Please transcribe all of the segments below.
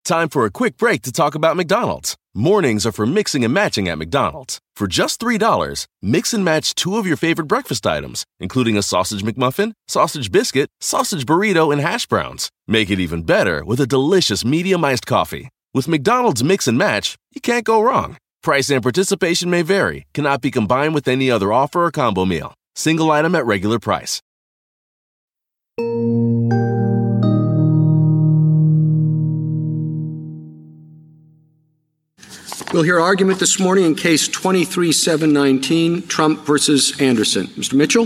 Time for a quick break to talk about McDonald's. Mornings are for mixing and matching at McDonald's. For just $3, mix and match 2 of your favorite breakfast items, including a sausage McMuffin, sausage biscuit, sausage burrito, and hash browns. Make it even better with a delicious medium iced coffee. With McDonald's Mix and Match, you can't go wrong. Price and participation may vary, cannot be combined with any other offer or combo meal. Single item at regular price. We'll hear argument this morning in Case 23-719, Trump versus Anderson. Mr. Mitchell.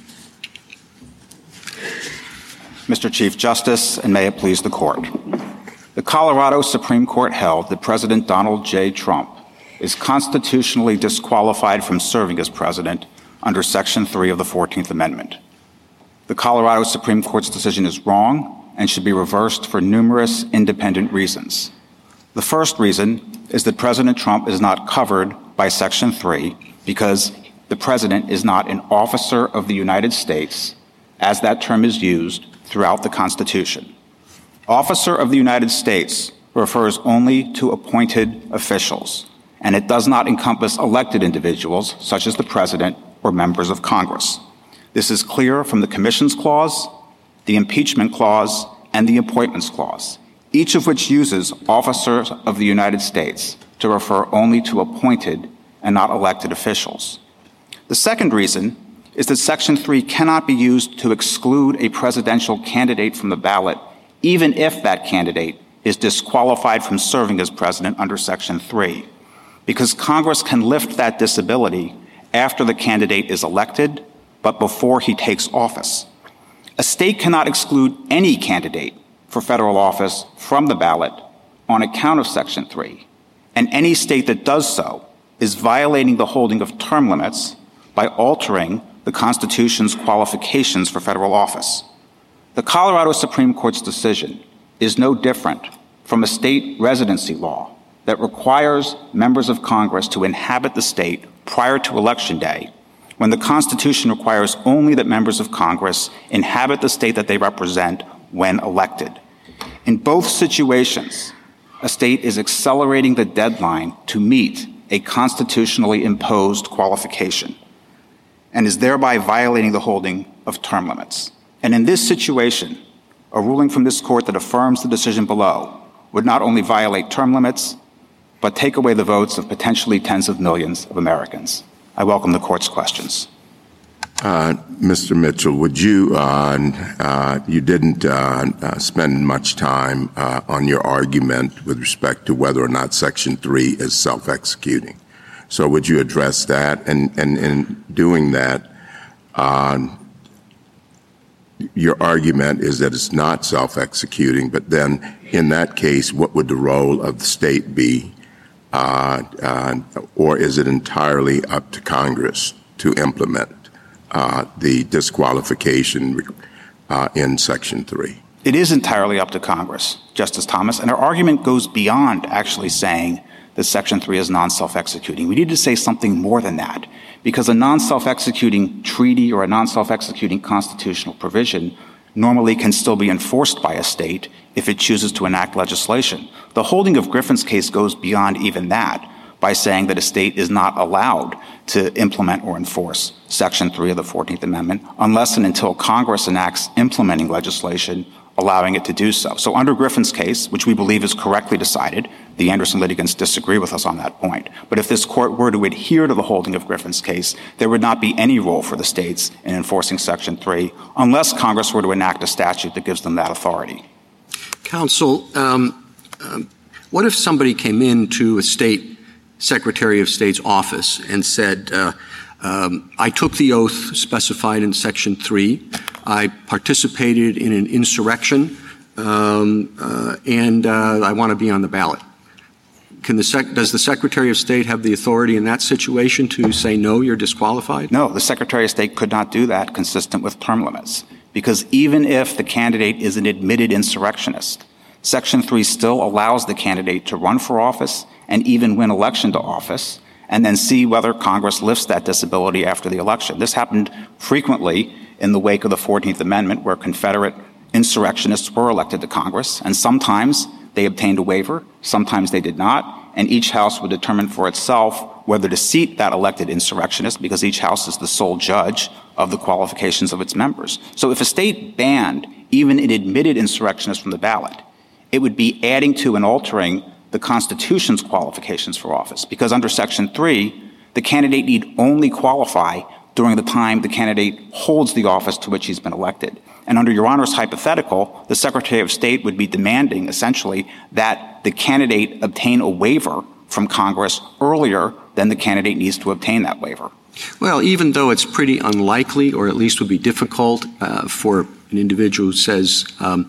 Mr. Chief Justice, and may it please the Court. The Colorado Supreme Court held that President Donald J. Trump is constitutionally disqualified from serving as president under Section 3 of the 14th Amendment. The Colorado Supreme Court's decision is wrong and should be reversed for numerous independent reasons. The first reason is that President Trump is not covered by Section 3 because the president is not an officer of the United States, as that term is used throughout the Constitution. Officer of the United States refers only to appointed officials, and it does not encompass elected individuals such as the president or members of Congress. This is clear from the Commissions Clause, the Impeachment Clause, and the Appointments Clause, each of which uses officers of the United States to refer only to appointed and not elected officials. The second reason is that Section 3 cannot be used to exclude a presidential candidate from the ballot, even if that candidate is disqualified from serving as president under Section 3, because Congress can lift that disability after the candidate is elected, but before he takes office. A state cannot exclude any candidate for federal office from the ballot on account of Section 3, and any state that does so is violating the holding of term limits by altering the Constitution's qualifications for federal office. The Colorado Supreme Court's decision is no different from a state residency law that requires members of Congress to inhabit the state prior to Election Day, when the Constitution requires only that members of Congress inhabit the state that they represent when elected. In both situations, a state is accelerating the deadline to meet a constitutionally imposed qualification and is thereby violating the holding of term limits. And in this situation, a ruling from this court that affirms the decision below would not only violate term limits, but take away the votes of potentially tens of millions of Americans. I welcome the court's questions. Mr. Mitchell, would you, you didn't spend much time on your argument with respect to whether or not Section 3 is self-executing. So would you address that? And in doing that, your argument is that it's not self-executing, but then in that case, what would the role of the state be? Or is it entirely up to Congress to implement the disqualification in Section 3? It is entirely up to Congress, Justice Thomas, and our argument goes beyond actually saying that Section 3 is non-self-executing. We need to say something more than that, because a non-self-executing treaty or a non-self-executing constitutional provision normally can still be enforced by a state if it chooses to enact legislation. The holding of Griffin's case goes beyond even that by saying that a state is not allowed to implement or enforce Section 3 of the 14th Amendment unless and until Congress enacts implementing legislation allowing it to do so. So under Griffin's case, which we believe is correctly decided, the Anderson litigants disagree with us on that point. But if this court were to adhere to the holding of Griffin's case, there would not be any role for the states in enforcing Section 3 unless Congress were to enact a statute that gives them that authority. Counsel, what if somebody came into a state Secretary of State's office and said, I took the oath specified in Section 3. I participated in an insurrection, and I want to be on the ballot. Does the Secretary of State have the authority in that situation to say, no, you're disqualified? No, the Secretary of State could not do that consistent with term limits, because even if the candidate is an admitted insurrectionist, Section 3 still allows the candidate to run for office and even win election to office, and then see whether Congress lifts that disability after the election. This happened frequently in the wake of the 14th Amendment, where Confederate insurrectionists were elected to Congress, and sometimes they obtained a waiver. Sometimes they did not. And each house would determine for itself whether to seat that elected insurrectionist, because each house is the sole judge of the qualifications of its members. So if a state banned even an admitted insurrectionist from the ballot, it would be adding to and altering the Constitution's qualifications for office, because under Section 3, the candidate need only qualify during the time the candidate holds the office to which he's been elected. And under Your Honor's hypothetical, the Secretary of State would be demanding, essentially, that the candidate obtain a waiver from Congress earlier than the candidate needs to obtain that waiver. Well, even though it's pretty unlikely, or at least would be difficult for an individual who says,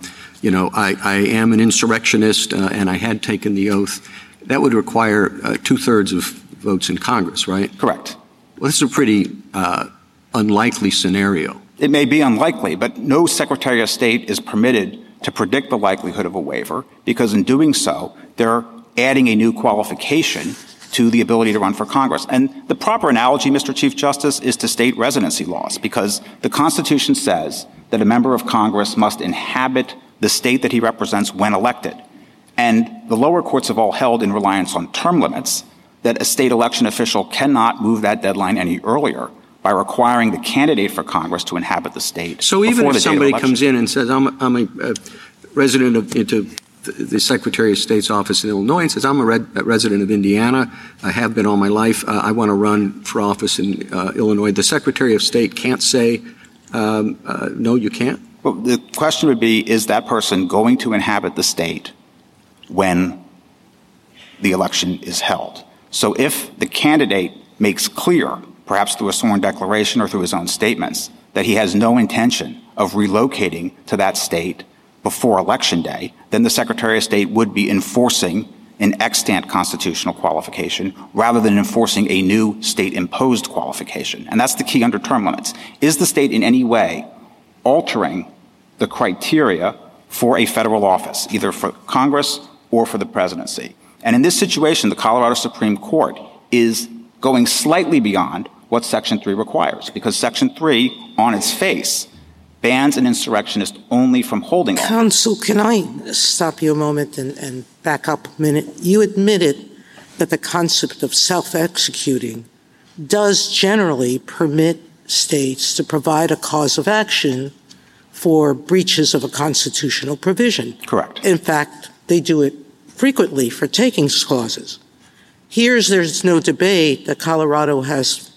I am an insurrectionist and I had taken the oath, that would require 2/3 of votes in Congress, right? Correct. Well, this is a pretty unlikely scenario. It may be unlikely, but no Secretary of State is permitted to predict the likelihood of a waiver, because in doing so, they're adding a new qualification to the ability to run for Congress. And the proper analogy, Mr. Chief Justice, is to state residency laws, because the Constitution says that a member of Congress must inhabit the state that he represents when elected. And the lower courts have all held, in reliance on term limits, that a state election official cannot move that deadline any earlier by requiring the candidate for Congress to inhabit the state. So even if somebody comes in and says, I'm a resident into the Secretary of State's office in Illinois, and says, I'm a resident of Indiana, I have been all my life, I want to run for office in Illinois, the Secretary of State can't say, no, you can't? Well, the question would be, is that person going to inhabit the state when the election is held? So if the candidate makes clear, perhaps through a sworn declaration or through his own statements, that he has no intention of relocating to that state before Election Day, then the Secretary of State would be enforcing an extant constitutional qualification rather than enforcing a new state-imposed qualification. And that's the key under term limits. Is the state in any way altering the criteria for a federal office, either for Congress or for the presidency? And in this situation, the Colorado Supreme Court is going slightly beyond what Section 3 requires, because Section 3, on its face, bans an insurrectionist only from holding office. Counsel, can I stop you a moment and back up a minute? You admitted that the concept of self-executing does generally permit states to provide a cause of action for breaches of a constitutional provision. Correct. In fact, they do it frequently for takings clauses. There's no debate that Colorado has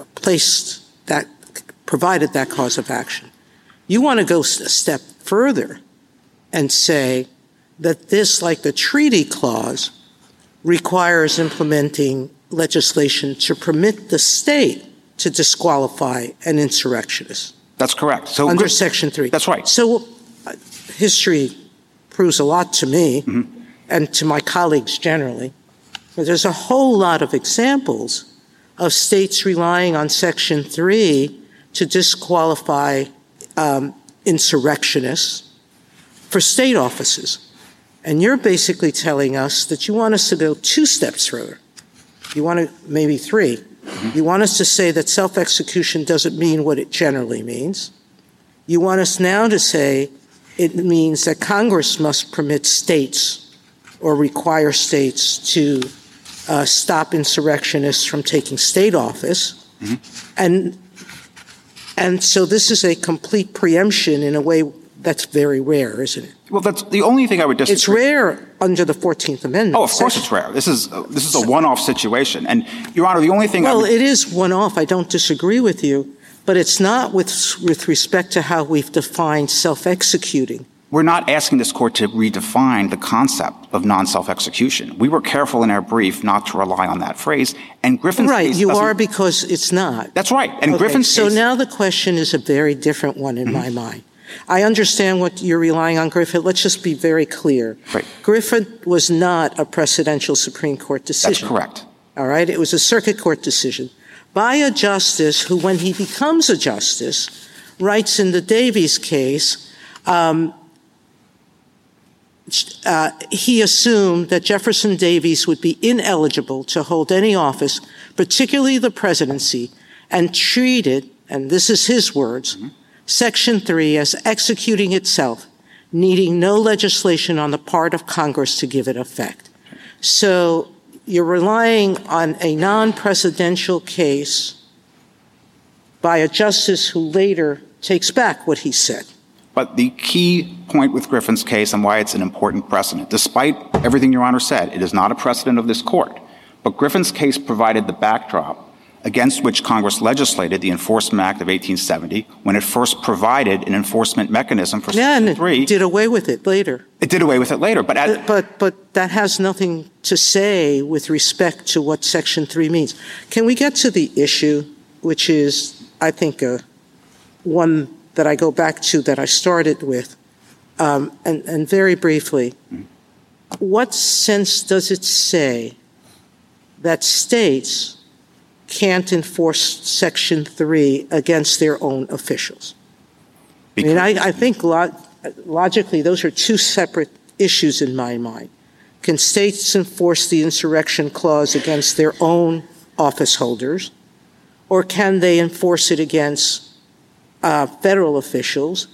provided that cause of action. You want to go a step further and say that this, like the treaty clause, requires implementing legislation to permit the state to disqualify an insurrectionist. That's correct. So under Section 3. That's right. So history proves a lot to me and to my colleagues generally. But there's a whole lot of examples of states relying on Section 3 to disqualify insurrectionists for state offices. And you're basically telling us that you want us to go 2 steps further. You want to, maybe 3. You want us to say that self-execution doesn't mean what it generally means. You want us now to say it means that Congress must permit states or require states to stop insurrectionists from taking state office. And so this is a complete preemption in a way that's very rare, isn't it? Well, that's the only thing I would disagree. It's rare under the 14th Amendment. Oh, of course it's rare. This is a one-off situation. And, Your Honor, the only thing it is one-off. I don't disagree with you. But it's not with respect to how we've defined self-executing. We're not asking this Court to redefine the concept of non-self-execution. We were careful in our brief not to rely on that phrase. And Griffin's right, case you are, because it's not. That's right. And Griffin's so case. Now the question is a very different one in my mind. I understand what you're relying on, Griffin. Let's just be very clear. Right. Griffin was not a precedential Supreme Court decision. That's correct. All right? It was a circuit court decision by a justice who, when he becomes a justice, writes in the Davies case, he assumed that Jefferson Davis would be ineligible to hold any office, particularly the presidency, and treated, and this is his words, Section 3 as executing itself, needing no legislation on the part of Congress to give it effect. So you're relying on a non-presidential case by a justice who later takes back what he said. But the key point with Griffin's case and why it's an important precedent, despite everything Your Honor said, it is not a precedent of this court. But Griffin's case provided the backdrop against which Congress legislated the Enforcement Act of 1870 when it first provided an enforcement mechanism for Section 3. And it did away with it later. It did away with it later. But that has nothing to say with respect to what Section 3 means. Can we get to the issue, which is, I think, one that I go back to that I started with, and very briefly, what sense does it say that states can't enforce Section 3 against their own officials? I think logically those are two separate issues in my mind. Can states enforce the insurrection clause against their own office holders, or can they enforce it against federal officials,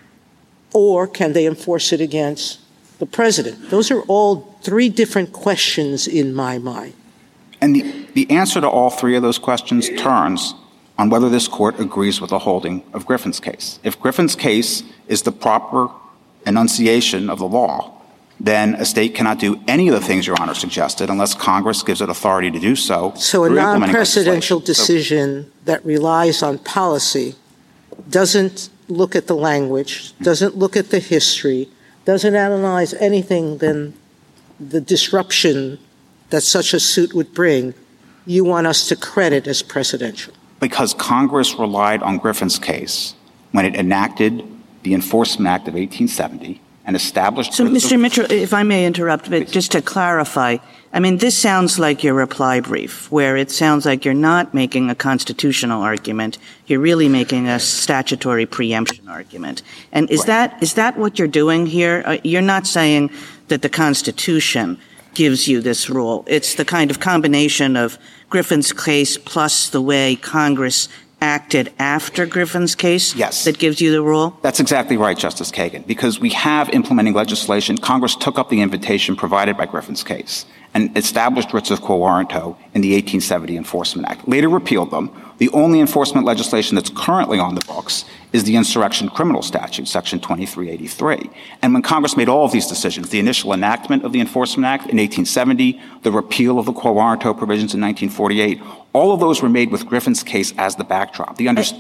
or can they enforce it against the president? Those are all three different questions in my mind. And the answer to all three of those questions turns on whether this court agrees with the holding of Griffin's case. If Griffin's case is the proper enunciation of the law, then a state cannot do any of the things Your Honor suggested unless Congress gives it authority to do so. So a non-presidential decision that relies on policy doesn't look at the language, doesn't look at the history, doesn't analyze anything than the disruption that such a suit would bring, you want us to credit as presidential? Because Congress relied on Griffin's case when it enacted the Enforcement Act of 1870 and established... So, Mr. Mitchell, if I may interrupt, but just to clarify, I mean, this sounds like your reply brief, where it sounds like you're not making a constitutional argument, you're really making a statutory preemption argument. And is that what you're doing here? You're not saying that the Constitution gives you this rule. It's the kind of combination of Griffin's case plus the way Congress acted after Griffin's case that gives you the rule? That's exactly right, Justice Kagan, because we have implementing legislation. Congress took up the invitation provided by Griffin's case and established writs of quo warranto in the 1870 Enforcement Act, later repealed them. The only enforcement legislation that's currently on the books is the Insurrection Criminal Statute, Section 2383. And when Congress made all of these decisions, the initial enactment of the Enforcement Act in 1870, the repeal of the quo warranto provisions in 1948, all of those were made with Griffin's case as the backdrop.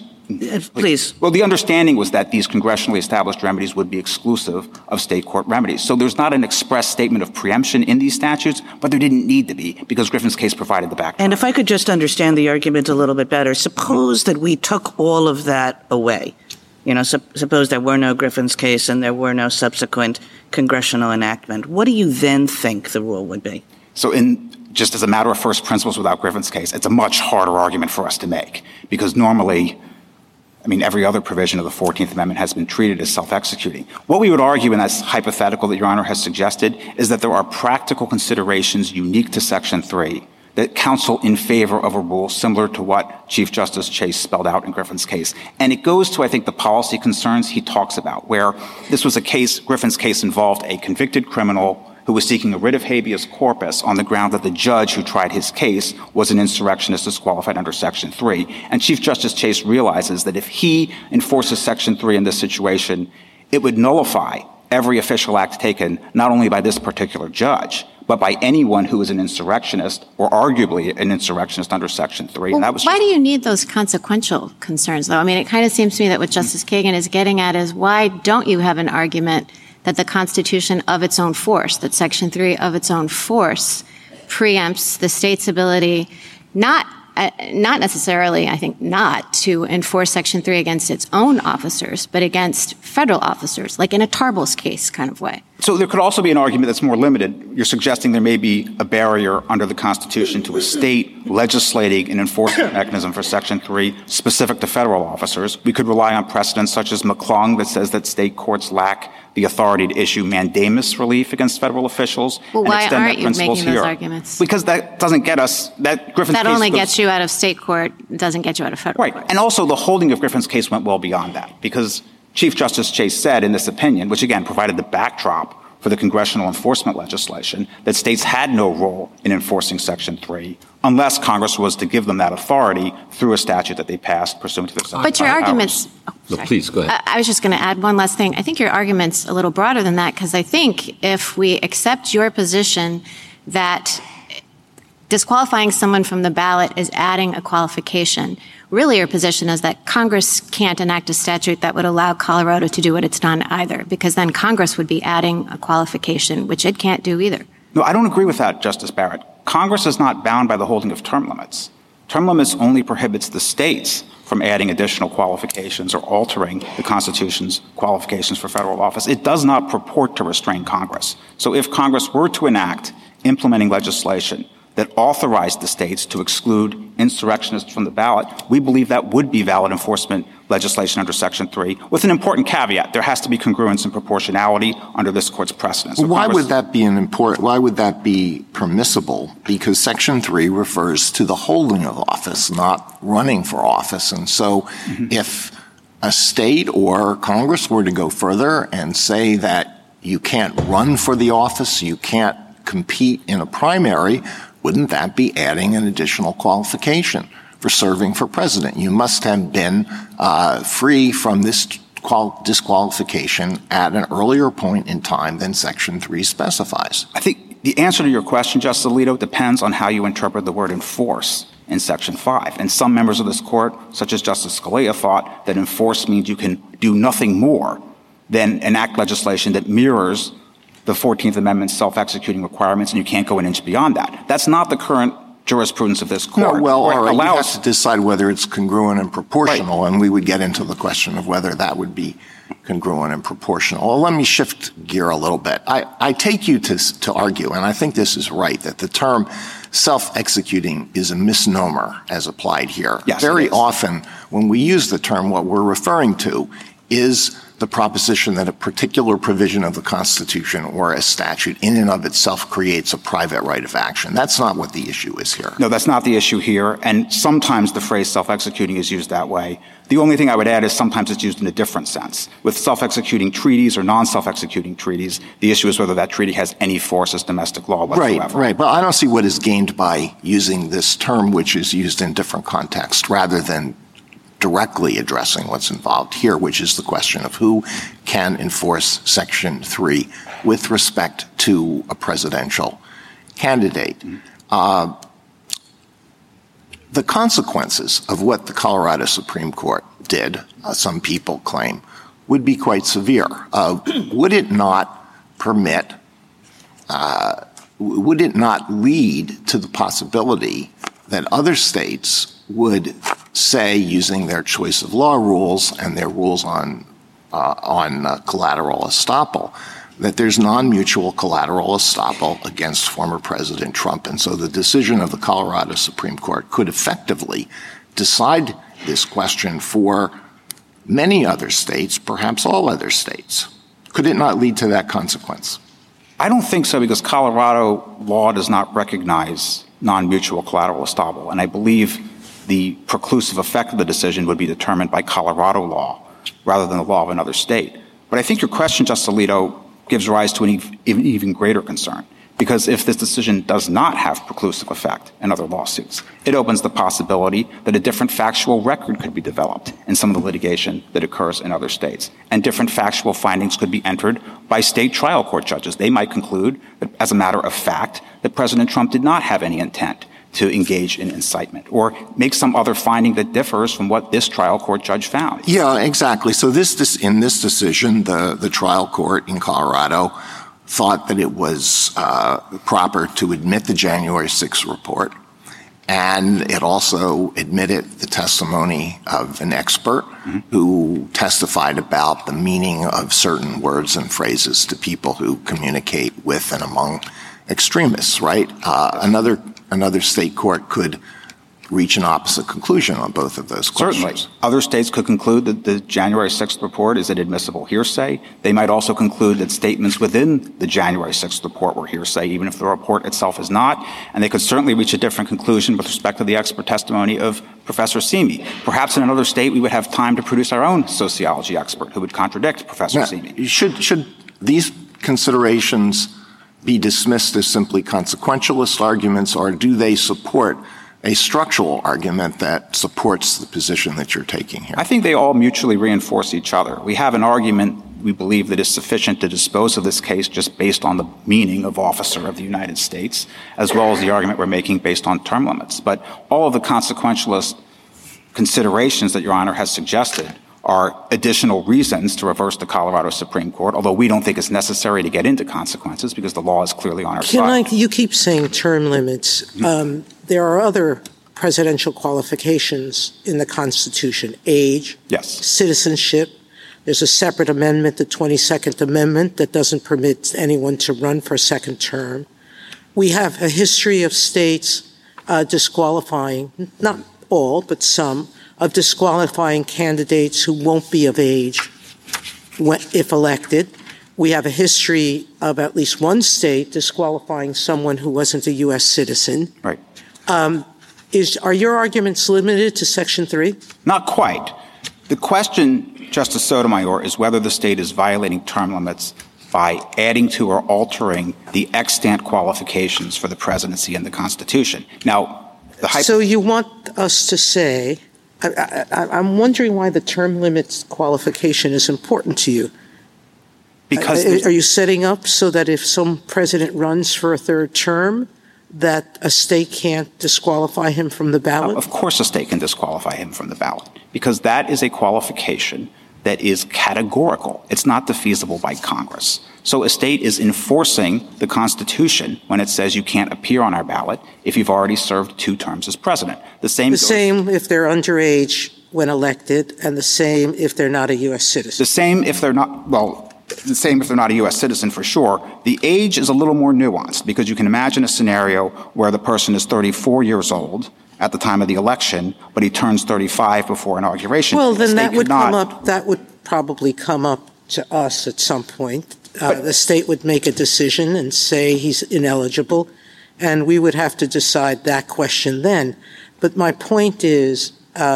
Please. Well, the understanding was that these congressionally established remedies would be exclusive of state court remedies. So there's not an express statement of preemption in these statutes, but there didn't need to be because Griffin's case provided the backdrop. And if I could just understand the argument a little bit better, suppose that we took all of that away. You know, suppose there were no Griffin's case and there were no subsequent congressional enactment. What do you then think the rule would be? So just as a matter of first principles without Griffin's case, it's a much harder argument for us to make because normally, every other provision of the 14th Amendment has been treated as self-executing. What we would argue, and that's hypothetical that Your Honor has suggested, is that there are practical considerations unique to Section 3 that counsel in favor of a rule similar to what Chief Justice Chase spelled out in Griffin's case. And it goes to, I think, the policy concerns he talks about, where this was a case, Griffin's case involved a convicted criminal who was seeking a writ of habeas corpus on the ground that the judge who tried his case was an insurrectionist disqualified under Section 3. And Chief Justice Chase realizes that if he enforces Section 3 in this situation, it would nullify every official act taken not only by this particular judge, but by anyone who is an insurrectionist or arguably an insurrectionist under Section 3. Well, and that was why do you need those consequential concerns, though? It kind of seems to me that what Justice Kagan is getting at is why don't you have an argument that the Constitution of its own force, that Section 3 of its own force preempts the state's ability not necessarily, I think, not to enforce Section 3 against its own officers, but against federal officers, like in a Tarbles case kind of way. So there could also be an argument that's more limited. You're suggesting there may be a barrier under the Constitution to a state legislating an enforcement mechanism for Section 3 specific to federal officers. We could rely on precedents such as McClung that says that state courts lack the authority to issue mandamus relief against federal officials. Well, why aren't you making those arguments? Because that doesn't get us that Griffin's case only gets you out of state court, doesn't get you out of federal court. And also the holding of Griffin's case went well beyond that because Chief Justice Chase said in this opinion, which again provided the backdrop for the congressional enforcement legislation, that states had no role in enforcing Section 3 unless Congress was to give them that authority through a statute that they passed pursuant to the Senate. But your arguments... Please, go ahead. I was just going to add one last thing. I think your argument's a little broader than that, because I think if we accept your position that disqualifying someone from the ballot is adding a qualification, really your position is that Congress can't enact a statute that would allow Colorado to do what it's done either, because then Congress would be adding a qualification, which it can't do either. No, I don't agree with that, Justice Barrett. Congress is not bound by the holding of term limits. Term limits only prohibits the states from adding additional qualifications or altering the Constitution's qualifications for federal office. It does not purport to restrain Congress. So if Congress were to enact implementing legislation that authorized the states to exclude insurrectionists from the ballot, we believe that would be valid enforcement legislation under Section 3, with an important caveat. There has to be congruence and proportionality under this Court's precedent. So why would that be permissible? Because Section 3 refers to the holding of office, not running for office. And so if a state or Congress were to go further and say that you can't run for the office, you can't compete in a primary, wouldn't that be adding an additional qualification for serving for president? You must have been free from this disqualification at an earlier point in time than Section 3 specifies. I think the answer to your question, Justice Alito, depends on how you interpret the word enforce in Section 5. And some members of this Court, such as Justice Scalia, thought that enforce means you can do nothing more than enact legislation that mirrors the 14th Amendment's self-executing requirements, and you can't go an inch beyond that. That's not the current jurisprudence of this Court. No, well, all right, you have to decide whether it's congruent and proportional, right. And we would get into the question of whether that would be congruent and proportional. Well, let me shift gear a little bit. I take you to argue, and I think this is right, that the term self-executing is a misnomer as applied here. Yes, very often, when we use the term, what we're referring to is the proposition that a particular provision of the Constitution or a statute in and of itself creates a private right of action. That's not what the issue is here. No, that's not the issue here. And sometimes the phrase self-executing is used that way. The only thing I would add is sometimes it's used in a different sense. With self-executing treaties or non-self-executing treaties, the issue is whether that treaty has any force as domestic law whatsoever. Right. But I don't see what is gained by using this term, which is used in different contexts, rather than directly addressing what's involved here, which is the question of who can enforce Section 3 with respect to a presidential candidate. The consequences of what the Colorado Supreme Court did, some people claim, would be quite severe. Would it not lead to the possibility that other states would say, using their choice of law rules and their rules on collateral estoppel, that there's non-mutual collateral estoppel against former President Trump? And so the decision of the Colorado Supreme Court could effectively decide this question for many other states, perhaps all other states. Could it not lead to that consequence? I don't think so, because Colorado law does not recognize non-mutual collateral estoppel. And I believe the preclusive effect of the decision would be determined by Colorado law rather than the law of another state. But I think your question, Justice Alito, gives rise to an even greater concern, because if this decision does not have preclusive effect in other lawsuits, it opens the possibility that a different factual record could be developed in some of the litigation that occurs in other states, and different factual findings could be entered by state trial court judges. They might conclude that, as a matter of fact, that President Trump did not have any intent to engage in incitement, or make some other finding that differs from what this trial court judge found. Yeah, exactly. So in this decision, the trial court in Colorado thought that it was proper to admit the January 6th report, and it also admitted the testimony of an expert who testified about the meaning of certain words and phrases to people who communicate with and among extremists, right? Another state court could reach an opposite conclusion on both of those questions. Certainly. Other states could conclude that the January 6th report is inadmissible hearsay. They might also conclude that statements within the January 6th report were hearsay, even if the report itself is not. And they could certainly reach a different conclusion with respect to the expert testimony of Professor Simi. Perhaps in another state we would have time to produce our own sociology expert who would contradict Professor Simi. Should these considerations be dismissed as simply consequentialist arguments, or do they support a structural argument that supports the position that you're taking here? I think they all mutually reinforce each other. We have an argument, we believe, that is sufficient to dispose of this case just based on the meaning of officer of the United States, as well as the argument we're making based on term limits. But all of the consequentialist considerations that Your Honor has suggested are additional reasons to reverse the Colorado Supreme Court, although we don't think it's necessary to get into consequences because the law is clearly on our side. You keep saying term limits. There are other presidential qualifications in the Constitution. Age, yes, citizenship. There's a separate amendment, the 22nd Amendment, that doesn't permit anyone to run for a second term. We have a history of states disqualifying, not all, but some, of disqualifying candidates who won't be of age if elected. We have a history of at least one state disqualifying someone who wasn't a U.S. citizen. Right. Are your arguments limited to Section 3? Not quite. The question, Justice Sotomayor, is whether the state is violating term limits by adding to or altering the extant qualifications for the presidency in the Constitution. Now, so you want us to say, I'm wondering why the term limits qualification is important to you. Because are you setting up so that if some president runs for a third term, that a state can't disqualify him from the ballot? Of course a state can disqualify him from the ballot, because that is a qualification that is categorical. It's not defeasible by Congress. So a state is enforcing the Constitution when it says you can't appear on our ballot if you've already served 2 terms as president. The same if they're underage when elected, and the same if they're not a U.S. citizen. The same if they're not a U.S. citizen, for sure. The age is a little more nuanced, because you can imagine a scenario where the person is 34 years old at the time of the election, but he turns 35 before inauguration. Well, then that would probably come up to us at some point. The state would make a decision and say he's ineligible, and we would have to decide that question then. But my point is,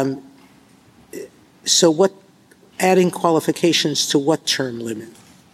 so what, adding qualifications to what term limit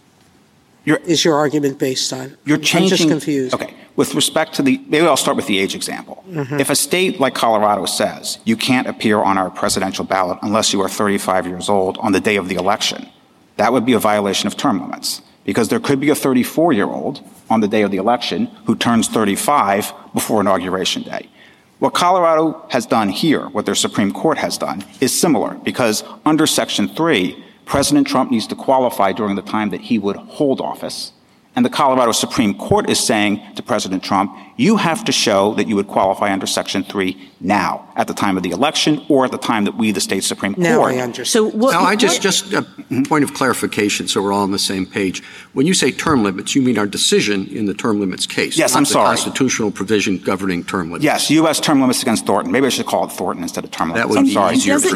is your argument based on? You're changing. I'm just confused. Okay. With respect to maybe I'll start with the age example. Mm-hmm. If a state like Colorado says you can't appear on our presidential ballot unless you are 35 years old on the day of the election, that would be a violation of term limits, because there could be a 34-year-old on the day of the election who turns 35 before Inauguration Day. What Colorado has done here, what their Supreme Court has done, is similar, because under Section 3, President Trump needs to qualify during the time that he would hold office. And the Colorado Supreme Court is saying to President Trump, you have to show that you would qualify under Section 3 now, at the time of the election, or at the time that we, the state Supreme Court. Now I understand. Just a point of clarification so we're all on the same page. When you say term limits, you mean our decision in the term limits case. Yes, I'm sorry. The constitutional provision governing term limits. Yes, U.S. term limits against Thornton. Maybe I should call it Thornton instead of term limits. That would be easier for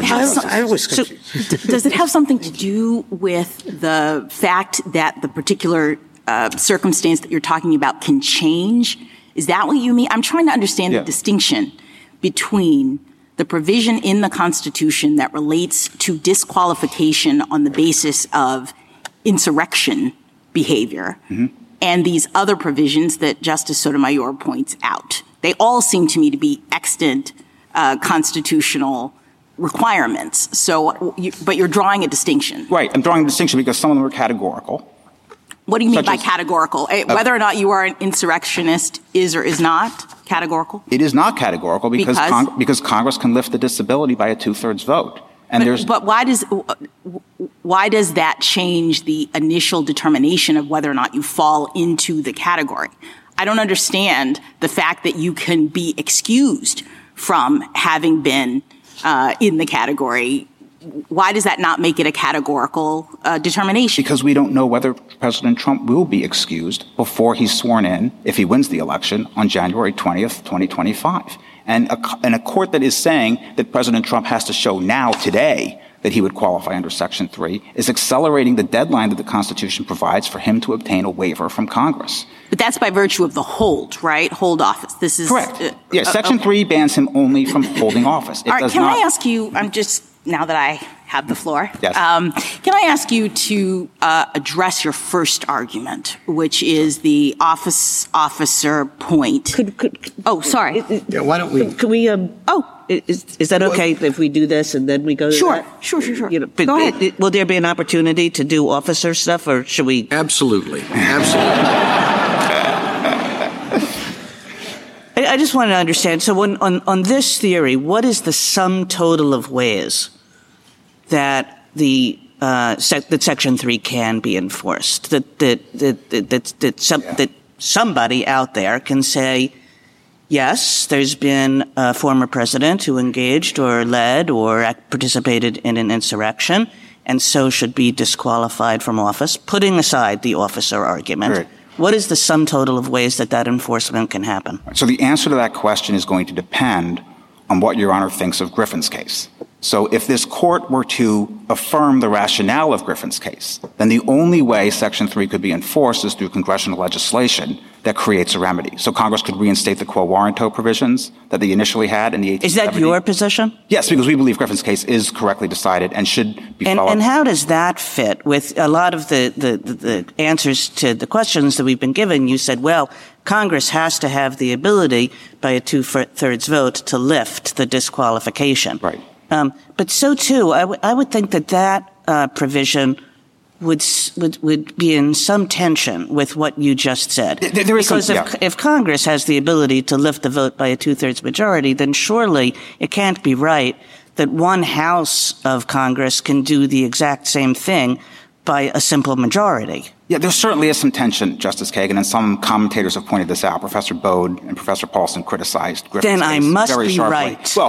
Does it have something to do with the fact that the particular circumstance that you're talking about can change? Is that what you mean? I'm trying to understand the distinction between the provision in the Constitution that relates to disqualification on the basis of insurrection behavior and these other provisions that Justice Sotomayor points out. They all seem to me to be extant constitutional requirements. But you're drawing a distinction. Right. I'm drawing a distinction because some of them are categorical. What do you mean by categorical? Whether or not you are an insurrectionist is or is not categorical? It is not categorical because Congress can lift the disability by a 2/3 vote. But why does that change the initial determination of whether or not you fall into the category? I don't understand the fact that you can be excused from having been in the category why does that not make it a categorical determination? Because we don't know whether President Trump will be excused before he's sworn in, if he wins the election, on January 20th, 2025. And a court that is saying that President Trump has to show now, today, that he would qualify under Section 3 is accelerating the deadline that the Constitution provides for him to obtain a waiver from Congress. But that's by virtue of the hold, right? Hold office. This is correct. Section 3 bans him only from holding office. All right, I ask you, now that I have the floor, yes. Can I ask you to address your first argument, which is the officer point? Sorry. Yeah, why don't we? Could we? Is that okay if we do this and then we go to Sure. that? Sure. Go ahead. Will there be an opportunity to do officer stuff, or should we? Absolutely. I just want to understand. So on this theory, what is the sum total of ways that that Section 3 can be enforced? That somebody out there can say, yes, there's been a former president who engaged or led or participated in an insurrection, and so should be disqualified from office, putting aside the officer argument. Right. What is the sum total of ways that enforcement can happen? So the answer to that question is going to depend on what Your Honor thinks of Griffin's case. So if this court were to affirm the rationale of Griffin's case, then the only way Section 3 could be enforced is through congressional legislation that creates a remedy. So Congress could reinstate the quo warranto provisions that they initially had in the 1870s. Is that your position? Yes, because we believe Griffin's case is correctly decided and should be followed. And how does that fit with a lot of the answers to the questions that we've been given? You said, well, Congress has to have the ability by a 2/3 vote to lift the disqualification. Right. But so too, I would think that provision would be in some tension with what you just said. There is because if Congress has the ability to lift the vote by a 2/3 majority, then surely it can't be right that one house of Congress can do the exact same thing by a simple majority. Yeah, there certainly is some tension, Justice Kagan, and some commentators have pointed this out. Professor Bode and Professor Paulson criticized Griffin's Then I case must very be sharply. right. Well,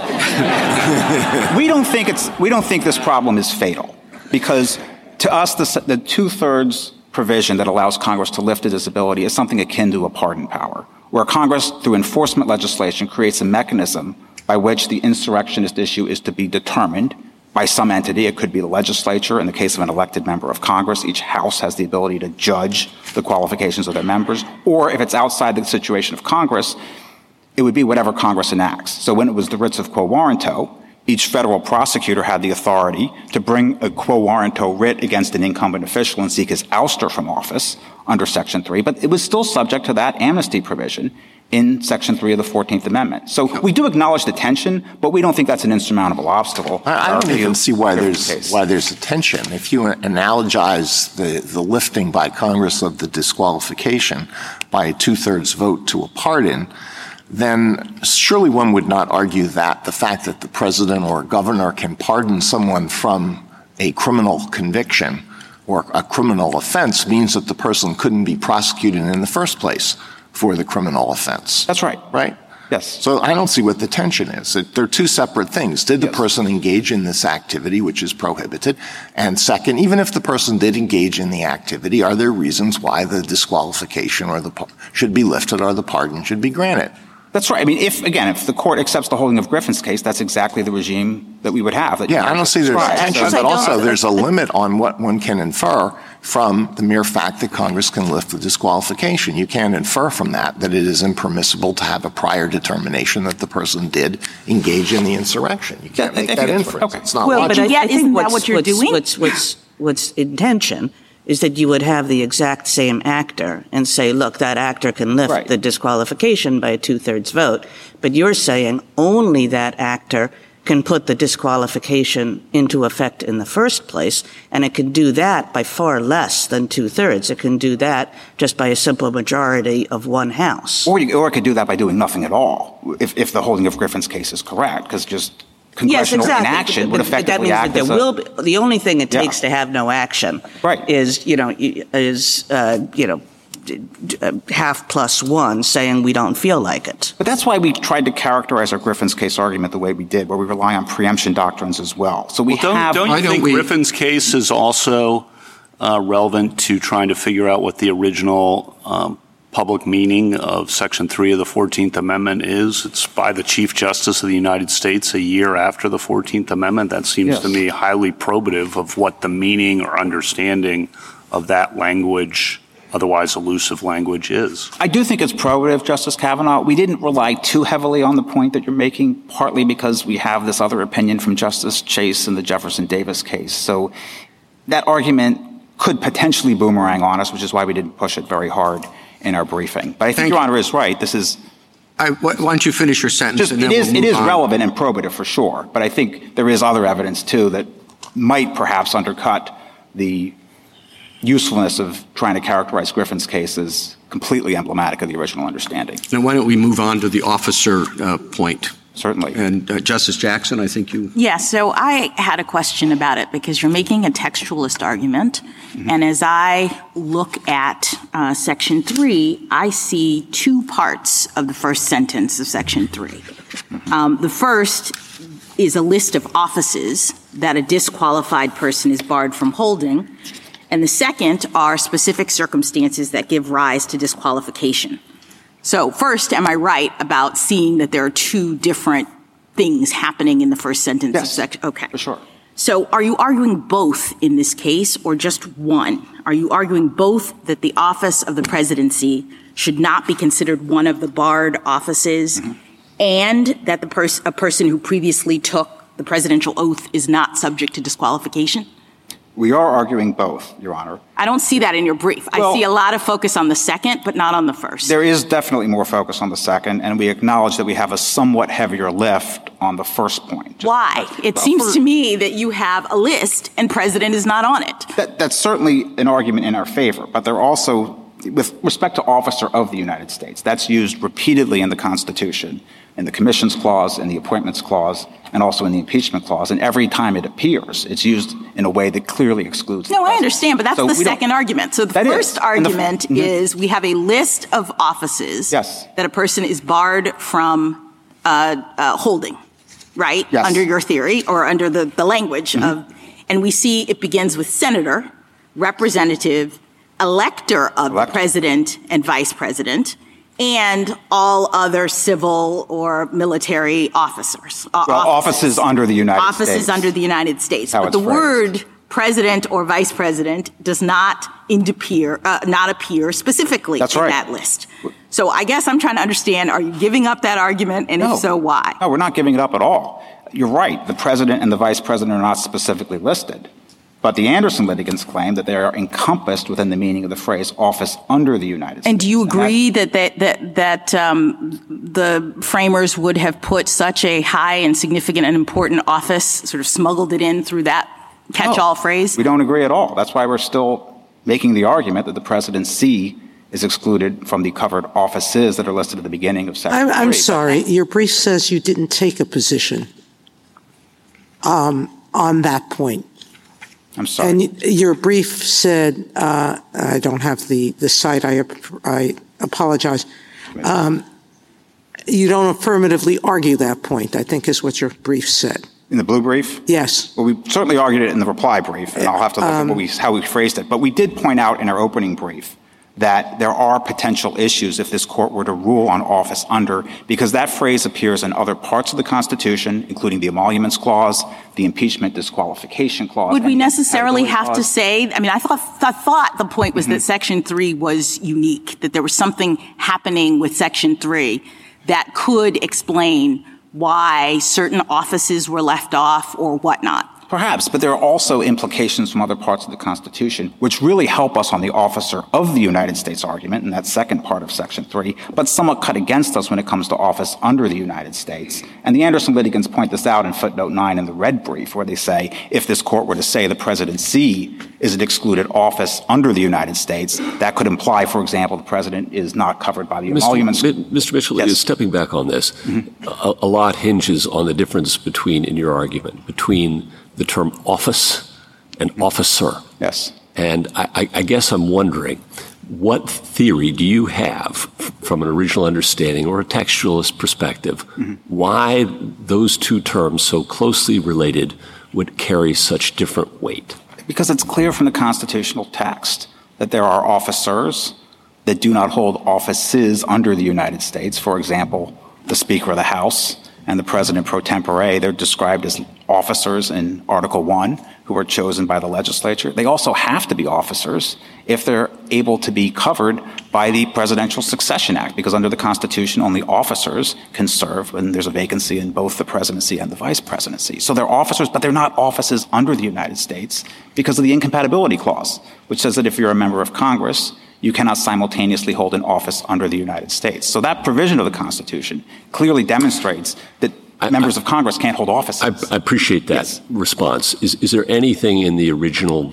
we don't think this problem is fatal because to us the 2/3 provision that allows Congress to lift a disability is something akin to a pardon power, where Congress, through enforcement legislation, creates a mechanism by which the insurrectionist issue is to be determined by some entity. It could be the legislature. In the case of an elected member of Congress, each house has the ability to judge the qualifications of their members. Or if it's outside the situation of Congress, it would be whatever Congress enacts. So when it was the writs of quo warranto, each federal prosecutor had the authority to bring a quo warranto writ against an incumbent official and seek his ouster from office under Section 3. But it was still subject to that amnesty provision in Section 3 of the 14th Amendment. So we do acknowledge the tension, but we don't think that's an insurmountable obstacle. I don't even see why there's a tension. If you analogize the lifting by Congress of the disqualification by a 2/3 vote to a pardon, then surely one would not argue that the fact that the president or governor can pardon someone from a criminal conviction or a criminal offense means that the person couldn't be prosecuted in the first place for the criminal offense. That's right. Right? Yes. So I don't see what the tension is. They're two separate things. Did the person engage in this activity, which is prohibited? And second, even if the person did engage in the activity, are there reasons why the disqualification should be lifted or the pardon should be granted? That's right. I mean, if the court accepts the holding of Griffin's case, that's exactly the regime that we would have. I don't see there's a tension, but also there's a limit on what one can infer from the mere fact that Congress can lift the disqualification. You can't infer from that it is impermissible to have a prior determination that the person did engage in the insurrection. You can't make that inference. Okay. It's not logical. But I think isn't that what you're doing? What's in tension is that you would have the exact same actor and say, look, that actor can lift the disqualification by a 2/3 vote. But you're saying only that actor can put the disqualification into effect in the first place, and it can do that by far less than 2/3. It can do that just by a simple majority of one house. Or it could do that by doing nothing at all, if the holding of Griffin's case is correct, because just congressional inaction would effectively act as the only thing it takes to have no action is half plus one saying we don't feel like it. But that's why we tried to characterize our Griffin's case argument the way we did, where we rely on preemption doctrines as well. So don't you think Griffin's case is also relevant to trying to figure out what the original public meaning of Section 3 of the 14th Amendment is? It's by the Chief Justice of the United States a year after the 14th Amendment. That seems to me highly probative of what the meaning or understanding of that language, otherwise elusive language, is. I do think it's probative, Justice Kavanaugh. We didn't rely too heavily on the point that you're making, partly because we have this other opinion from Justice Chase in the Jefferson Davis case. So that argument could potentially boomerang on us, which is why we didn't push it very hard in our briefing. But I think Your Honor is right. This is... why don't you finish your sentence? It is relevant and probative for sure, but I think there is other evidence, too, that might perhaps undercut the usefulness of trying to characterize Griffin's case as completely emblematic of the original understanding. Now, why don't we move on to the officer point? Certainly. And Justice Jackson, I think you... Yeah, so I had a question about it because you're making a textualist argument. Mm-hmm. And as I look at Section 3, I see two parts of the first sentence of Section 3. The first is a list of offices that a disqualified person is barred from holding. And the second are specific circumstances that give rise to disqualification. So first, am I right about seeing that there are two different things happening in the first sentence of section? Okay. For sure. So are you arguing both in this case or just one? Are you arguing both that the office of the presidency should not be considered one of the barred offices and that a person who previously took the presidential oath is not subject to disqualification? We are arguing both, Your Honor. I don't see that in your brief. I see a lot of focus on the second, but not on the first. There is definitely more focus on the second, and we acknowledge that we have a somewhat heavier lift on the first point. Why? It seems to me that you have a list and president is not on it. That's certainly an argument in our favor, but there are also, with respect to officer of the United States, that's used repeatedly in the Constitution, in the Commissions Clause, in the Appointments Clause, and also in the Impeachment Clause. And every time it appears, it's used in a way that clearly excludes. No, I understand, but that's the second argument. So the first argument is we have a list of offices that a person is barred from holding, right? Yes. Under your theory or under the language of, and we see it begins with senator, representative, elector of the president and vice president, and all other civil or military officers. Offices under the United States. Offices under the United States. But the word president or vice president does not appear specifically in that list. So I guess I'm trying to understand, are you giving up that argument? And if so, why? No, we're not giving it up at all. You're right. The president and the vice president are not specifically listed. But the Anderson litigants claim that they are encompassed within the meaning of the phrase office under the United States. And do you agree that the framers would have put such a high and significant and important office, sort of smuggled it in through that catch-all phrase? We don't agree at all. That's why we're still making the argument that the presidency is excluded from the covered offices that are listed at the beginning of Section 3. I'm sorry. Your brief says you didn't take a position on that point. I'm sorry. And your brief said, I don't have the site, I apologize. You don't affirmatively argue that point, I think is what your brief said. In the blue brief? Yes. Well, we certainly argued it in the reply brief, and I'll have to look at how we phrased it. But we did point out in our opening brief that there are potential issues if this court were to rule on office under, because that phrase appears in other parts of the Constitution, including the Emoluments Clause, the Impeachment Disqualification Clause. Would we necessarily have to say, I mean, I thought the point was that Section 3 was unique, that there was something happening with Section 3 that could explain why certain offices were left off or whatnot. Perhaps, but there are also implications from other parts of the Constitution which really help us on the officer of the United States argument, in that second part of Section 3, but somewhat cut against us when it comes to office under the United States. And the Anderson litigants point this out in footnote 9 in the red brief, where they say if this court were to say the presidency is an excluded office under the United States, that could imply, for example, the president is not covered by the emoluments. Mr. Mitchell, yes. Stepping back on this, a lot hinges on the difference between, in your argument, between the term office and officer. Yes. And I guess I'm wondering, what theory do you have from an original understanding or a textualist perspective why those two terms so closely related would carry such different weight? Because it's clear from the constitutional text that there are officers that do not hold offices under the United States. For example, the Speaker of the House and the President pro tempore, they're described as officers in Article 1 who are chosen by the legislature. They also have to be officers if they're able to be covered by the Presidential Succession Act, because under the Constitution, only officers can serve when there's a vacancy in both the presidency and the vice presidency. So they're officers, but they're not offices under the United States because of the incompatibility clause, which says that if you're a member of Congress, you cannot simultaneously hold an office under the United States. So that provision of the Constitution clearly demonstrates that members of Congress can't hold offices. I appreciate that response. Is there anything in the original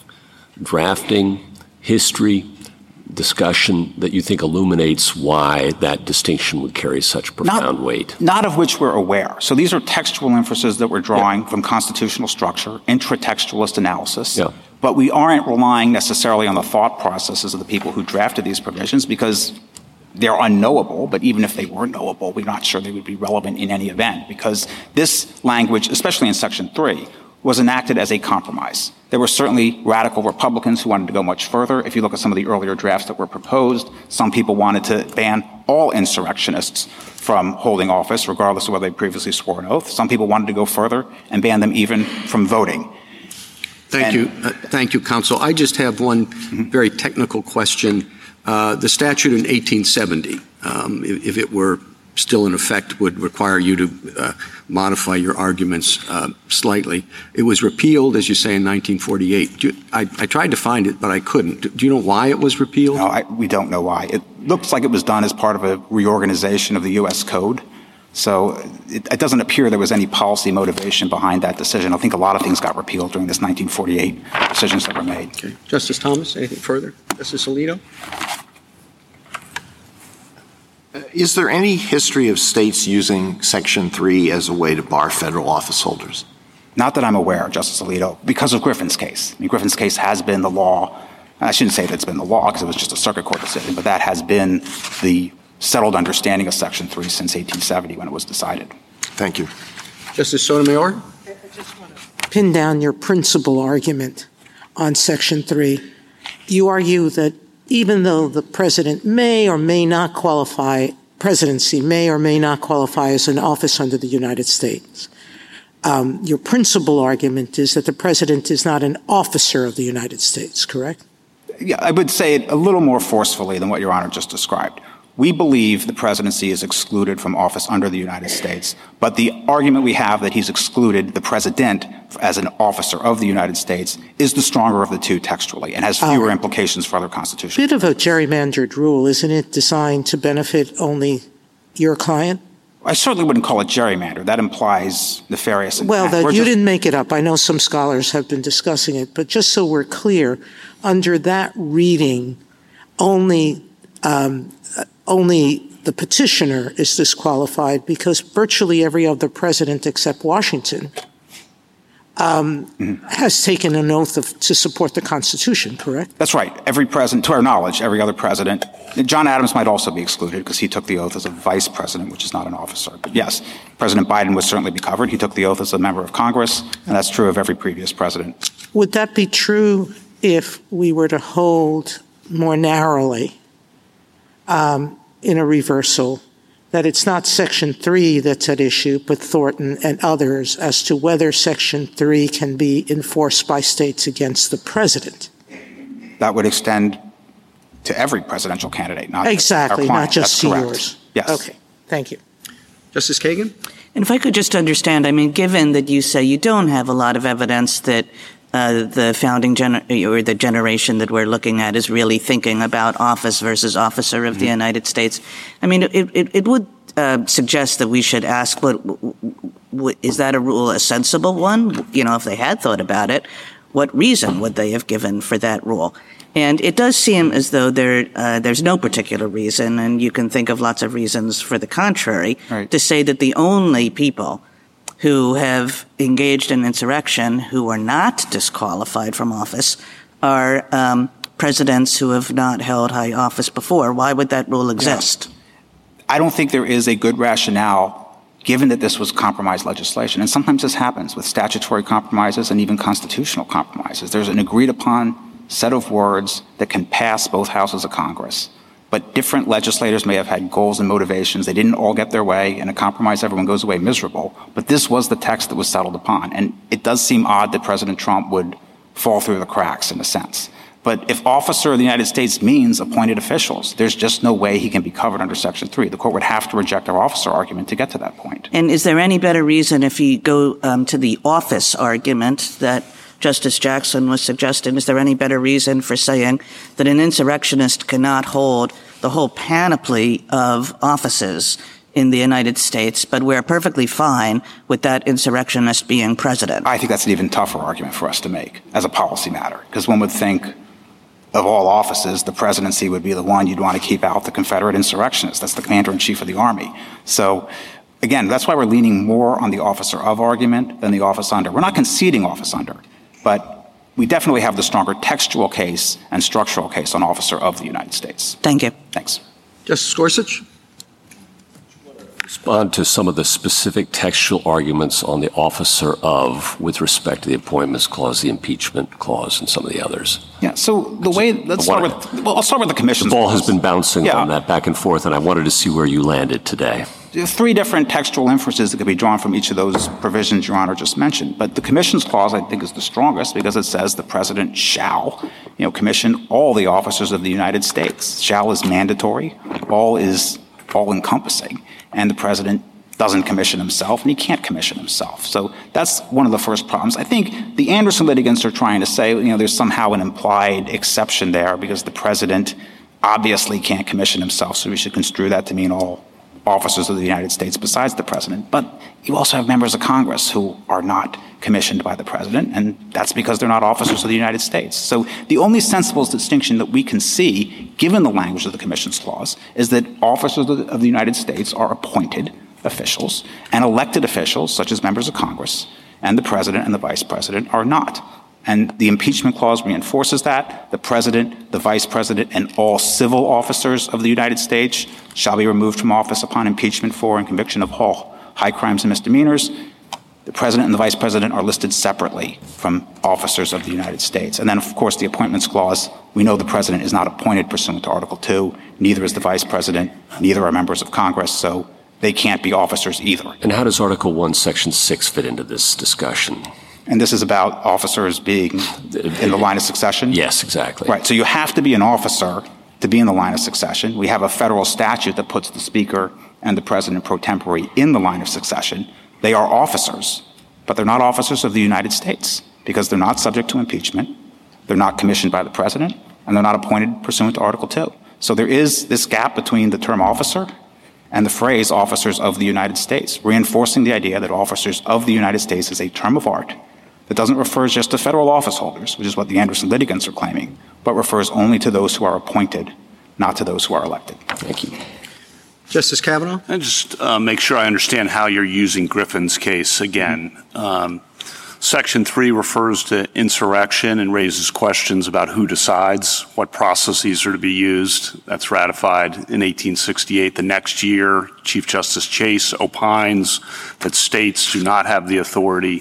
drafting, history, discussion that you think illuminates why that distinction would carry such profound weight? Not of which we're aware. So these are textual inferences that we're drawing from constitutional structure, intratextualist analysis. Yeah. But we aren't relying necessarily on the thought processes of the people who drafted these provisions because they're unknowable, but even if they were knowable, we're not sure they would be relevant in any event because this language, especially in Section 3, was enacted as a compromise. There were certainly radical Republicans who wanted to go much further. If you look at some of the earlier drafts that were proposed, some people wanted to ban all insurrectionists from holding office, regardless of whether they previously swore an oath. Some people wanted to go further and ban them even from voting. Thank you, counsel. I just have one very technical question. The statute in 1870, if it were still in effect, would require you to modify your arguments slightly. It was repealed, as you say, in 1948. I tried to find it, but I couldn't. Do you know why it was repealed? No, we don't know why. It looks like it was done as part of a reorganization of the U.S. Code. So it doesn't appear there was any policy motivation behind that decision. I think a lot of things got repealed during this 1948 decisions that were made. Okay. Justice Thomas, anything further? Justice Alito? Is there any history of states using Section 3 as a way to bar federal office holders? Not that I'm aware of, Justice Alito, because of Griffin's case. I mean, Griffin's case has been the law. I shouldn't say that it's been the law because it was just a circuit court decision, but that has been the settled understanding of Section 3 since 1870 when it was decided. Thank you. Justice Sotomayor? I just want to pin down your principal argument on Section 3. You argue that even though the president may or may not qualify, presidency may or may not qualify as an office under the United States, your principal argument is that the president is not an officer of the United States, correct? Yeah, I would say it a little more forcefully than what Your Honor just described. We believe the presidency is excluded from office under the United States, but the argument we have that he's excluded the president as an officer of the United States is the stronger of the two textually and has fewer implications for other constitutions. Bit of a gerrymandered rule, isn't it, designed to benefit only your client? I certainly wouldn't call it gerrymandered. That implies nefarious intent. Well, you didn't make it up. I know some scholars have been discussing it, but just so we're clear, under that reading, only the petitioner is disqualified because virtually every other president except Washington has taken an oath to support the Constitution, correct? That's right. Every president, to our knowledge, every other president. John Adams might also be excluded because he took the oath as a vice president, which is not an officer. But yes, President Biden would certainly be covered. He took the oath as a member of Congress, and that's true of every previous president. Would that be true if we were to hold more narrowly in a reversal that it's not Section 3 that's at issue, but Thornton and others as to whether Section 3 can be enforced by states against the president? That would extend to every presidential candidate, not exactly, just our not just to correct. yours. Yes. Okay. Thank you. Justice Kagan? And if I could just understand, I mean, given that you say you don't have a lot of evidence that the founding or the generation that we're looking at is really thinking about office versus officer of the United States. I mean, it would suggest that we should ask, is that a rule a sensible one? You know, if they had thought about it, what reason would they have given for that rule? And it does seem as though there's no particular reason, and you can think of lots of reasons for the contrary, to say that the only people who have engaged in insurrection who are not disqualified from office are presidents who have not held high office before. Why would that rule exist? I don't think there is a good rationale, given that this was compromise legislation. And sometimes this happens with statutory compromises and even constitutional compromises. There's an agreed upon set of words that can pass both houses of Congress. But different legislators may have had goals and motivations. They didn't all get their way. In a compromise, everyone goes away miserable. But this was the text that was settled upon. And it does seem odd that President Trump would fall through the cracks in a sense. But if officer of the United States means appointed officials, there's just no way he can be covered under Section 3. The court would have to reject our officer argument to get to that point. And is there any better reason if you go to the office argument that Justice Jackson was suggesting, is there any better reason for saying that an insurrectionist cannot hold the whole panoply of offices in the United States, but we're perfectly fine with that insurrectionist being president? I think that's an even tougher argument for us to make as a policy matter, because one would think of all offices, the presidency would be the one you'd want to keep out the Confederate insurrectionists. That's the commander-in-chief of the Army. So, again, that's why we're leaning more on the officer of argument than the office under. We're not conceding office under, but we definitely have the stronger textual case and structural case on officer of the United States. Thank you. Thanks. Justice Gorsuch? Respond to some of the specific textual arguments on the officer of with respect to the Appointments Clause, the Impeachment Clause, and some of the others. Yeah, so the way, I'll start with the Commission's The ball clause. has been bouncing on that back and forth, and I wanted to see where you landed today. There are three different textual inferences that could be drawn from each of those provisions Your Honor just mentioned. But the Commission's clause, I think, is the strongest because it says the President shall, commission all the officers of the United States. Shall is mandatory. All is all-encompassing. And the President doesn't commission himself, and he can't commission himself. So that's one of the first problems. I think the Anderson litigants are trying to say, there's somehow an implied exception there because the President obviously can't commission himself, so we should construe that to mean all officers of the United States besides the President. But you also have members of Congress who are not commissioned by the President, and that's because they're not officers of the United States. So the only sensible distinction that we can see, given the language of the Commission's clause, is that officers of the United States are appointed officials, and elected officials, such as members of Congress, and the President and the Vice President are not. And the Impeachment Clause reinforces that. The President, the Vice President, and all civil officers of the United States shall be removed from office upon impeachment for and conviction of all high crimes and misdemeanors. The President and the Vice President are listed separately from officers of the United States. And then, of course, the Appointments Clause, we know the President is not appointed pursuant to Article 2, neither is the Vice President, neither are members of Congress, so they can't be officers either. And how does Article 1, Section 6 fit into this discussion? And this is about officers being in the line of succession? Yes, exactly. Right. So you have to be an officer to be in the line of succession. We have a federal statute that puts the Speaker and the President pro tempore in the line of succession. They are officers, but they're not officers of the United States because they're not subject to impeachment, they're not commissioned by the President, and they're not appointed pursuant to Article 2. So there is this gap between the term officer and the phrase officers of the United States, reinforcing the idea that officers of the United States is a term of art that doesn't refer just to federal office holders, which is what the Anderson litigants are claiming, but refers only to those who are appointed, not to those who are elected. Thank you. Justice Kavanaugh? And just make sure I understand how you're using Griffin's case again. Section 3 refers to insurrection and raises questions about who decides what processes are to be used. That's ratified in 1868. The next year, Chief Justice Chase opines that states do not have the authority,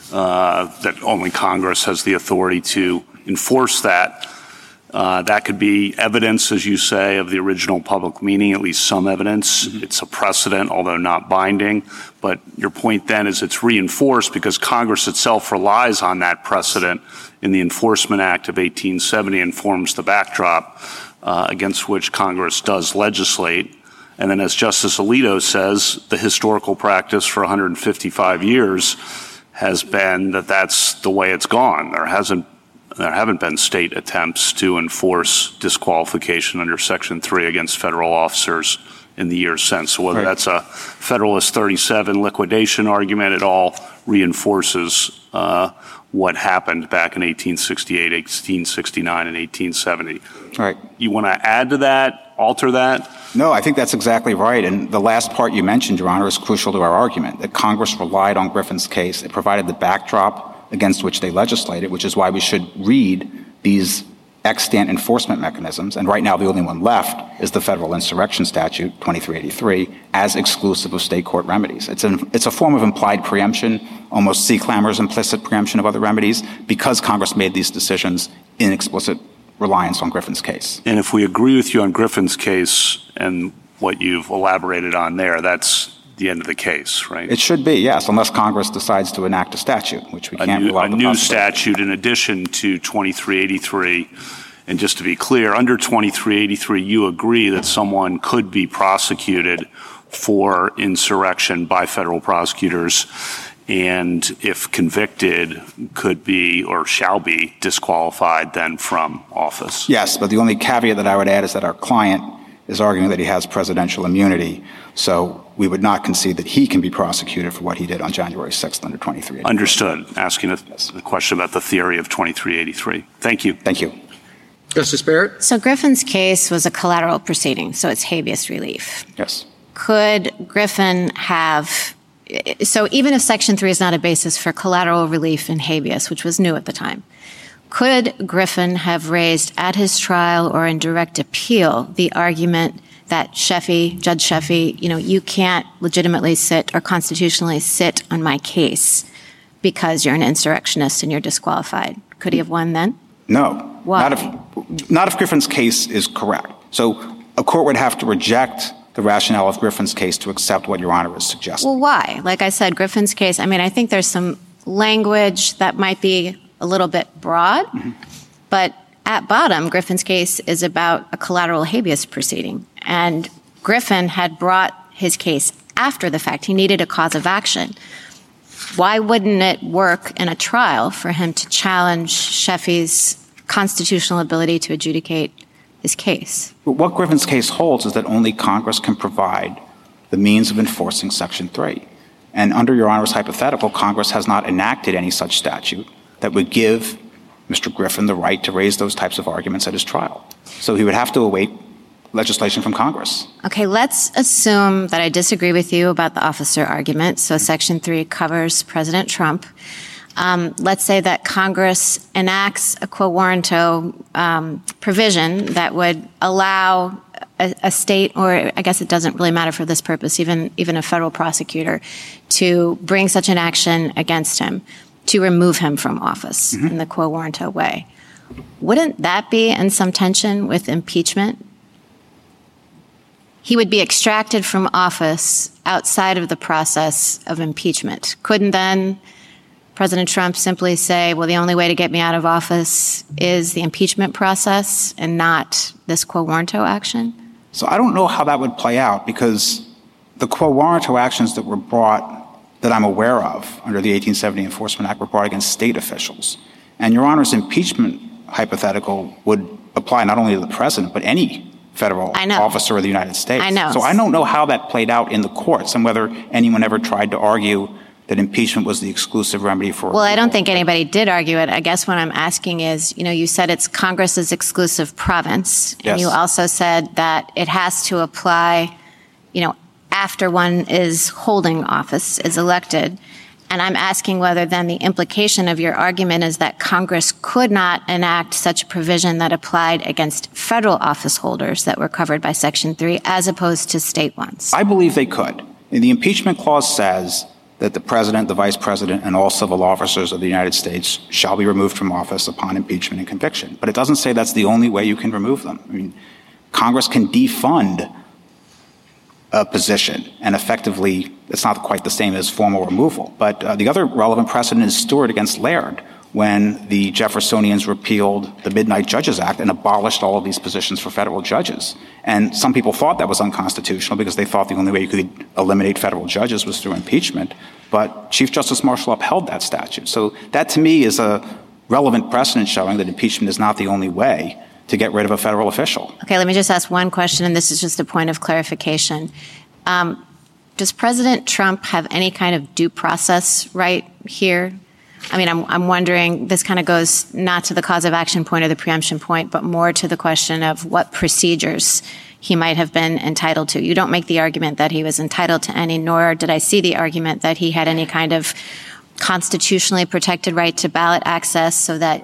that only Congress has the authority to enforce that. That could be evidence, as you say, of the original public meaning, at least some evidence. Mm-hmm. It's a precedent, although not binding. But your point then is it's reinforced because Congress itself relies on that precedent in the Enforcement Act of 1870 and forms the backdrop against which Congress does legislate. And then as Justice Alito says, the historical practice for 155 years has been that that's the way it's gone. There haven't been state attempts to enforce disqualification under Section 3 against federal officers in the years since. So whether that's a Federalist 37 liquidation argument, it all reinforces what happened back in 1868, 1869, and 1870. Right. You want to add to that, alter that? No, I think that's exactly right. And the last part you mentioned, Your Honor, is crucial to our argument, that Congress relied on Griffin's case. It provided the backdrop against which they legislated, which is why we should read these extant enforcement mechanisms, and right now the only one left is the federal insurrection statute, 2383, as exclusive of state court remedies. It's a form of implied preemption, almost C-clamor's implicit preemption of other remedies, because Congress made these decisions in explicit reliance on Griffin's case. And if we agree with you on Griffin's case and what you've elaborated on there, that's the end of the case, right? It should be, yes, unless Congress decides to enact a statute, which we can't rely on. A new statute in addition to 2383. And just to be clear, under 2383, you agree that someone could be prosecuted for insurrection by federal prosecutors and if convicted could be or shall be disqualified then from office. Yes, but the only caveat that I would add is that our client is arguing that he has presidential immunity, so we would not concede that he can be prosecuted for what he did on January 6th under 2383. Understood. Asking a question about the theory of 2383. Thank you. Thank you. Justice Barrett? So Griffin's case was a collateral proceeding, so it's habeas relief. Yes. Could Griffin have... So even if Section 3 is not a basis for collateral relief in habeas, which was new at the time, could Griffin have raised at his trial or in direct appeal the argument that Judge Sheffy, you can't legitimately sit or constitutionally sit on my case because you're an insurrectionist and you're disqualified? Could he have won then? No. Why? Not if Griffin's case is correct. So a court would have to reject the rationale of Griffin's case to accept what Your Honor is suggesting. Well, why? Like I said, Griffin's case, I think there's some language that might be a little bit broad, but at bottom, Griffin's case is about a collateral habeas proceeding. And Griffin had brought his case after the fact. He needed a cause of action. Why wouldn't it work in a trial for him to challenge Sheffy's constitutional ability to adjudicate his case? But what Griffin's case holds is that only Congress can provide the means of enforcing Section 3. And under Your Honor's hypothetical, Congress has not enacted any such statute that would give Mr. Griffin the right to raise those types of arguments at his trial. So he would have to await legislation from Congress. Okay, let's assume that I disagree with you about the officer argument. So Section 3 covers President Trump. Let's say that Congress enacts a quo warranto provision that would allow a state, or I guess it doesn't really matter for this purpose, even a federal prosecutor, to bring such an action against him, to remove him from office in the quo warranto way. Wouldn't that be in some tension with impeachment? He would be extracted from office outside of the process of impeachment. Couldn't then President Trump simply say, well, the only way to get me out of office is the impeachment process and not this quo warranto action? So I don't know how that would play out, because the quo warranto actions that were brought that I'm aware of under the 1870 Enforcement Act were brought against state officials. And Your Honor's impeachment hypothetical would apply not only to the president, but any federal officer of the United States. I know. So I don't know how that played out in the courts and whether anyone ever tried to argue that impeachment was the exclusive remedy for... Well, I don't think anybody did argue it. I guess what I'm asking is, you said it's Congress's exclusive province. And yes. You also said that it has to apply, after one is holding office, is elected. And I'm asking whether then the implication of your argument is that Congress could not enact such a provision that applied against federal office holders that were covered by Section 3 as opposed to state ones. I believe they could. And the impeachment clause says that the president, the vice president, and all civil officers of the United States shall be removed from office upon impeachment and conviction. But it doesn't say that's the only way you can remove them. Congress can defund a position, and effectively, it's not quite the same as formal removal. But the other relevant precedent is Stewart against Laird, when the Jeffersonians repealed the Midnight Judges Act and abolished all of these positions for federal judges. And some people thought that was unconstitutional because they thought the only way you could eliminate federal judges was through impeachment. But Chief Justice Marshall upheld that statute. So that, to me, is a relevant precedent showing that impeachment is not the only way to get rid of a federal official. Okay, let me just ask one question, and this is just a point of clarification. Does President Trump have any kind of due process right here? I'm wondering, this kind of goes not to the cause of action point or the preemption point, but more to the question of what procedures he might have been entitled to. You don't make the argument that he was entitled to any, nor did I see the argument that he had any kind of constitutionally protected right to ballot access so that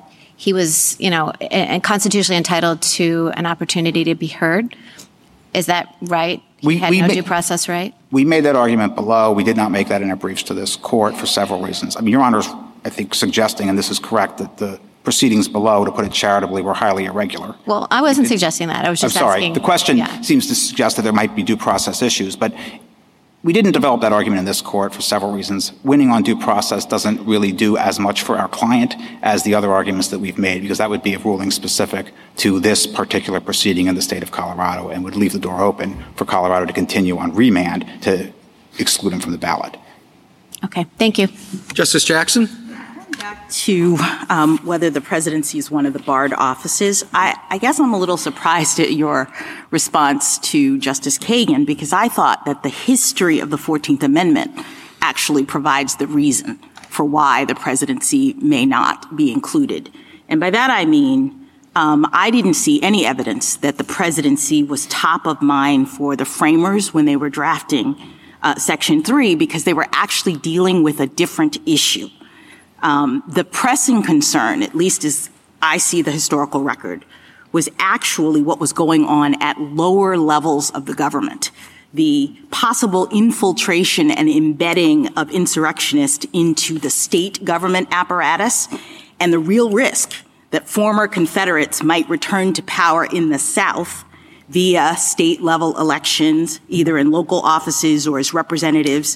he was, constitutionally entitled to an opportunity to be heard. Is that right? He had no due process right? We made that argument below. We did not make that in our briefs to this court for several reasons. I mean, Your Honor's, I think, suggesting, and this is correct, that the proceedings below, to put it charitably, were highly irregular. Well, I wasn't suggesting that. I was just asking. The question seems to suggest that there might be due process issues, but we didn't develop that argument in this court for several reasons. Winning on due process doesn't really do as much for our client as the other arguments that we've made, because that would be a ruling specific to this particular proceeding in the state of Colorado and would leave the door open for Colorado to continue on remand to exclude him from the ballot. Okay. Thank you. Justice Jackson? Back to whether the presidency is one of the barred offices, I guess I'm a little surprised at your response to Justice Kagan, because I thought that the history of the 14th Amendment actually provides the reason for why the presidency may not be included. And by that I mean I didn't see any evidence that the presidency was top of mind for the framers when they were drafting Section 3, because they were actually dealing with a different issue. The pressing concern, at least as I see the historical record, was actually what was going on at lower levels of the government. The possible infiltration and embedding of insurrectionists into the state government apparatus, and the real risk that former Confederates might return to power in the South via state-level elections, either in local offices or as representatives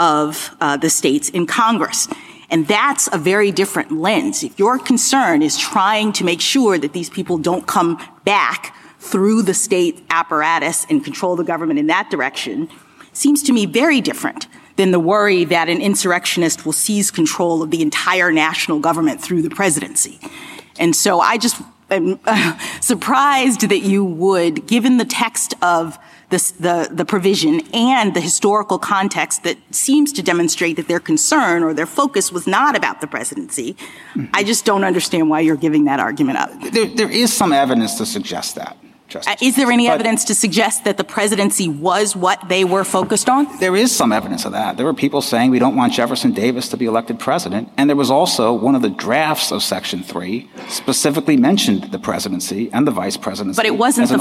of the states in Congress. And that's a very different lens. If your concern is trying to make sure that these people don't come back through the state apparatus and control the government in that direction, seems to me very different than the worry that an insurrectionist will seize control of the entire national government through the presidency. And so I just am surprised that you would, given the text of the provision and the historical context that seems to demonstrate that their concern or their focus was not about the presidency, I just don't understand why you're giving that argument up. There is some evidence to suggest that, Justice. Is there any evidence to suggest that the presidency was what they were focused on? There is some evidence of that. There were people saying we don't want Jefferson Davis to be elected president. And there was also one of the drafts of Section 3 specifically mentioned the presidency and the vice presidency. But it wasn't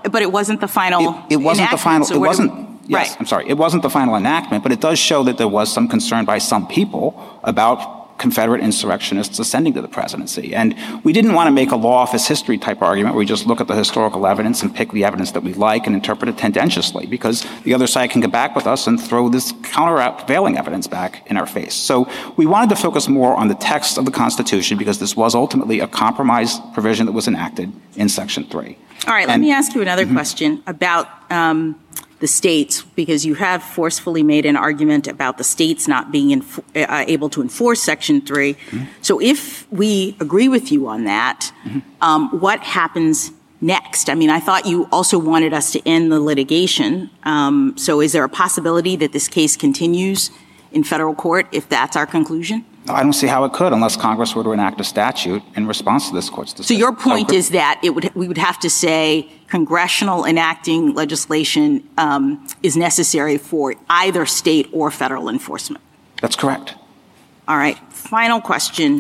the final. It wasn't the final. So it wasn't. Yes, right. I'm sorry. It wasn't the final enactment, but it does show that there was some concern by some people about Confederate insurrectionists ascending to the presidency. And we didn't want to make a law office history type argument where we just look at the historical evidence and pick the evidence that we like and interpret it tendentiously, because the other side can get back with us and throw this countervailing evidence back in our face. So we wanted to focus more on the text of the Constitution, because this was ultimately a compromise provision that was enacted in Section 3. All right, let me ask you another question about the states, because you have forcefully made an argument about the states not being able to enforce Section 3. So if we agree with you on that, what happens next? I mean, I thought you also wanted us to end the litigation. So is there a possibility that this case continues in federal court if that's our conclusion? I don't see how it could unless Congress were to enact a statute in response to this court's decision. So your point is that we would have to say congressional enacting legislation is necessary for either state or federal enforcement. That's correct. All right. Final question.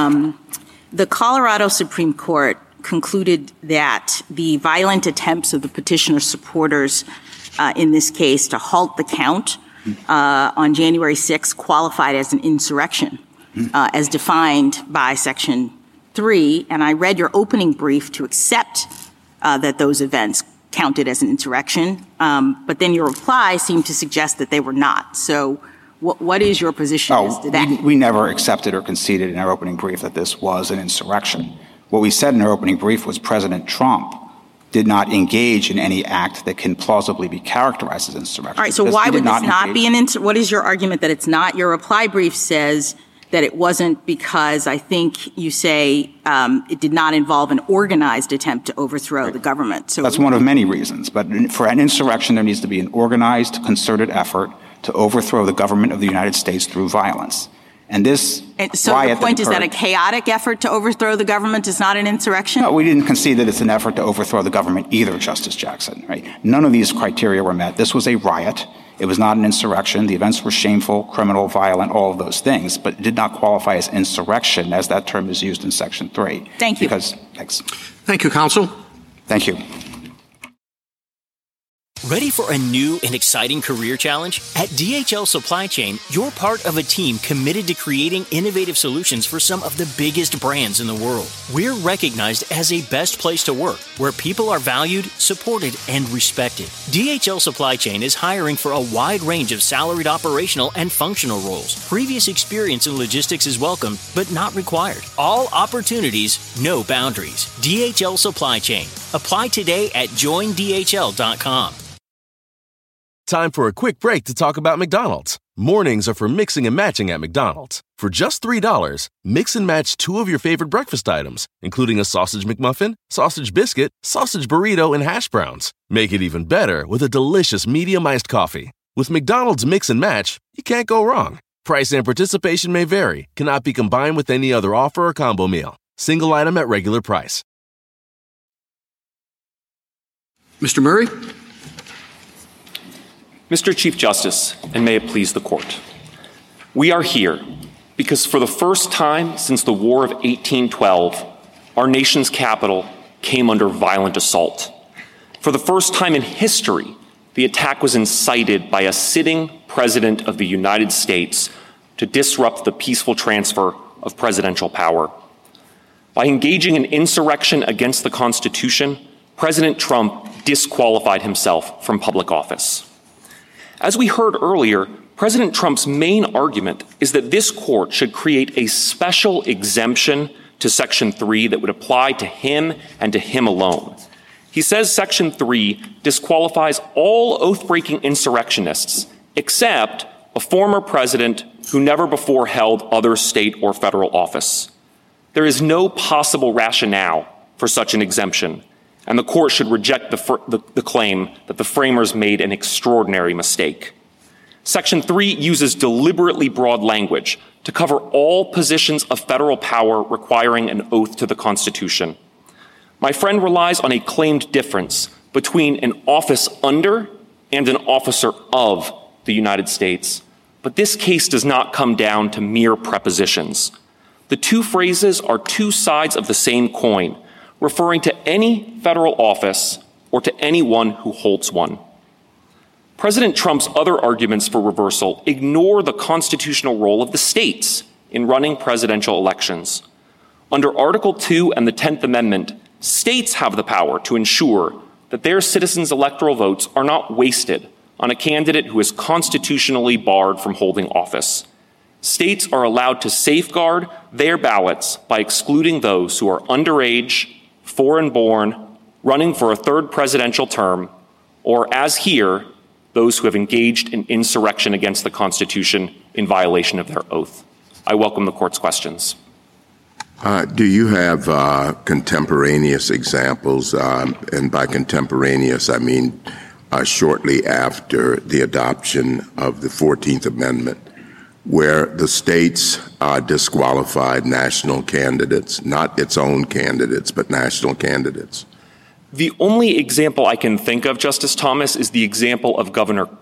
The Colorado Supreme Court concluded that the violent attempts of the petitioner's supporters in this case to halt the count on January 6th qualified as an insurrection, as defined by Section 3. And I read your opening brief to accept that those events counted as an insurrection. But then your reply seemed to suggest that they were not. So what is your position as to that? We never accepted or conceded in our opening brief that this was an insurrection. What we said in our opening brief was President Trump did not engage in any act that can plausibly be characterized as insurrection. All right, so why would this not be what is your argument that it's not? Your reply brief says that it wasn't because I think you say it did not involve an organized attempt to overthrow the government. So that's one of many reasons. But for an insurrection, there needs to be an organized, concerted effort to overthrow the government of the United States through violence. And so your point is that a chaotic effort to overthrow the government is not an insurrection? No, we didn't concede that it's an effort to overthrow the government either, Justice Jackson. Right? None of these criteria were met. This was a riot. It was not an insurrection. The events were shameful, criminal, violent, all of those things, but it did not qualify as insurrection as that term is used in Section 3. Thank you. Thanks. Thank you, counsel. Thank you. Ready for a new and exciting career challenge? At DHL Supply Chain, you're part of a team committed to creating innovative solutions for some of the biggest brands in the world. We're recognized as a best place to work, where people are valued, supported, and respected. DHL Supply Chain is hiring for a wide range of salaried operational and functional roles. Previous experience in logistics is welcome, but not required. All opportunities, no boundaries. DHL Supply Chain. Apply today at joindhl.com. Time for a quick break to talk about McDonald's. Mornings are for mixing and matching at McDonald's. For just $3, mix and match 2 of your favorite breakfast items, including a sausage McMuffin, sausage biscuit, sausage burrito, and hash browns. Make it even better with a delicious medium iced coffee. With McDonald's Mix and Match, you can't go wrong. Price and participation may vary, cannot be combined with any other offer or combo meal. Single item at regular price. Mr. Murray? Mr. Chief Justice, and may it please the Court, we are here because for the first time since the War of 1812, our nation's capital came under violent assault. For the first time in history, the attack was incited by a sitting President of the United States to disrupt the peaceful transfer of presidential power. By engaging in insurrection against the Constitution, President Trump disqualified himself from public office. As we heard earlier, President Trump's main argument is that this court should create a special exemption to Section 3 that would apply to him and to him alone. He says Section 3 disqualifies all oath-breaking insurrectionists except a former president who never before held other state or federal office. There is no possible rationale for such an exemption, and the court should reject the claim that the framers made an extraordinary mistake. Section 3 uses deliberately broad language to cover all positions of federal power requiring an oath to the Constitution. My friend relies on a claimed difference between an office under and an officer of the United States, but this case does not come down to mere prepositions. The two phrases are two sides of the same coin, referring to any federal office or to anyone who holds one. President Trump's other arguments for reversal ignore the constitutional role of the states in running presidential elections. Under Article 2 and the 10th Amendment, states have the power to ensure that their citizens' electoral votes are not wasted on a candidate who is constitutionally barred from holding office. States are allowed to safeguard their ballots by excluding those who are underage, foreign-born, running for a third presidential term, or, as here, those who have engaged in insurrection against the Constitution in violation of their oath. I welcome the Court's questions. Do you have contemporaneous examples, and by contemporaneous I mean shortly after the adoption of the 14th Amendment, where the states disqualified national candidates, not its own candidates, but national candidates? The only example I can think of, Justice Thomas, is the example of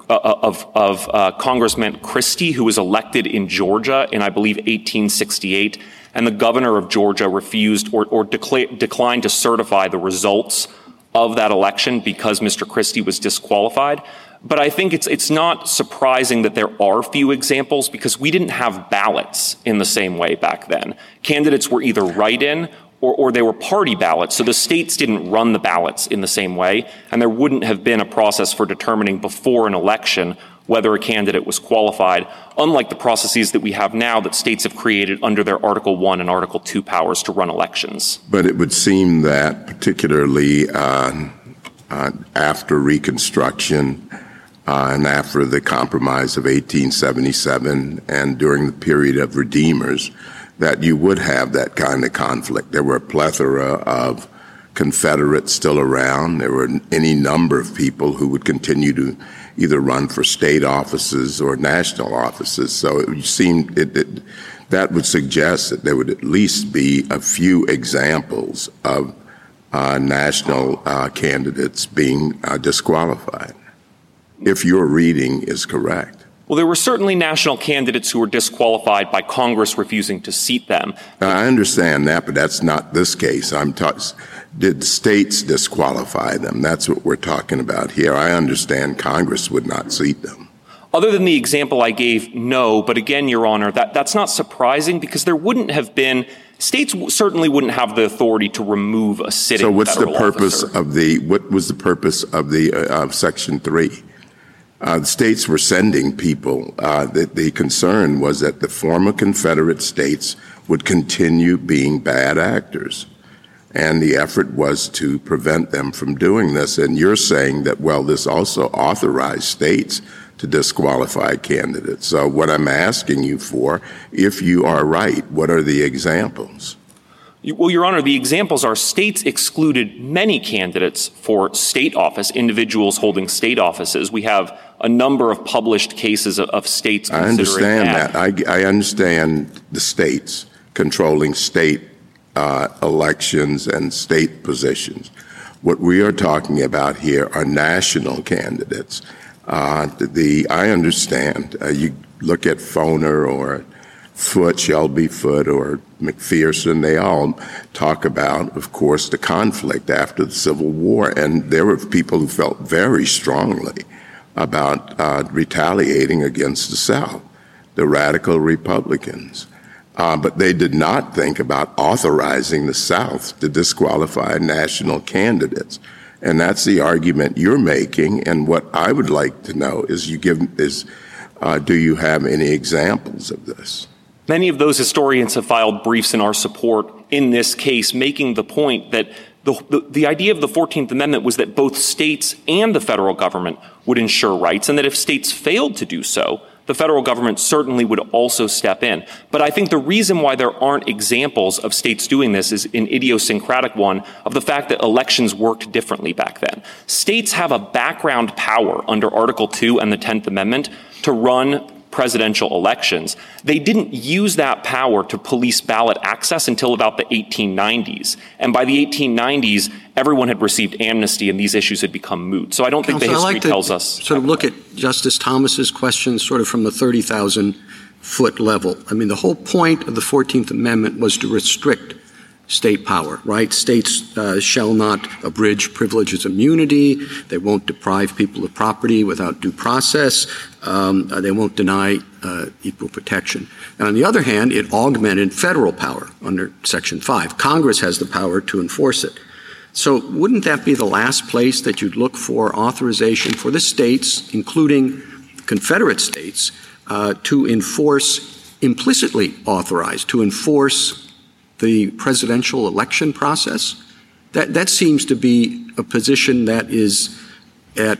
Congressman Christie, who was elected in Georgia in, I believe, 1868, and the governor of Georgia refused or declined to certify the results of that election because Mr. Christie was disqualified. But I think it's not surprising that there are few examples because we didn't have ballots in the same way back then. Candidates were either write-in or they were party ballots, so the states didn't run the ballots in the same way, and there wouldn't have been a process for determining before an election whether a candidate was qualified, unlike the processes that we have now that states have created under their Article 1 and Article 2 powers to run elections. But it would seem that particularly after Reconstruction and after the Compromise of 1877 and during the period of Redeemers, that you would have that kind of conflict. There were a plethora of Confederates still around. There were any number of people who would continue to either run for state offices or national offices. So it seemed that would suggest that there would at least be a few examples of national candidates being disqualified. if your reading is correct. Well, there were certainly national candidates who were disqualified by Congress refusing to seat them. I understand that, but that's not this case. Did states disqualify them? That's what we're talking about here. I understand Congress would not seat them. Other than the example I gave, no. But again, Your Honor, that's not surprising because there wouldn't have been – states certainly wouldn't have the authority to remove a sitting federal officer. So what was the purpose of the Section 3? The states were sending people. The concern was that the former Confederate states would continue being bad actors. And the effort was to prevent them from doing this. And you're saying that, well, this also authorized states to disqualify candidates. So what I'm asking you for, if you are right, what are the examples? Well, Your Honor, the examples are states excluded many candidates for state office, individuals holding state offices. We have a number of published cases of states considering that. I understand that. I understand the states controlling state elections and state positions. What we are talking about here are national candidates. I understand. You look at Foner or Foote, Shelby Foote, or McPherson, they all talk about, of course, the conflict after the Civil War. And there were people who felt very strongly about retaliating against the South, the radical Republicans. But they did not think about authorizing the South to disqualify national candidates. And that's the argument you're making. And what I would like to know is do you have any examples of this? Many of those historians have filed briefs in our support in this case, making the point that the idea of the 14th Amendment was that both states and the federal government would ensure rights, and that if states failed to do so, the federal government certainly would also step in. But I think the reason why there aren't examples of states doing this is an idiosyncratic one of the fact that elections worked differently back then. States have a background power under Article 2 and the 10th Amendment to run presidential elections. They didn't use that power to police ballot access until about the 1890s. And by the 1890s, everyone had received amnesty and these issues had become moot. So I don't think the history tells us. Sort of look at Justice Thomas's question sort of from the 30,000-foot level. I mean, the whole point of the 14th Amendment was to restrict state power, right? States shall not abridge privileges immunity. They won't deprive people of property without due process. They won't deny equal protection. And on the other hand, it augmented federal power under Section 5. Congress has the power to enforce it. So wouldn't that be the last place that you'd look for authorization for the states, including Confederate states, to enforce, implicitly authorized, to enforce the presidential election process? That seems to be a position that is at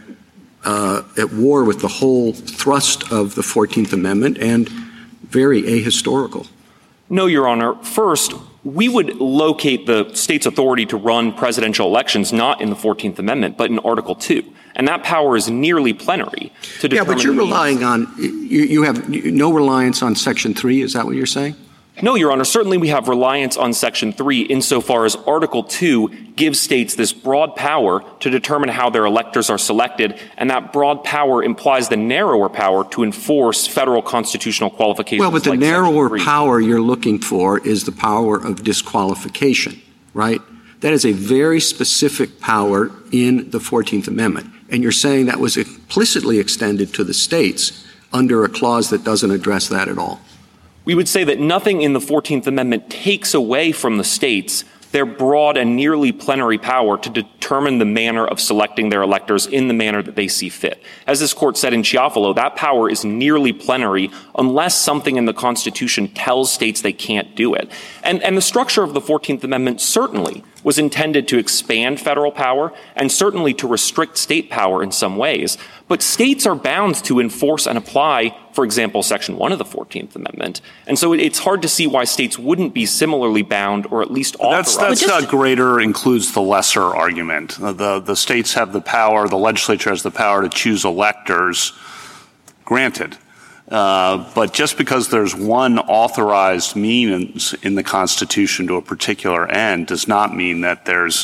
war with the whole thrust of the 14th Amendment and very ahistorical. No, Your Honor. First, we would locate the state's authority to run presidential elections not in the 14th Amendment, but in Article 2. And that power is nearly plenary to determine. Yeah, but you're relying on – you have no reliance on Section 3. Is that what you're saying? No, Your Honor. Certainly we have reliance on Section 3 insofar as Article 2 gives states this broad power to determine how their electors are selected, and that broad power implies the narrower power to enforce federal constitutional qualifications. Well, but the narrower power you're looking for is the power of disqualification, right? That is a very specific power in the 14th Amendment, and you're saying that was implicitly extended to the states under a clause that doesn't address that at all. We would say that nothing in the 14th Amendment takes away from the states their broad and nearly plenary power to determine the manner of selecting their electors in the manner that they see fit. As this court said in Chiafalo, that power is nearly plenary unless something in the Constitution tells states they can't do it. And the structure of the 14th Amendment certainly was intended to expand federal power and certainly to restrict state power in some ways. But states are bound to enforce and apply, for example, Section 1 of the 14th Amendment. And so it's hard to see why states wouldn't be similarly bound or at least authorized. That's greater includes the lesser argument. The states have the power, the legislature has the power to choose electors, granted. But just because there's one authorized means in the Constitution to a particular end does not mean that there's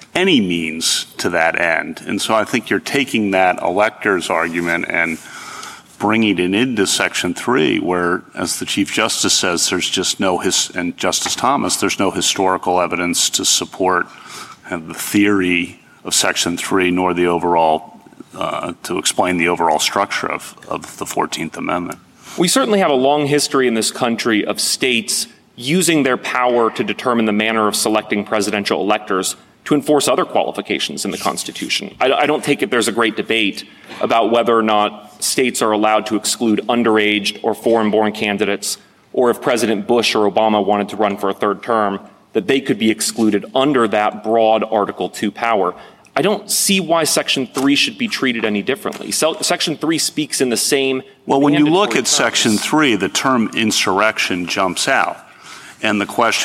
any means to that end. And so I think you're taking that electors argument and bringing it into Section 3, where, as the Chief Justice says, there's just no and Justice Thomas, there's no historical evidence to support the theory of Section 3, nor the overall, to explain the overall structure of the 14th Amendment. We certainly have a long history in this country of states using their power to determine the manner of selecting presidential electors to enforce other qualifications in the Constitution. I don't take it there's a great debate about whether or not states are allowed to exclude underage or foreign-born candidates, or if President Bush or Obama wanted to run for a third term, that they could be excluded under that broad Article II power. I don't see why Section 3 should be treated any differently. Section 3 speaks in the same... Well, when you look at Section 3, the term insurrection jumps out. And the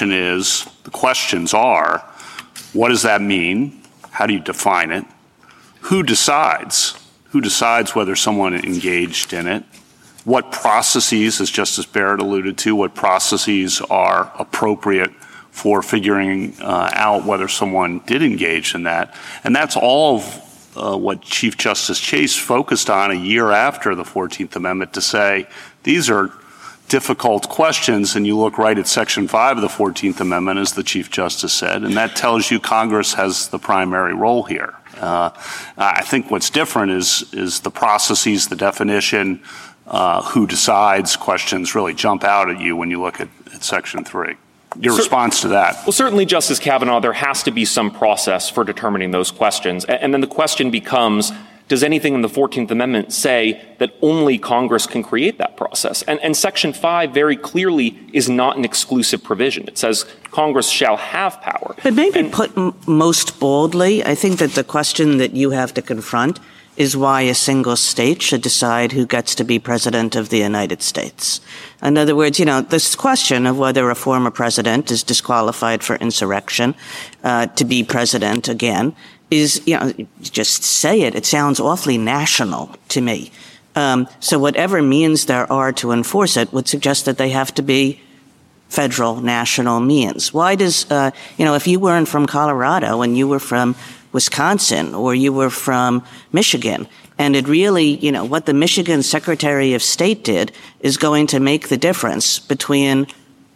questions are, what does that mean? How do you define it? Who decides? Who decides whether someone engaged in it? What processes, as Justice Barrett alluded to, what processes are appropriate for figuring out whether someone did engage in that? And that's all what Chief Justice Chase focused on a year after the 14th Amendment to say, these are difficult questions, and you look right at Section 5 of the 14th Amendment, as the Chief Justice said, and that tells you Congress has the primary role here. I think what's different is the processes, the definition, who decides questions really jump out at you when you look at Section 3. Your response to that? Well, certainly, Justice Kavanaugh, there has to be some process for determining those questions. And then the question becomes, does anything in the 14th Amendment say that only Congress can create that process? And Section 5 very clearly is not an exclusive provision. It says Congress shall have power. But maybe put most boldly, I think that the question that you have to confront is why a single state should decide who gets to be president of the United States. In other words, this question of whether a former president is disqualified for insurrection to be president again is, just say it. It sounds awfully national to me. So whatever means there are to enforce it would suggest that they have to be federal, national means. Why does, if you weren't from Colorado and you were from Wisconsin or you were from Michigan, and it really, what the Michigan Secretary of State did is going to make the difference between,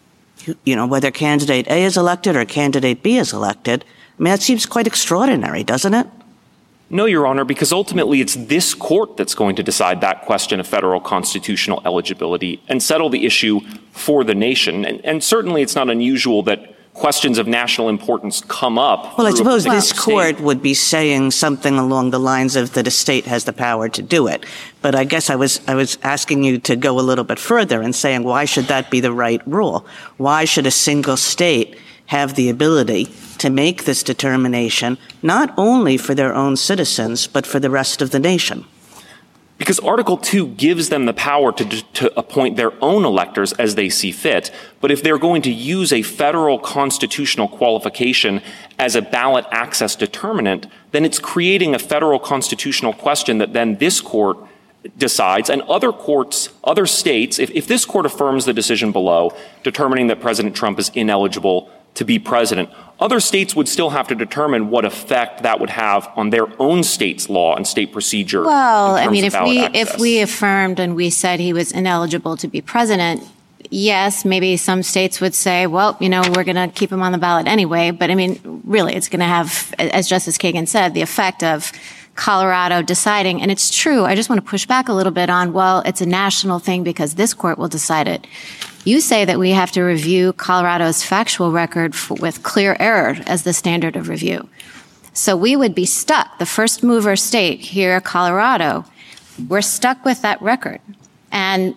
whether candidate A is elected or candidate B is elected. I mean, that seems quite extraordinary, doesn't it? No, Your Honor, because ultimately it's this court that's going to decide that question of federal constitutional eligibility and settle the issue for the nation. And certainly it's not unusual that questions of national importance come up. Well, I suppose this court would be saying something along the lines of that a state has the power to do it. But I guess I was asking you to go a little bit further and saying, why should that be the right rule? Why should a single state have the ability to make this determination, not only for their own citizens, but for the rest of the nation? Because Article 2 gives them the power to appoint their own electors as they see fit. But if they're going to use a federal constitutional qualification as a ballot access determinant, then it's creating a federal constitutional question that then this court decides, and other courts, other states, if this court affirms the decision below, determining that President Trump is ineligible to be president, other states would still have to determine what effect that would have on their own state's law and state procedure. Well, I mean, if we affirmed and we said he was ineligible to be president, yes, maybe some states would say, well, we're going to keep him on the ballot anyway. But I mean, really, it's going to have, as Justice Kagan said, the effect of Colorado deciding. And it's true. I just want to push back a little bit on, well, it's a national thing because this court will decide it. You say that we have to review Colorado's factual record with clear error as the standard of review. So we would be stuck. The first mover state here, Colorado, we're stuck with that record. And,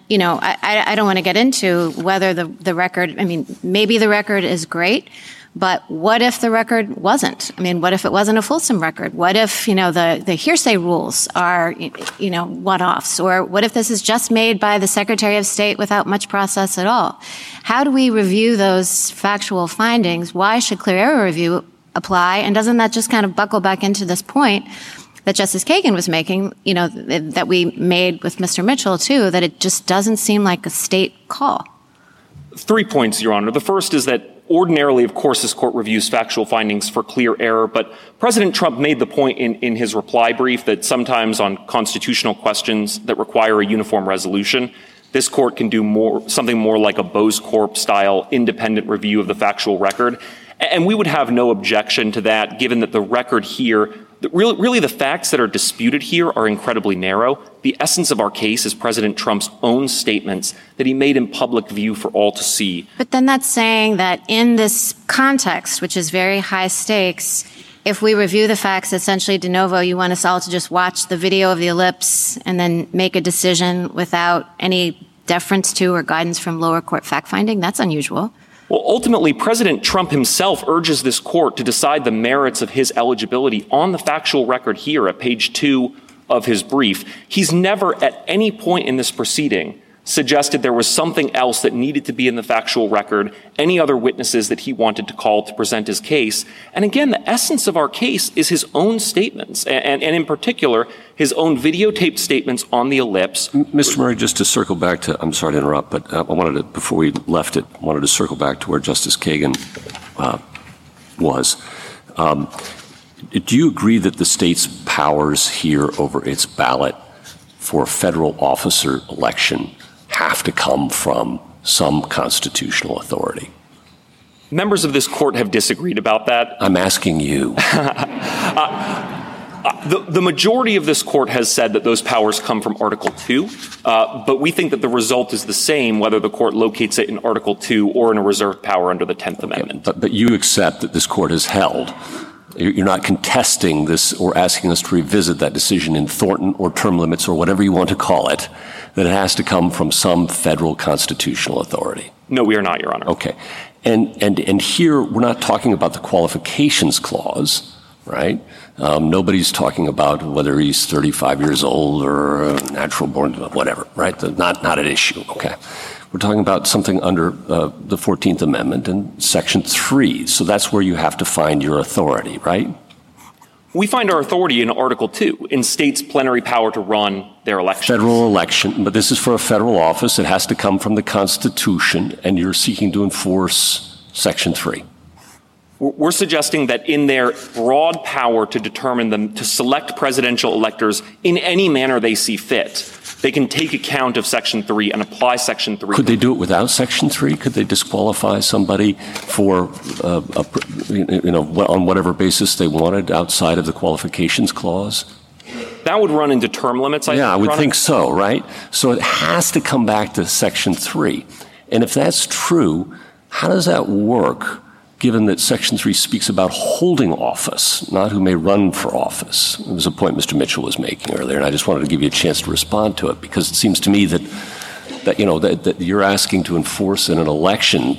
I don't want to get into whether the record, maybe the record is great, but what if the record wasn't? I mean, what if it wasn't a fulsome record? What if, the hearsay rules are, one-offs? Or what if this is just made by the Secretary of State without much process at all? How do we review those factual findings? Why should clear error review apply? And doesn't that just kind of buckle back into this point that Justice Kagan was making, that we made with Mr. Mitchell, too, that it just doesn't seem like a state call? 3 points, Your Honor. The first is that ordinarily, of course, this court reviews factual findings for clear error, but President Trump made the point in his reply brief that sometimes on constitutional questions that require a uniform resolution, this court can do something more like a Bose Corp-style independent review of the factual record. And we would have no objection to that, given that the record here, really the facts that are disputed here are incredibly narrow. The essence of our case is President Trump's own statements that he made in public view for all to see. But then that's saying that in this context, which is very high stakes, if we review the facts essentially de novo, you want us all to just watch the video of the ellipse and then make a decision without any deference to or guidance from lower court fact-finding? That's unusual. Well, ultimately, President Trump himself urges this court to decide the merits of his eligibility on the factual record here at page 2 of his brief. He's never at any point in this proceeding suggested there was something else that needed to be in the factual record, any other witnesses that he wanted to call to present his case. And again, the essence of our case is his own statements, and in particular, his own videotaped statements on the ellipse. Mr. Murray, just to circle back to, I'm sorry to interrupt, but I wanted to, before we left it, I wanted to circle back to where Justice Kagan was. Do you agree that the state's powers here over its ballot for a federal officer election have to come from some constitutional authority? Members of this court have disagreed about that. I'm asking you. The majority of this court has said that those powers come from Article 2, but we think that the result is the same whether the court locates it in Article 2 or in a reserved power under the 10th Amendment. But you accept that this court has held. You're not contesting this or asking us to revisit that decision in Thornton or term limits or whatever you want to call it, that it has to come from some federal constitutional authority. No, we are not, Your Honor. Okay. And here we're not talking about the qualifications clause, right? Nobody's talking about whether he's 35 years old or natural born, whatever, right? Not at issue, okay? We're talking about something under the 14th Amendment and Section 3. So that's where you have to find your authority, right? We find our authority in Article 2, in states' plenary power to run their elections. Federal election, but this is for a federal office. It has to come from the Constitution, and you're seeking to enforce Section 3. We're suggesting that in their broad power to determine them, to select presidential electors in any manner they see fit, they can take account of Section 3 and apply Section 3. Could they do it without Section 3? Could they disqualify somebody for, on whatever basis they wanted outside of the qualifications clause? That would run into term limits, I think. Yeah, I would think so, right? So it has to come back to Section 3. And if that's true, how does that work, given that Section 3 speaks about holding office, not who may run for office? It was a point Mr. Mitchell was making earlier, and I just wanted to give you a chance to respond to it, because it seems to me that you're asking to enforce in an election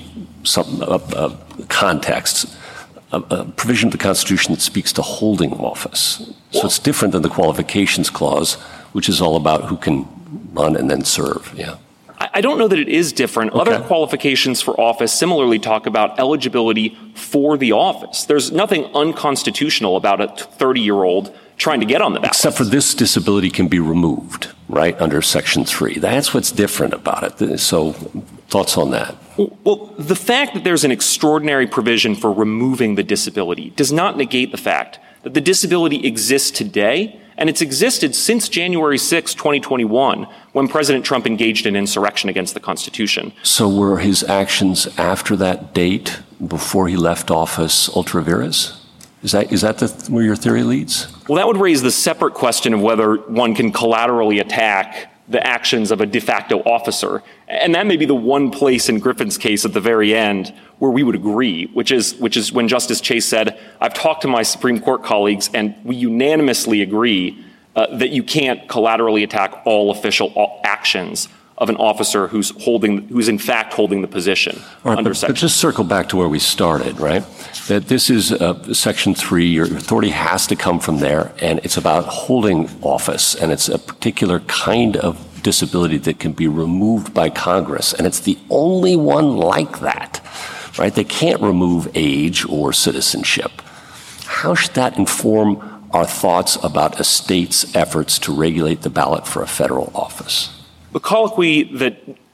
context a provision of the Constitution that speaks to holding office. So it's different than the qualifications clause, which is all about who can run and then serve, yeah. I don't know that it is different. Okay. Other qualifications for office similarly talk about eligibility for the office. There's nothing unconstitutional about a 30-year-old trying to get on the ballot. Except for this disability can be removed, right, under Section 3. That's what's different about it. So thoughts on that? Well, the fact that there's an extraordinary provision for removing the disability does not negate the fact that the disability exists today, and it's existed since January 6, 2021, when President Trump engaged in insurrection against the Constitution. So were his actions after that date, before he left office, ultra vires? Is that where your theory leads? Well, that would raise the separate question of whether one can collaterally attack the actions of a de facto officer. And that may be the one place in Griffin's case at the very end where we would agree, which is when Justice Chase said, I've talked to my Supreme Court colleagues and we unanimously agree that you can't collaterally attack all official actions of an officer who's in fact holding the position under Section. But just circle back to where we started, right? That this is Section 3, your authority has to come from there, and it's about holding office, and it's a particular kind of disability that can be removed by Congress, and it's the only one like that, right? They can't remove age or citizenship. How should that inform our thoughts about a state's efforts to regulate the ballot for a federal office? The colloquy that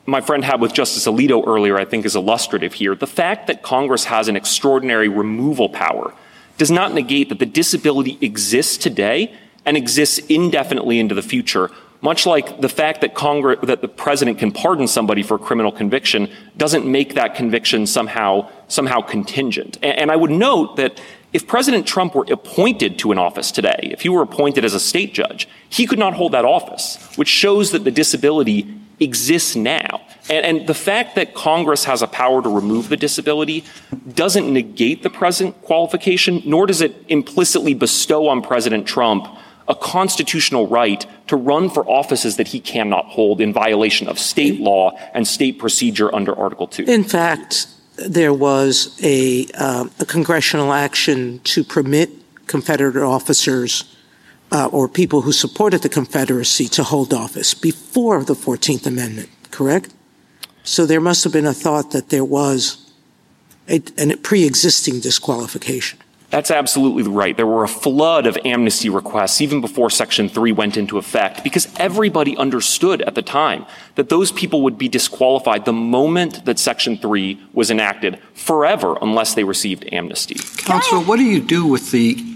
my friend had with Justice Alito earlier, I think, is illustrative here. The fact that Congress has an extraordinary removal power does not negate that the disability exists today and exists indefinitely into the future, much like the fact that that the president can pardon somebody for a criminal conviction doesn't make that conviction somehow contingent. And I would note that if President Trump were appointed to an office today, if he were appointed as a state judge, he could not hold that office, which shows that the disability exists now. And the fact that Congress has a power to remove the disability doesn't negate the present qualification, nor does it implicitly bestow on President Trump a constitutional right to run for offices that he cannot hold in violation of state law and state procedure under Article 2. In fact, there was a congressional action to permit Confederate officers or people who supported the Confederacy to hold office before the 14th Amendment, correct? So there must have been a thought that there was a pre-existing disqualification. That's absolutely right. There were a flood of amnesty requests even before Section 3 went into effect because everybody understood at the time that those people would be disqualified the moment that Section 3 was enacted forever unless they received amnesty. Counselor, what do you do with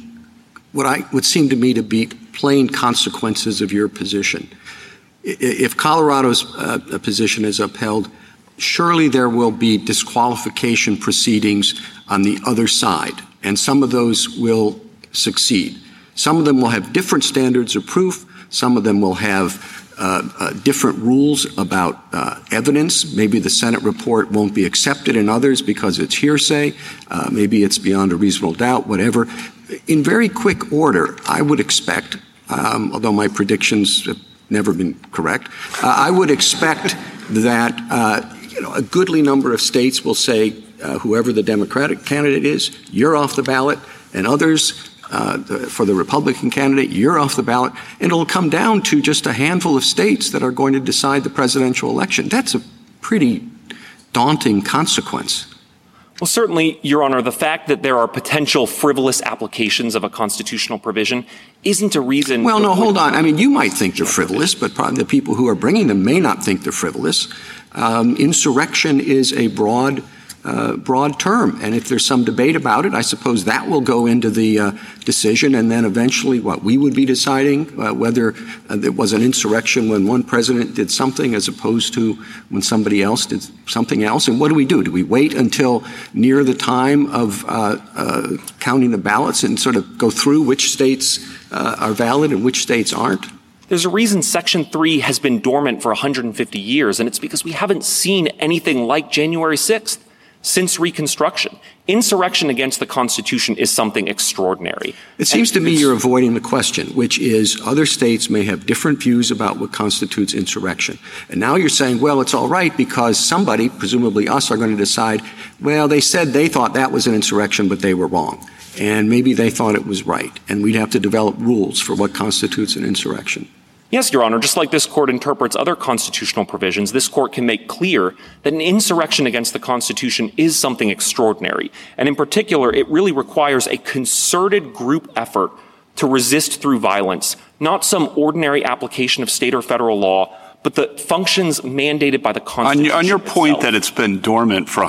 what would seem to me to be plain consequences of your position? If Colorado's position is upheld, surely there will be disqualification proceedings on the other side, and some of those will succeed. Some of them will have different standards of proof. Some of them will have different rules about evidence. Maybe the Senate report won't be accepted in others because it's hearsay. Maybe it's beyond a reasonable doubt, whatever. In very quick order, I would expect, although my predictions have never been correct, I would expect that a goodly number of states will say, whoever the Democratic candidate is, you're off the ballot, and others, for the Republican candidate, you're off the ballot, and it'll come down to just a handful of states that are going to decide the presidential election. That's a pretty daunting consequence. Well, certainly, Your Honor, the fact that there are potential frivolous applications of a constitutional provision isn't a reason. Well, no, hold on. I mean, you might think they're frivolous, but probably the people who are bringing them may not think they're frivolous. Insurrection is a broad term, and if there's some debate about it, I suppose that will go into the decision, and then eventually we would be deciding whether there was an insurrection when one president did something as opposed to when somebody else did something else. And what do? Do we wait until near the time of counting the ballots and sort of go through which states are valid and which states aren't? There's a reason Section 3 has been dormant for 150 years, and it's because we haven't seen anything like January 6th. Since Reconstruction. Insurrection against the Constitution is something extraordinary. It seems to me you're avoiding the question, which is other states may have different views about what constitutes insurrection. And now you're saying, well, it's all right because somebody, presumably us, are going to decide, well, they said they thought that was an insurrection, but they were wrong. And maybe they thought it was right. And we'd have to develop rules for what constitutes an insurrection. Yes, Your Honor. Just like this court interprets other constitutional provisions, this court can make clear that an insurrection against the Constitution is something extraordinary. And in particular, it really requires a concerted group effort to resist through violence, not some ordinary application of state or federal law, but the functions mandated by the Constitution. On your point that it's been dormant for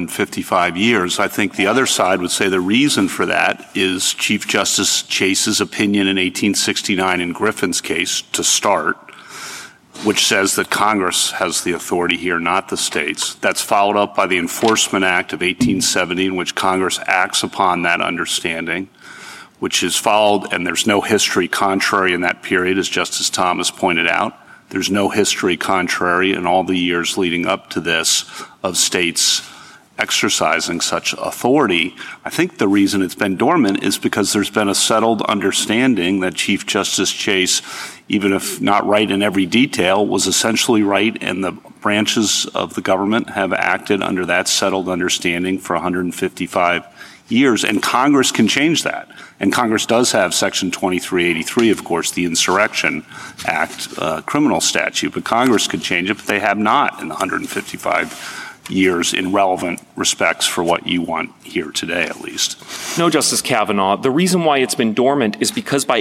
155 years, I think the other side would say the reason for that is Chief Justice Chase's opinion in 1869 in Griffin's case, to start, which says that Congress has the authority here, not the states. That's followed up by the Enforcement Act of 1870, in which Congress acts upon that understanding, which is followed, and there's no history contrary in that period, as Justice Thomas pointed out. There's no history contrary in all the years leading up to this of states exercising such authority. I think the reason it's been dormant is because there's been a settled understanding that Chief Justice Chase, even if not right in every detail, was essentially right, and the branches of the government have acted under that settled understanding for 155 years, and Congress can change that. And Congress does have Section 2383, of course, the Insurrection Act criminal statute, but Congress could change it, but they have not in the 155 years in relevant respects for what you want here today, at least. No, Justice Kavanaugh. The reason why it's been dormant is because by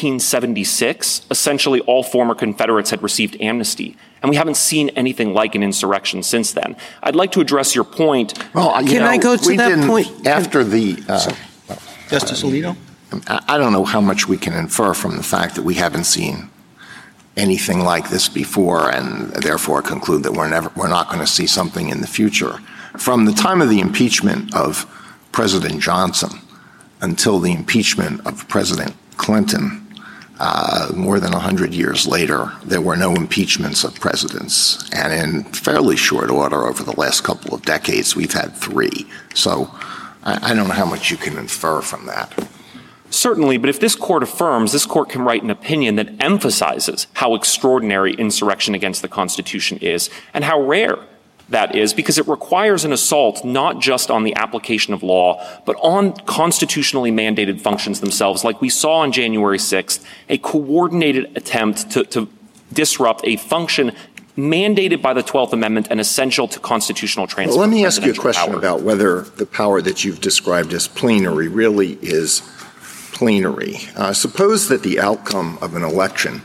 1876, essentially all former Confederates had received amnesty, and we haven't seen anything like an insurrection since then. I'd like to address your point. Well, Can I go to that point? After the Justice Alito? I don't know how much we can infer from the fact that we haven't seen anything like this before and therefore conclude that we're not going to see something in the future. From the time of the impeachment of President Johnson until the impeachment of President Clinton, more than 100 years later, there were no impeachments of presidents. And in fairly short order over the last couple of decades, we've had 3. So I don't know how much you can infer from that. Certainly, but if this court affirms, this court can write an opinion that emphasizes how extraordinary insurrection against the Constitution is and how rare that is, because it requires an assault not just on the application of law, but on constitutionally mandated functions themselves, like we saw on January 6th, a coordinated attempt to disrupt a function mandated by the 12th Amendment and essential to constitutional transfer. Well, let me ask you a question about whether the power that you've described as plenary really is plenary. Suppose that the outcome of an election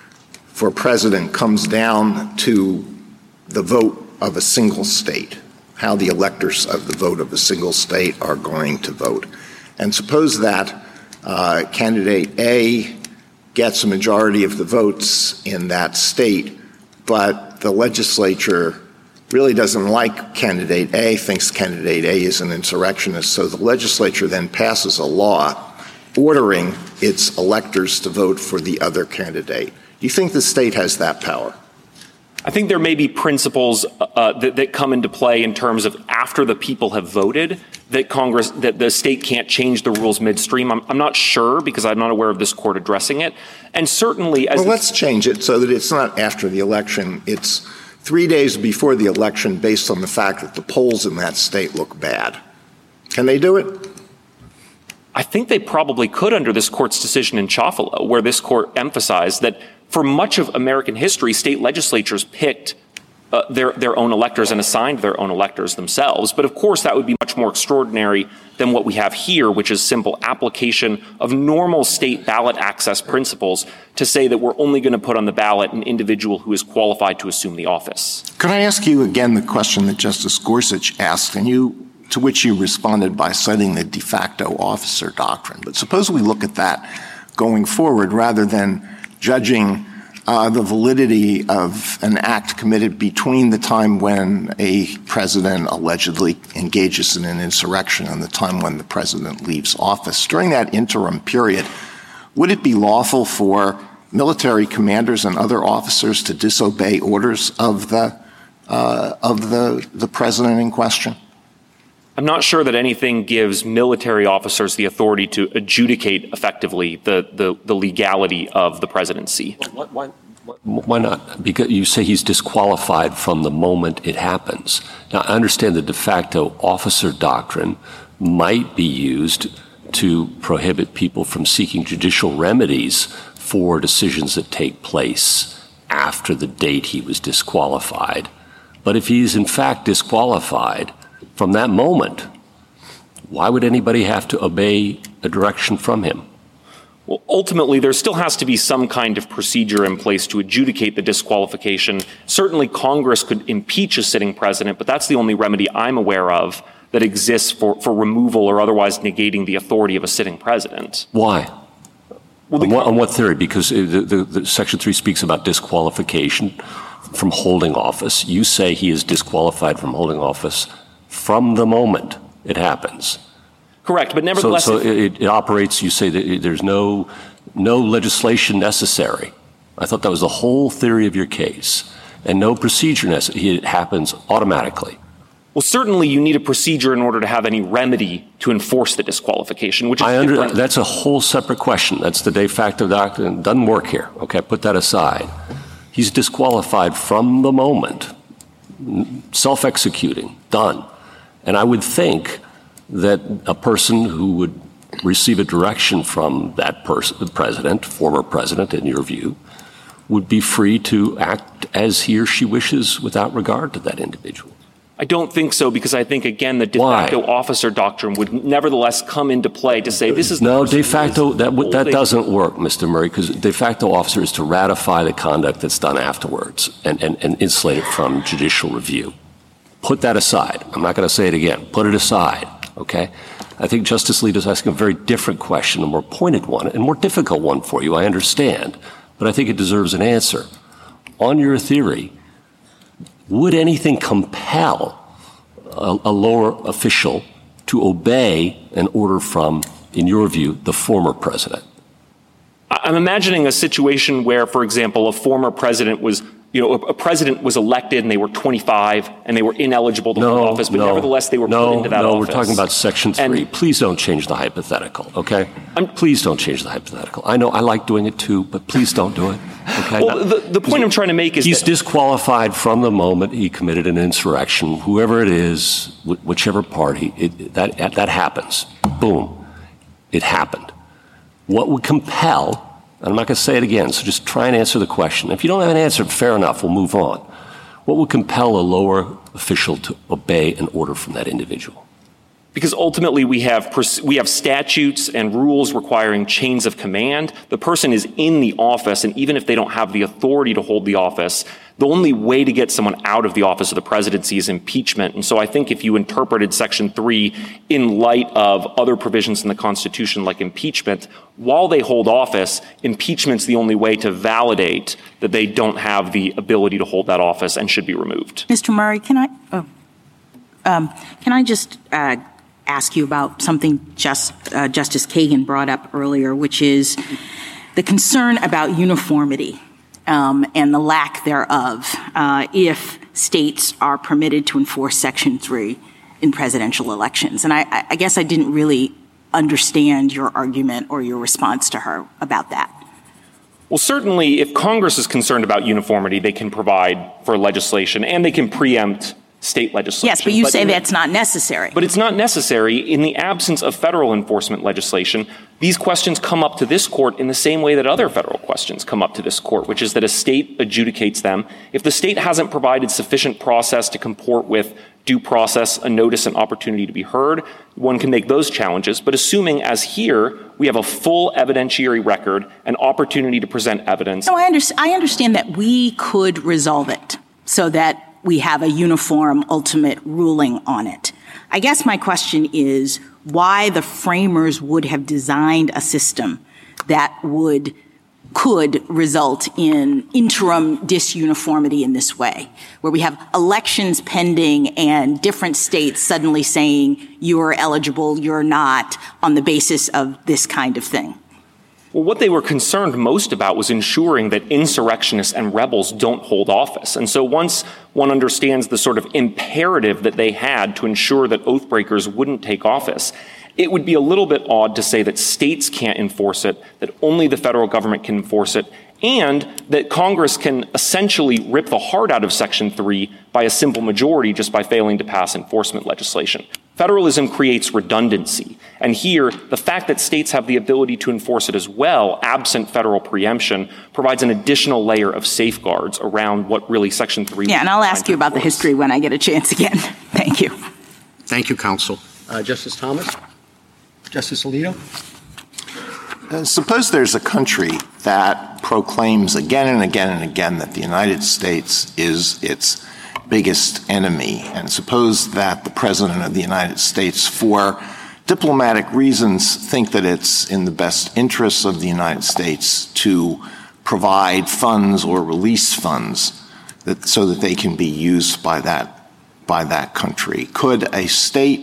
for president comes down to the vote of a single state, how the electors of the vote of a single state are going to vote. And suppose that candidate A gets a majority of the votes in that state, but the legislature really doesn't like candidate A, thinks candidate A is an insurrectionist, so the legislature then passes a law ordering its electors to vote for the other candidate. Do you think the state has that power? I think there may be principles that come into play in terms of after the people have voted that the state can't change the rules midstream. I'm not sure because I'm not aware of this court addressing it. And certainly, let's change it so that it's not after the election. It's 3 days before the election, based on the fact that the polls in that state look bad. Can they do it? I think they probably could under this court's decision in Chofalo, where this court emphasized that for much of American history, state legislatures picked their own electors and assigned their own electors themselves. But of course, that would be much more extraordinary than what we have here, which is simple application of normal state ballot access principles to say that we're only going to put on the ballot an individual who is qualified to assume the office. Could I ask you again the question that Justice Gorsuch asked, to which you responded by citing the de facto officer doctrine? But suppose we look at that going forward rather than judging the validity of an act committed between the time when a president allegedly engages in an insurrection and the time when the president leaves office. During that interim period, would it be lawful for military commanders and other officers to disobey orders of the president in question? I'm not sure that anything gives military officers the authority to adjudicate effectively the legality of the presidency. Why not? Because you say he's disqualified from the moment it happens. Now, I understand the de facto officer doctrine might be used to prohibit people from seeking judicial remedies for decisions that take place after the date he was disqualified. But if he's in fact disqualified from that moment, why would anybody have to obey a direction from him? Well, ultimately, there still has to be some kind of procedure in place to adjudicate the disqualification. Certainly, Congress could impeach a sitting president, but that's the only remedy I'm aware of that exists for removal or otherwise negating the authority of a sitting president. Why? Well, on what theory? Because the Section 3 speaks about disqualification from holding office. You say he is disqualified from holding office from the moment it happens. Correct, but nevertheless... So it operates, you say that there's no legislation necessary. I thought that was the whole theory of your case. And no procedure necessary. It happens automatically. Well, certainly you need a procedure in order to have any remedy to enforce the disqualification, which is different. That's a whole separate question. That's the de facto doctrine. It doesn't work here. Okay, put that aside. He's disqualified from the moment. Self-executing. Done. And I would think that a person who would receive a direction from that person, the president, former president, in your view, would be free to act as he or she wishes without regard to that individual. I don't think so, because I think, again, the de facto officer doctrine would nevertheless come into play to say this is no de facto. That doesn't work, Mr. Murray, because de facto officer is to ratify the conduct that's done afterwards and insulate it from judicial review. Put that aside. I'm not going to say it again. Put it aside. Okay. I think Justice Alito is asking a very different question, a more pointed one, and more difficult one for you. I understand, but I think it deserves an answer. On your theory, would anything compel a lower official to obey an order from, in your view, the former president? I'm imagining a situation where, for example, a former president was, a president was elected and they were 25 and they were ineligible to hold office, but nevertheless they were put into that office. No, we're talking about Section 3. Please don't change the hypothetical, okay? Please don't change the hypothetical. I know I like doing it too, but please don't do it, okay? Well, the point I'm trying to make is he's disqualified from the moment he committed an insurrection, whoever it is, whichever party, that happens. Boom. It happened. What would compel, and I'm not going to say it again, so just try and answer the question. If you don't have an answer, fair enough, we'll move on. What would compel a lower official to obey an order from that individual? Because ultimately we have statutes and rules requiring chains of command. The person is in the office, and even if they don't have the authority to hold the office, the only way to get someone out of the office of the presidency is impeachment. And so I think if you interpreted Section 3 in light of other provisions in the Constitution like impeachment, while they hold office, impeachment's the only way to validate that they don't have the ability to hold that office and should be removed. Mr. Murray, can I just ask you about something Justice Kagan brought up earlier, which is the concern about uniformity and the lack thereof if states are permitted to enforce Section 3 in presidential elections. And I guess I didn't really understand your argument or your response to her about that. Well, certainly if Congress is concerned about uniformity, they can provide for legislation and they can preempt state legislation. Yes, but you say that's not necessary. But it's not necessary. In the absence of federal enforcement legislation, these questions come up to this court in the same way that other federal questions come up to this court, which is that a state adjudicates them. If the state hasn't provided sufficient process to comport with due process, a notice, and opportunity to be heard, one can make those challenges. But assuming, as here, we have a full evidentiary record, an opportunity to present evidence. No, I understand that we could resolve it so that we have a uniform ultimate ruling on it. I guess my question is why the framers would have designed a system that could result in interim disuniformity in this way, where we have elections pending and different states suddenly saying you're eligible, you're not, on the basis of this kind of thing. Well, what they were concerned most about was ensuring that insurrectionists and rebels don't hold office. And so once one understands the sort of imperative that they had to ensure that oath breakers wouldn't take office, it would be a little bit odd to say that states can't enforce it, that only the federal government can enforce it, and that Congress can essentially rip the heart out of Section 3 by a simple majority just by failing to pass enforcement legislation. Federalism creates redundancy. And here, the fact that states have the ability to enforce it as well, absent federal preemption, provides an additional layer of safeguards around what really Section 3 Yeah, and I'll ask you about the history when I get a chance again. Thank you. Thank you, counsel. Justice Thomas? Justice Alito? Suppose there's a country that proclaims again and again and again that the United States is its biggest enemy, and suppose that the President of the United States, for diplomatic reasons, think that it's in the best interests of the United States to provide funds or release funds so that they can be used by that country. Could a state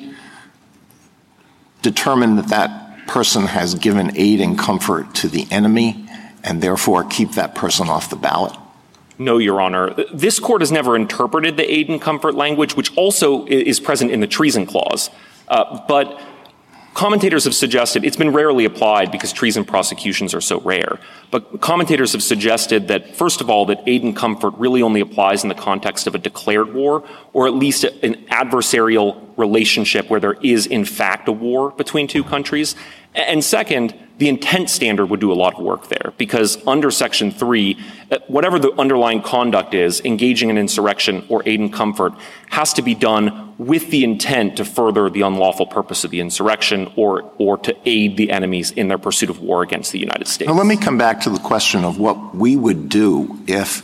determine that that person has given aid and comfort to the enemy and therefore keep that person off the ballot? No, Your Honor. This court has never interpreted the aid and comfort language, which also is present in the treason clause. But commentators have suggested, it's been rarely applied because treason prosecutions are so rare, but commentators have suggested that, first of all, that aid and comfort really only applies in the context of a declared war, or at least an adversarial relationship where there is, in fact, a war between two countries. And second, the intent standard would do a lot of work there, because under Section 3, whatever the underlying conduct is, engaging in insurrection or aid and comfort has to be done with the intent to further the unlawful purpose of the insurrection or to aid the enemies in their pursuit of war against the United States. Now, let me come back to the question of what we would do if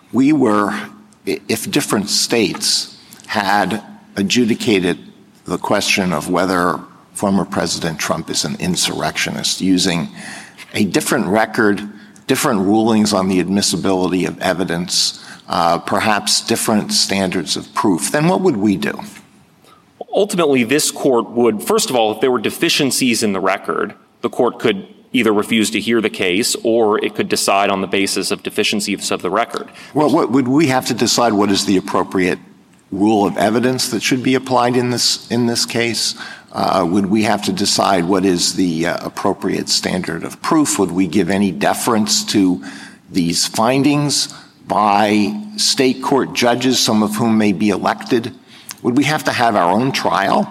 different states had adjudicated the question of whether former President Trump is an insurrectionist using a different record, different rulings on the admissibility of evidence, perhaps different standards of proof. Then what would we do? Ultimately, this court would, first of all, if there were deficiencies in the record, the court could either refuse to hear the case or it could decide on the basis of deficiencies of the record. Well, would we have to decide what is the appropriate rule of evidence that should be applied in this case? Would we have to decide what is the appropriate standard of proof? Would we give any deference to these findings by state court judges, some of whom may be elected? Would we have to have our own trial?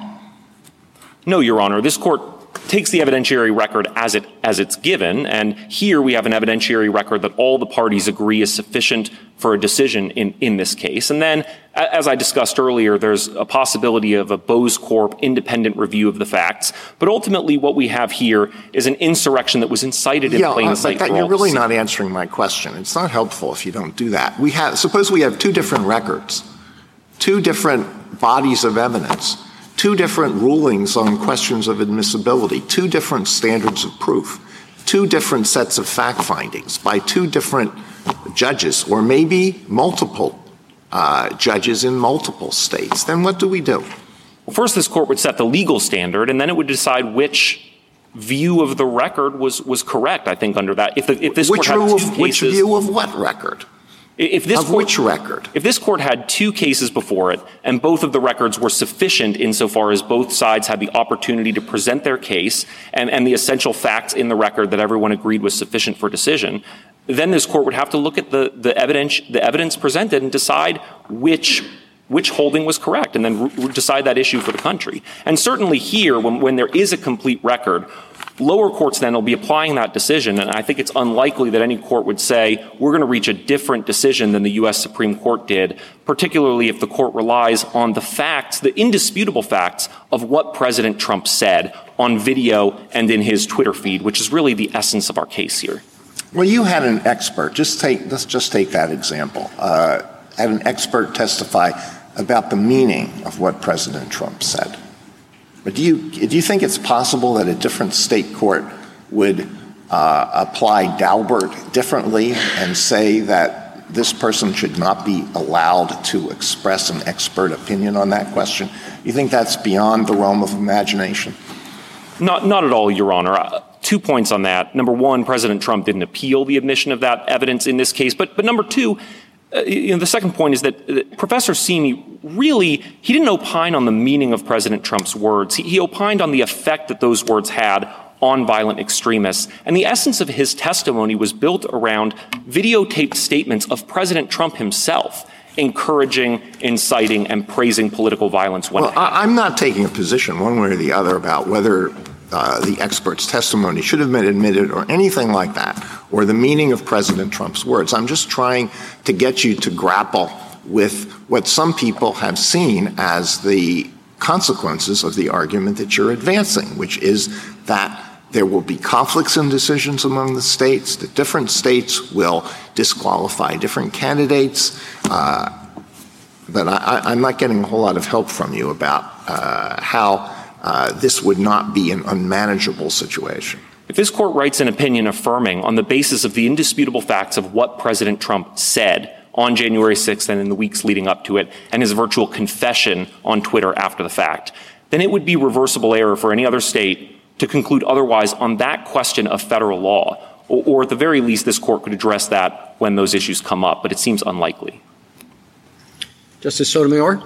No, Your Honor. This court takes the evidentiary record as it's given, and here we have an evidentiary record that all the parties agree is sufficient for a decision in this case. And then, as I discussed earlier, there's a possibility of a Bose Corp independent review of the facts. But ultimately, what we have here is an insurrection that was incited in plain sight. You're really not answering my question. It's not helpful if you don't do that. Suppose we have two different records, two different bodies of evidence, two different rulings on questions of admissibility, two different standards of proof, two different sets of fact findings by two different judges, or maybe multiple judges in multiple states. Then what do we do? Well, first, this court would set the legal standard, and then it would decide which view of the record was correct, I think, under that. If this court had two cases, which view of what record? Which record? If this court had two cases before it, and both of the records were sufficient insofar as both sides had the opportunity to present their case and the essential facts in the record that everyone agreed was sufficient for decision, then this court would have to look at the evidence presented and decide which holding was correct, and then decide that issue for the country. And certainly here, when there is a complete record, lower courts then will be applying that decision, and I think it's unlikely that any court would say, we're going to reach a different decision than the U.S. Supreme Court did, particularly if the court relies on the facts, the indisputable facts of what President Trump said on video and in his Twitter feed, which is really the essence of our case here. Well, you had an expert. Let's just take that example. Had an expert testify about the meaning of what President Trump said. But do you think it's possible that a different state court would apply Daubert differently and say that this person should not be allowed to express an expert opinion on that question? You think that's beyond the realm of imagination? Not at all, Your Honor. 2 points on that. Number one, President Trump didn't appeal the admission of that evidence in this case. But number two, the second point is that Professor Simi he didn't opine on the meaning of President Trump's words. He opined on the effect that those words had on violent extremists. And the essence of his testimony was built around videotaped statements of President Trump himself, encouraging, inciting, and praising political violence. I'm not taking a position one way or the other about whether the expert's testimony should have been admitted or anything like that, or the meaning of President Trump's words. I'm just trying to get you to grapple with what some people have seen as the consequences of the argument that you're advancing, which is that there will be conflicts in decisions among the states, that different states will disqualify different candidates. But I'm not getting a whole lot of help from you about how this would not be an unmanageable situation. If this court writes an opinion affirming on the basis of the indisputable facts of what President Trump said on January 6th and in the weeks leading up to it, and his virtual confession on Twitter after the fact, then it would be reversible error for any other state to conclude otherwise on that question of federal law, or at the very least, this court could address that when those issues come up, but it seems unlikely. Justice Sotomayor?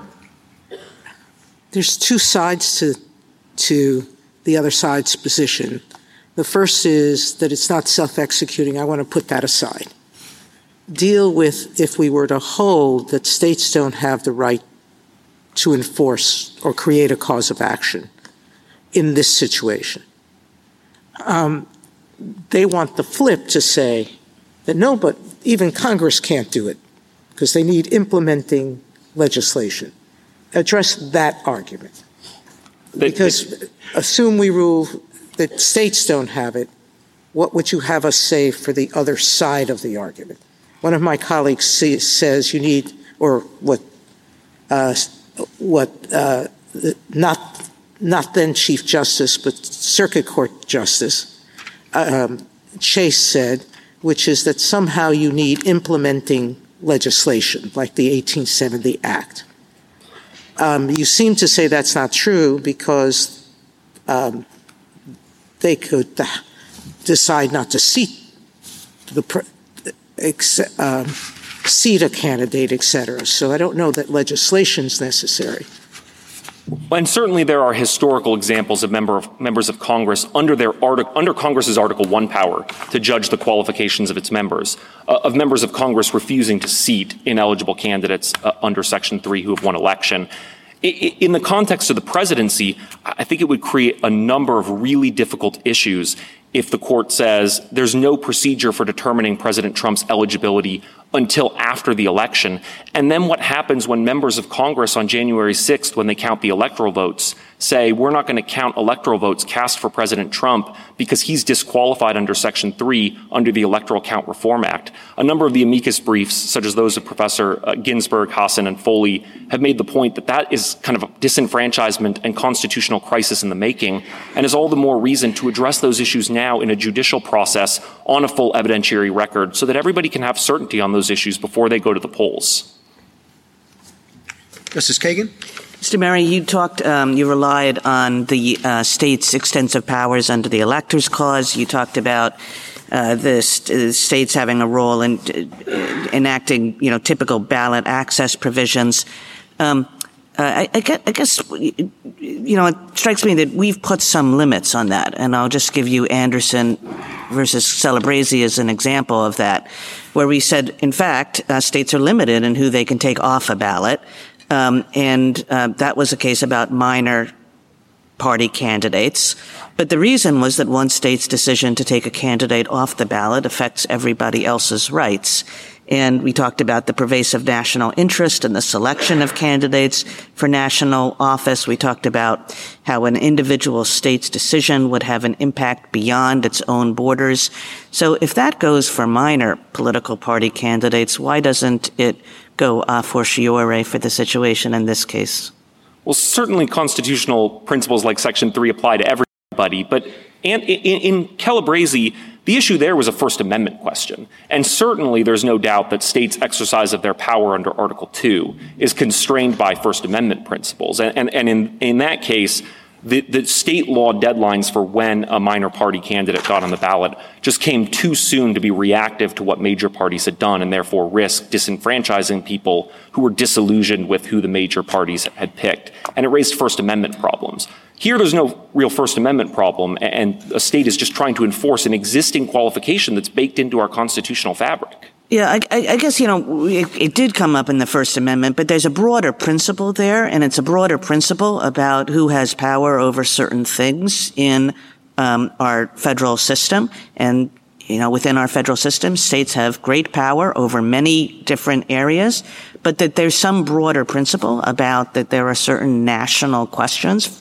There's two sides to the other side's position. The first is that it's not self-executing. I want to put that aside. Deal with if we were to hold that states don't have the right to enforce or create a cause of action in this situation. they want the flip to say that no, but even Congress can't do it because they need implementing legislation. Address that argument. Because assume we rule that states don't have it, what would you have us say for the other side of the argument? One of my colleagues says you need, or not then Chief Justice, but Circuit Court Justice Chase said, which is that somehow you need implementing legislation, like the 1870 Act. You seem to say that's not true because they could decide not to seat a candidate, et cetera. So I don't know that legislation is necessary. And certainly there are historical examples of members of Congress under Congress's Article 1 power to judge the qualifications of its members, of members of Congress refusing to seat ineligible candidates under Section 3 who have won election. In the context of the presidency, I think it would create a number of really difficult issues if the court says there's no procedure for determining President Trump's eligibility until after the election. And then what happens when members of Congress on January 6th, when they count the electoral votes, say we're not going to count electoral votes cast for President Trump because he's disqualified under Section 3 under the Electoral Count Reform Act. A number of the amicus briefs, such as those of Professor Ginsburg, Hassan, and Foley, have made the point that that is kind of a disenfranchisement and constitutional crisis in the making, and is all the more reason to address those issues now in a judicial process on a full evidentiary record so that everybody can have certainty on those issues before they go to the polls. Justice Kagan? Mr. Murray, you relied on the state's extensive powers under the Electors Clause. You talked about the states having a role in enacting, typical ballot access provisions. I guess, it strikes me that we've put some limits on that, and I'll just give you Anderson versus Celebrezzi as an example of that, where we said, in fact, states are limited in who they can take off a ballot. And that was a case about minor party candidates. But the reason was that one state's decision to take a candidate off the ballot affects everybody else's rights. And we talked about the pervasive national interest in the selection of candidates for national office. We talked about how an individual state's decision would have an impact beyond its own borders. So if that goes for minor political party candidates, why doesn't it go a fortiori for the situation in this case? Well, certainly constitutional principles like Section 3 apply to everybody, but in Celebrezzi, the issue there was a First Amendment question. And certainly there's no doubt that states' exercise of their power under Article 2 is constrained by First Amendment principles. And in that case, the state law deadlines for when a minor party candidate got on the ballot just came too soon to be reactive to what major parties had done and therefore risk disenfranchising people who were disillusioned with who the major parties had picked. And it raised First Amendment problems. Here, there's no real First Amendment problem, and a state is just trying to enforce an existing qualification that's baked into our constitutional fabric. Yeah, I guess, it did come up in the First Amendment, but there's a broader principle there, and it's a broader principle about who has power over certain things in our federal system. And, within our federal system, states have great power over many different areas, but that there's some broader principle about that there are certain national questions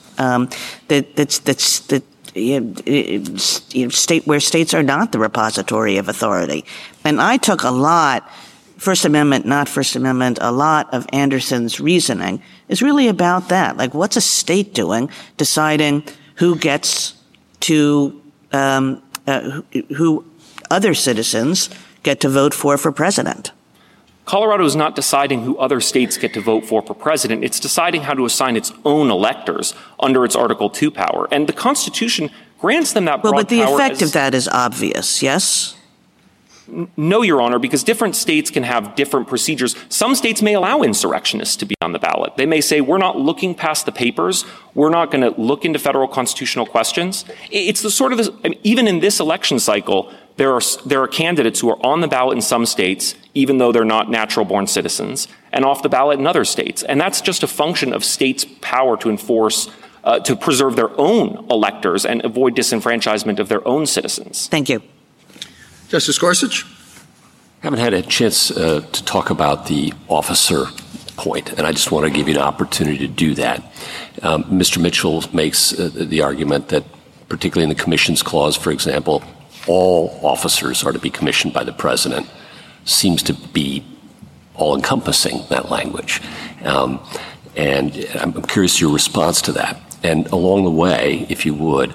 where states are not the repository of authority. And I took a lot, First Amendment, not First Amendment, a lot of Anderson's reasoning is really about that. Like, what's a state doing deciding who gets to, who other citizens get to vote for president? Colorado is not deciding who other states get to vote for president. It's deciding how to assign its own electors under its Article 2 power. And the Constitution grants them that broad power. Well, but the effect of that is obvious, yes? No, Your Honor, because different states can have different procedures. Some states may allow insurrectionists to be on the ballot. They may say, we're not looking past the papers. We're not going to look into federal constitutional questions. It's the sort of, even in this election cycle, there are candidates who are on the ballot in some states, even though they're not natural-born citizens, and off the ballot in other states. And that's just a function of states' power to enforce to preserve their own electors and avoid disenfranchisement of their own citizens. Thank you. Justice Gorsuch? I haven't had a chance to talk about the officer point, and I just want to give you an opportunity to do that. Mr. Mitchell makes the argument that, particularly in the commissions clause, for example, all officers are to be commissioned by the president. Seems to be all-encompassing, that language. And I'm curious your response to that. And along the way, if you would,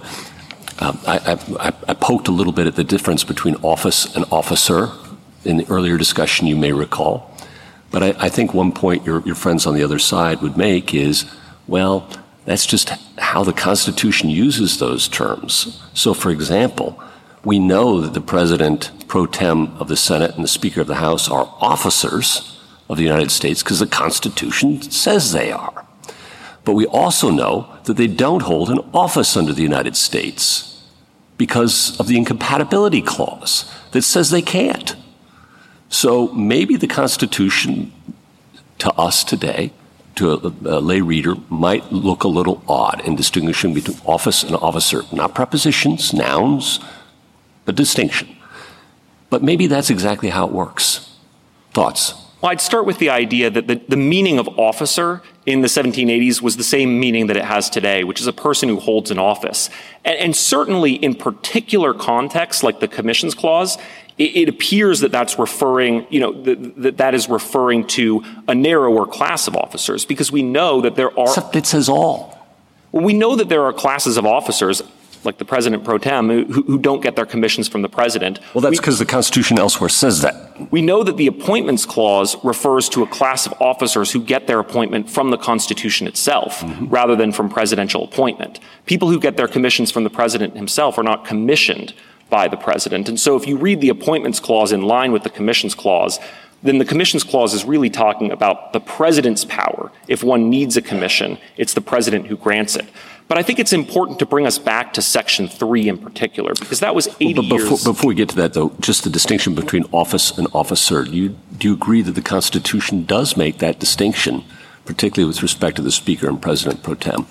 I poked a little bit at the difference between office and officer in the earlier discussion, you may recall. But I think one point your friends on the other side would make is, well, that's just how the Constitution uses those terms. So, for example, we know that the President pro tem of the Senate and the Speaker of the House are officers of the United States because the Constitution says they are. But we also know that they don't hold an office under the United States because of the incompatibility clause that says they can't. So maybe the Constitution to us today, to a lay reader, might look a little odd in distinguishing between office and officer, not prepositions, nouns, but distinction. But maybe that's exactly how it works. Thoughts? Well, I'd start with the idea that the meaning of officer in the 1780s was the same meaning that it has today, which is a person who holds an office. And certainly in particular contexts like the commissions clause, it appears that that's referring, that is referring to a narrower class of officers, because we know that there are... Except it says all. Well, we know that there are classes of officers, like the president pro tem, who don't get their commissions from the president. Well, that's because the Constitution elsewhere says that. We know that the appointments clause refers to a class of officers who get their appointment from the Constitution itself, rather than from presidential appointment. People who get their commissions from the president himself are not commissioned by the president. And so if you read the appointments clause in line with the commissions clause, then the commissions clause is really talking about the president's power. If one needs a commission, it's the president who grants it. But I think it's important to bring us back to Section 3 in particular, because that was 80 years... Before we get to that, though, just the distinction between office and officer, do you agree that the Constitution does make that distinction, particularly with respect to the Speaker and President pro tem?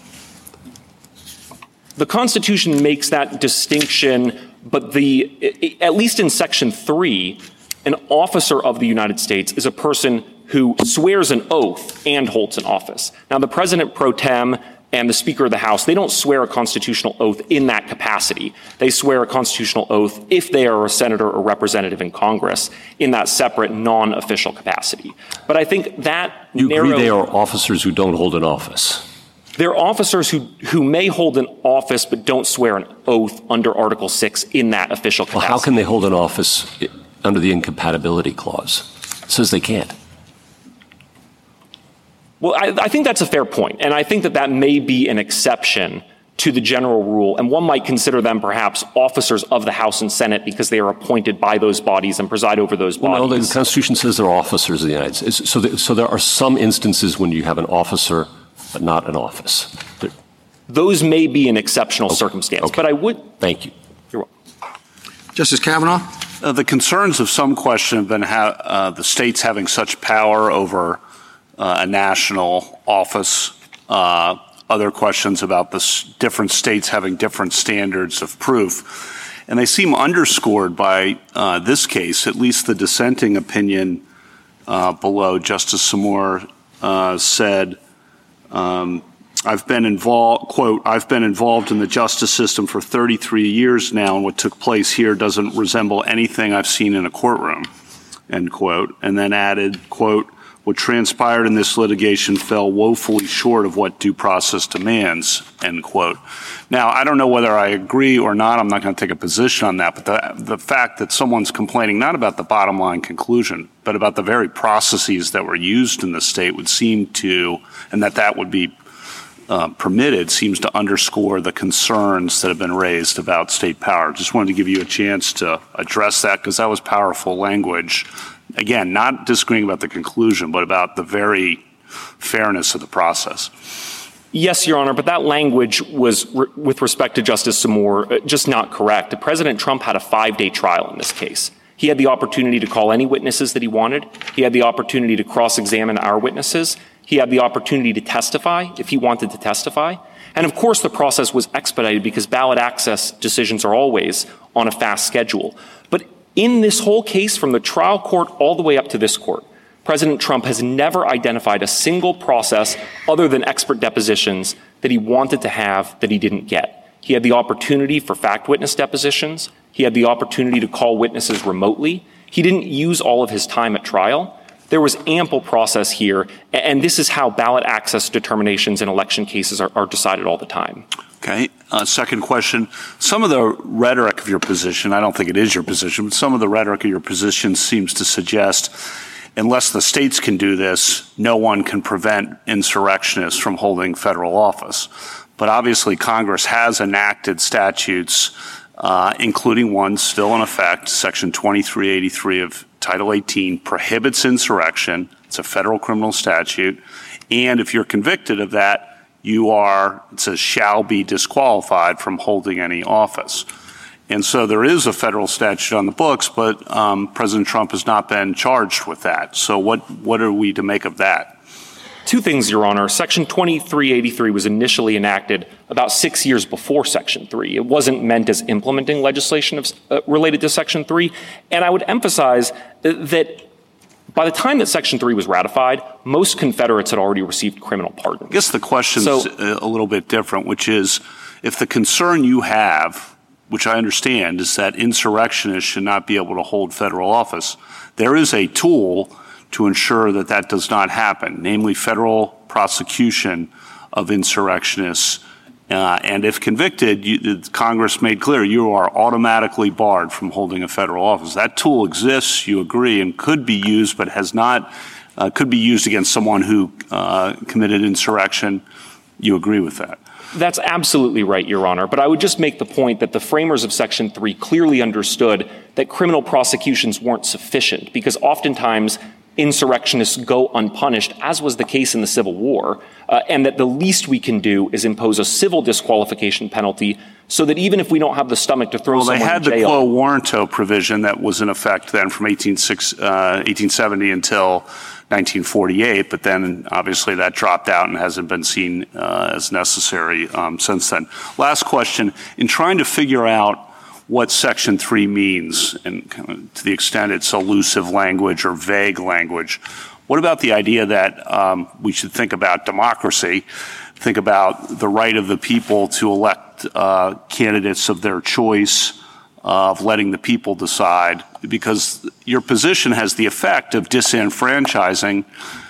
The Constitution makes that distinction, but at least in Section 3, an officer of the United States is a person who swears an oath and holds an office. Now, the President pro tem and the Speaker of the House, they don't swear a constitutional oath in that capacity. They swear a constitutional oath if they are a senator or representative in Congress in that separate non-official capacity. But I think that You agree they are officers who don't hold an office? They're officers who may hold an office but don't swear an oath under Article 6 in that official capacity. Well, how can they hold an office under the incompatibility clause? It says they can't. Well, I think that's a fair point, and I think that may be an exception to the general rule, and one might consider them perhaps officers of the House and Senate because they are appointed by those bodies and preside over those bodies. Well, the Constitution says they're officers of the United States. So there are some instances when you have an officer but not an office. Those may be an exceptional circumstance, but I would... Thank you. You're welcome. Justice Kavanaugh? The concerns of some question have been the states having such power over a national office, other questions about the different states having different standards of proof. And they seem underscored by this case, at least the dissenting opinion below. Justice Sommore said, I've been involved, quote, I've been involved in the justice system for 33 years now, and what took place here doesn't resemble anything I've seen in a courtroom, end quote. And then added, quote, what transpired in this litigation fell woefully short of what due process demands, end quote. Now, I don't know whether I agree or not. I'm not going to take a position on that. But the fact that someone's complaining not about the bottom line conclusion, but about the very processes that were used in the state would seem to, and that would be permitted, seems to underscore the concerns that have been raised about state power. Just wanted to give you a chance to address that because that was powerful language. Again, not disagreeing about the conclusion, but about the very fairness of the process. Yes, Your Honor, but that language was, with respect to Justice Sommore, just not correct. President Trump had a 5-day trial in this case. He had the opportunity to call any witnesses that he wanted. He had the opportunity to cross-examine our witnesses. He had the opportunity to testify if he wanted to testify. And of course, the process was expedited because ballot access decisions are always on a fast schedule. But in this whole case, from the trial court all the way up to this court, President Trump has never identified a single process other than expert depositions that he wanted to have that he didn't get. He had the opportunity for fact witness depositions. He had the opportunity to call witnesses remotely. He didn't use all of his time at trial. There was ample process here, and this is how ballot access determinations in election cases are decided all the time. Okay. Second question. Some of the rhetoric of your position, I don't think it is your position, but some of the rhetoric of your position seems to suggest unless the states can do this, no one can prevent insurrectionists from holding federal office. But obviously Congress has enacted statutes, including one still in effect, Section 2383 of Title 18 prohibits insurrection. It's a federal criminal statute. And if you're convicted of that, it says shall be disqualified from holding any office. And so there is a federal statute on the books, but President Trump has not been charged with that. So what are we to make of that? Two things, Your Honor. Section 2383 was initially enacted about 6 years before Section 3. It wasn't meant as implementing legislation related to Section 3. And I would emphasize that by the time that Section 3 was ratified, most Confederates had already received criminal pardons. I guess the question's a little bit different, which is if the concern you have, which I understand, is that insurrectionists should not be able to hold federal office, there is a tool to ensure that that does not happen, namely federal prosecution of insurrectionists. And if convicted, Congress made clear you are automatically barred from holding a federal office. That tool exists, you agree, and could be used, but has not, could be used against someone who committed insurrection. You agree with that? That's absolutely right, Your Honor. But I would just make the point that the framers of Section 3 clearly understood that criminal prosecutions weren't sufficient because oftentimes insurrectionists go unpunished, as was the case in the Civil War, and that the least we can do is impose a civil disqualification penalty so that even if we don't have the stomach to throw someone in jail. Well, they had the quo warranto provision that was in effect then from 1870 until 1948, but then obviously that dropped out and hasn't been seen as necessary since then. Last question. In trying to figure out what Section 3 means, and to the extent it's elusive language or vague language, what about the idea that we should think about democracy, think about the right of the people to elect candidates of their choice, of letting the people decide, because your position has the effect of disenfranchising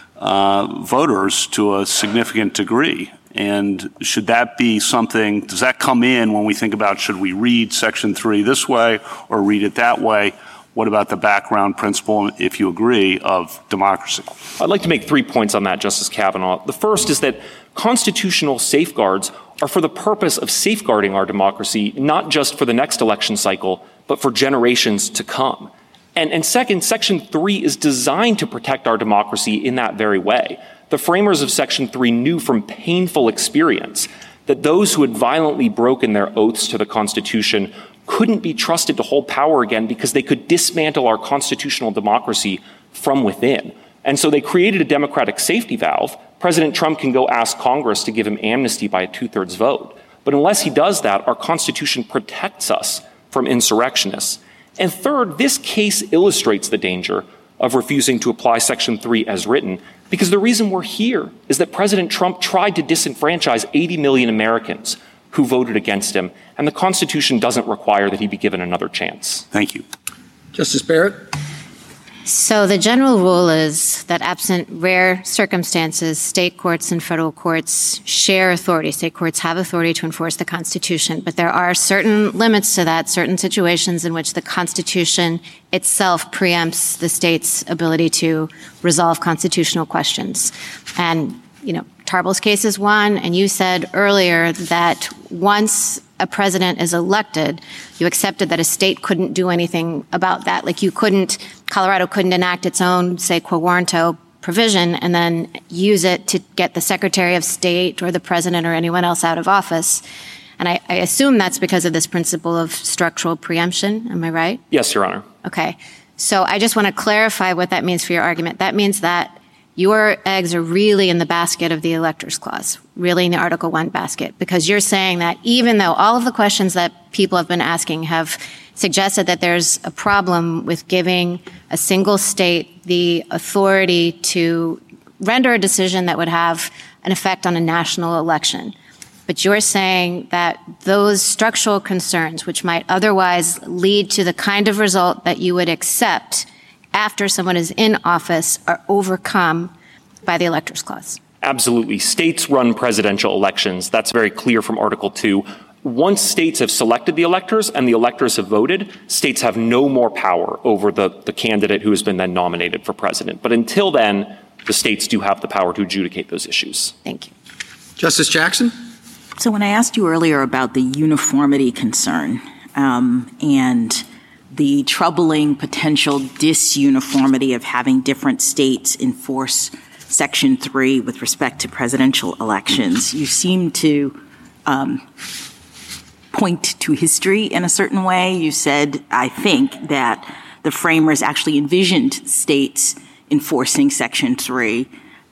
voters to a significant degree. And should that be something, does that come in when we think about should we read Section 3 this way or read it that way? What about the background principle, if you agree, of democracy? I'd like to make 3 points on that, Justice Kavanaugh. The first is that constitutional safeguards are for the purpose of safeguarding our democracy, not just for the next election cycle, but for generations to come. And second, Section 3 is designed to protect our democracy in that very way. The framers of Section 3 knew from painful experience that those who had violently broken their oaths to the Constitution couldn't be trusted to hold power again because they could dismantle our constitutional democracy from within. And so they created a democratic safety valve. President Trump can go ask Congress to give him amnesty by a 2/3 vote. But unless he does that, our Constitution protects us from insurrectionists. And third, this case illustrates the danger of refusing to apply Section 3 as written, because the reason we're here is that President Trump tried to disenfranchise 80 million Americans who voted against him, and the Constitution doesn't require that he be given another chance. Thank you. Justice Barrett? So the general rule is that absent rare circumstances, state courts and federal courts share authority. State courts have authority to enforce the Constitution, but there are certain limits to that, certain situations in which the Constitution itself preempts the state's ability to resolve constitutional questions. And, Tarbell's case is one, and you said earlier that once a president is elected, you accepted that a state couldn't do anything about that. Like Colorado couldn't enact its own, say, quo warranto provision and then use it to get the Secretary of State or the president or anyone else out of office. And I assume that's because of this principle of structural preemption. Am I right? Yes, Your Honor. Okay. So I just want to clarify what that means for your argument. That means that your eggs are really in the basket of the electors clause, really in the Article 1 basket, because you're saying that even though all of the questions that people have been asking have suggested that there's a problem with giving a single state the authority to render a decision that would have an effect on a national election. But you're saying that those structural concerns, which might otherwise lead to the kind of result that you would accept after someone is in office, are overcome by the electors clause. Absolutely. States run presidential elections. That's very clear from Article 2. Once states have selected the electors and the electors have voted, states have no more power over the candidate who has been then nominated for president. But until then, the states do have the power to adjudicate those issues. Thank you. Justice Jackson? So when I asked you earlier about the uniformity concern and the troubling potential disuniformity of having different states enforce Section 3 with respect to presidential elections, you seem to point to history in a certain way. You said, I think, that the framers actually envisioned states enforcing Section 3,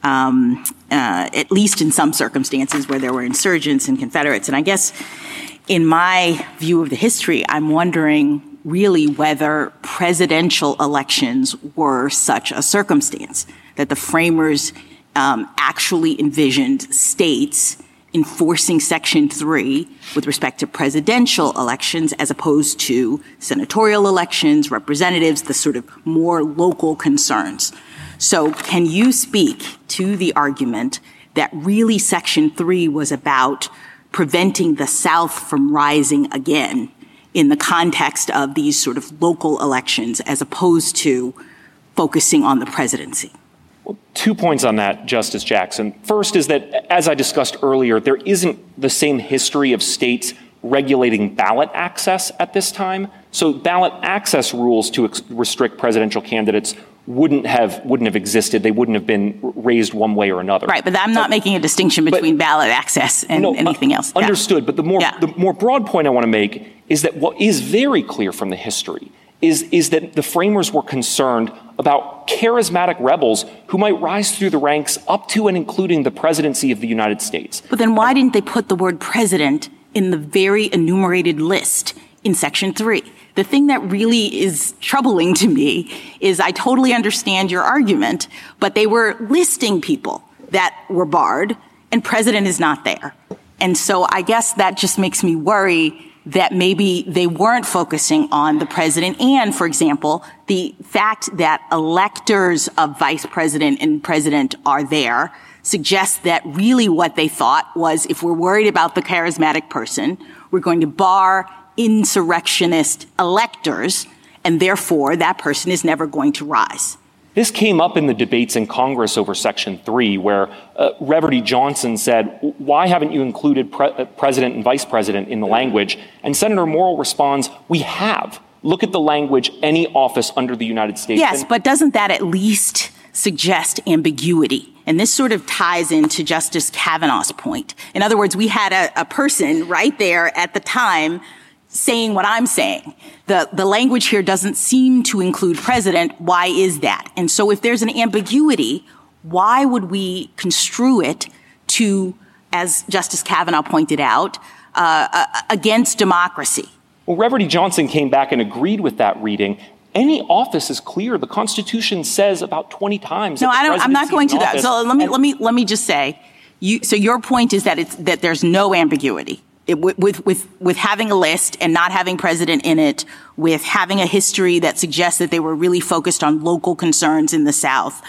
at least in some circumstances where there were insurgents and Confederates. And I guess in my view of the history, I'm wondering really whether presidential elections were such a circumstance, that the framers actually envisioned states enforcing Section 3 with respect to presidential elections as opposed to senatorial elections, representatives, the sort of more local concerns. So can you speak to the argument that really Section 3 was about preventing the South from rising again in the context of these sort of local elections as opposed to focusing on the presidency? Well, 2 points on that, Justice Jackson. First is that, as I discussed earlier, there isn't the same history of states regulating ballot access at this time. So ballot access rules to restrict presidential candidates wouldn't have existed. They wouldn't have been raised one way or another. Right, but I'm not making a distinction between ballot access and anything else. Understood, but the more broad point I want to make is that what is very clear from the history is that the framers were concerned about charismatic rebels who might rise through the ranks up to and including the presidency of the United States. But then why didn't they put the word president in the very enumerated list in Section 3? The thing that really is troubling to me is I totally understand your argument, but they were listing people that were barred, and president is not there. And so I guess that just makes me worry that maybe they weren't focusing on the president. And, for example, the fact that electors of vice president and president are there suggests that really what they thought was, if we're worried about the charismatic person, we're going to bar insurrectionist electors, and therefore that person is never going to rise. This came up in the debates in Congress over Section 3, where Reverdy Johnson said, why haven't you included president and vice president in the language? And Senator Morrill responds, we have. Look at the language, any office under the United States. Yes, but doesn't that at least suggest ambiguity? And this sort of ties into Justice Kavanaugh's point. In other words, we had a person right there at the time saying what I'm saying. The language here doesn't seem to include president. Why is that? And so if there's an ambiguity, why would we construe it to, as Justice Kavanaugh pointed out, against democracy? Well, Reverdy Johnson came back and agreed with that reading. Any office is clear. The Constitution says about 20 times. No, I'm not going to that. So let me just say, so your point is that there's no ambiguity. With having a list and not having president in it, with having a history that suggests that they were really focused on local concerns in the South,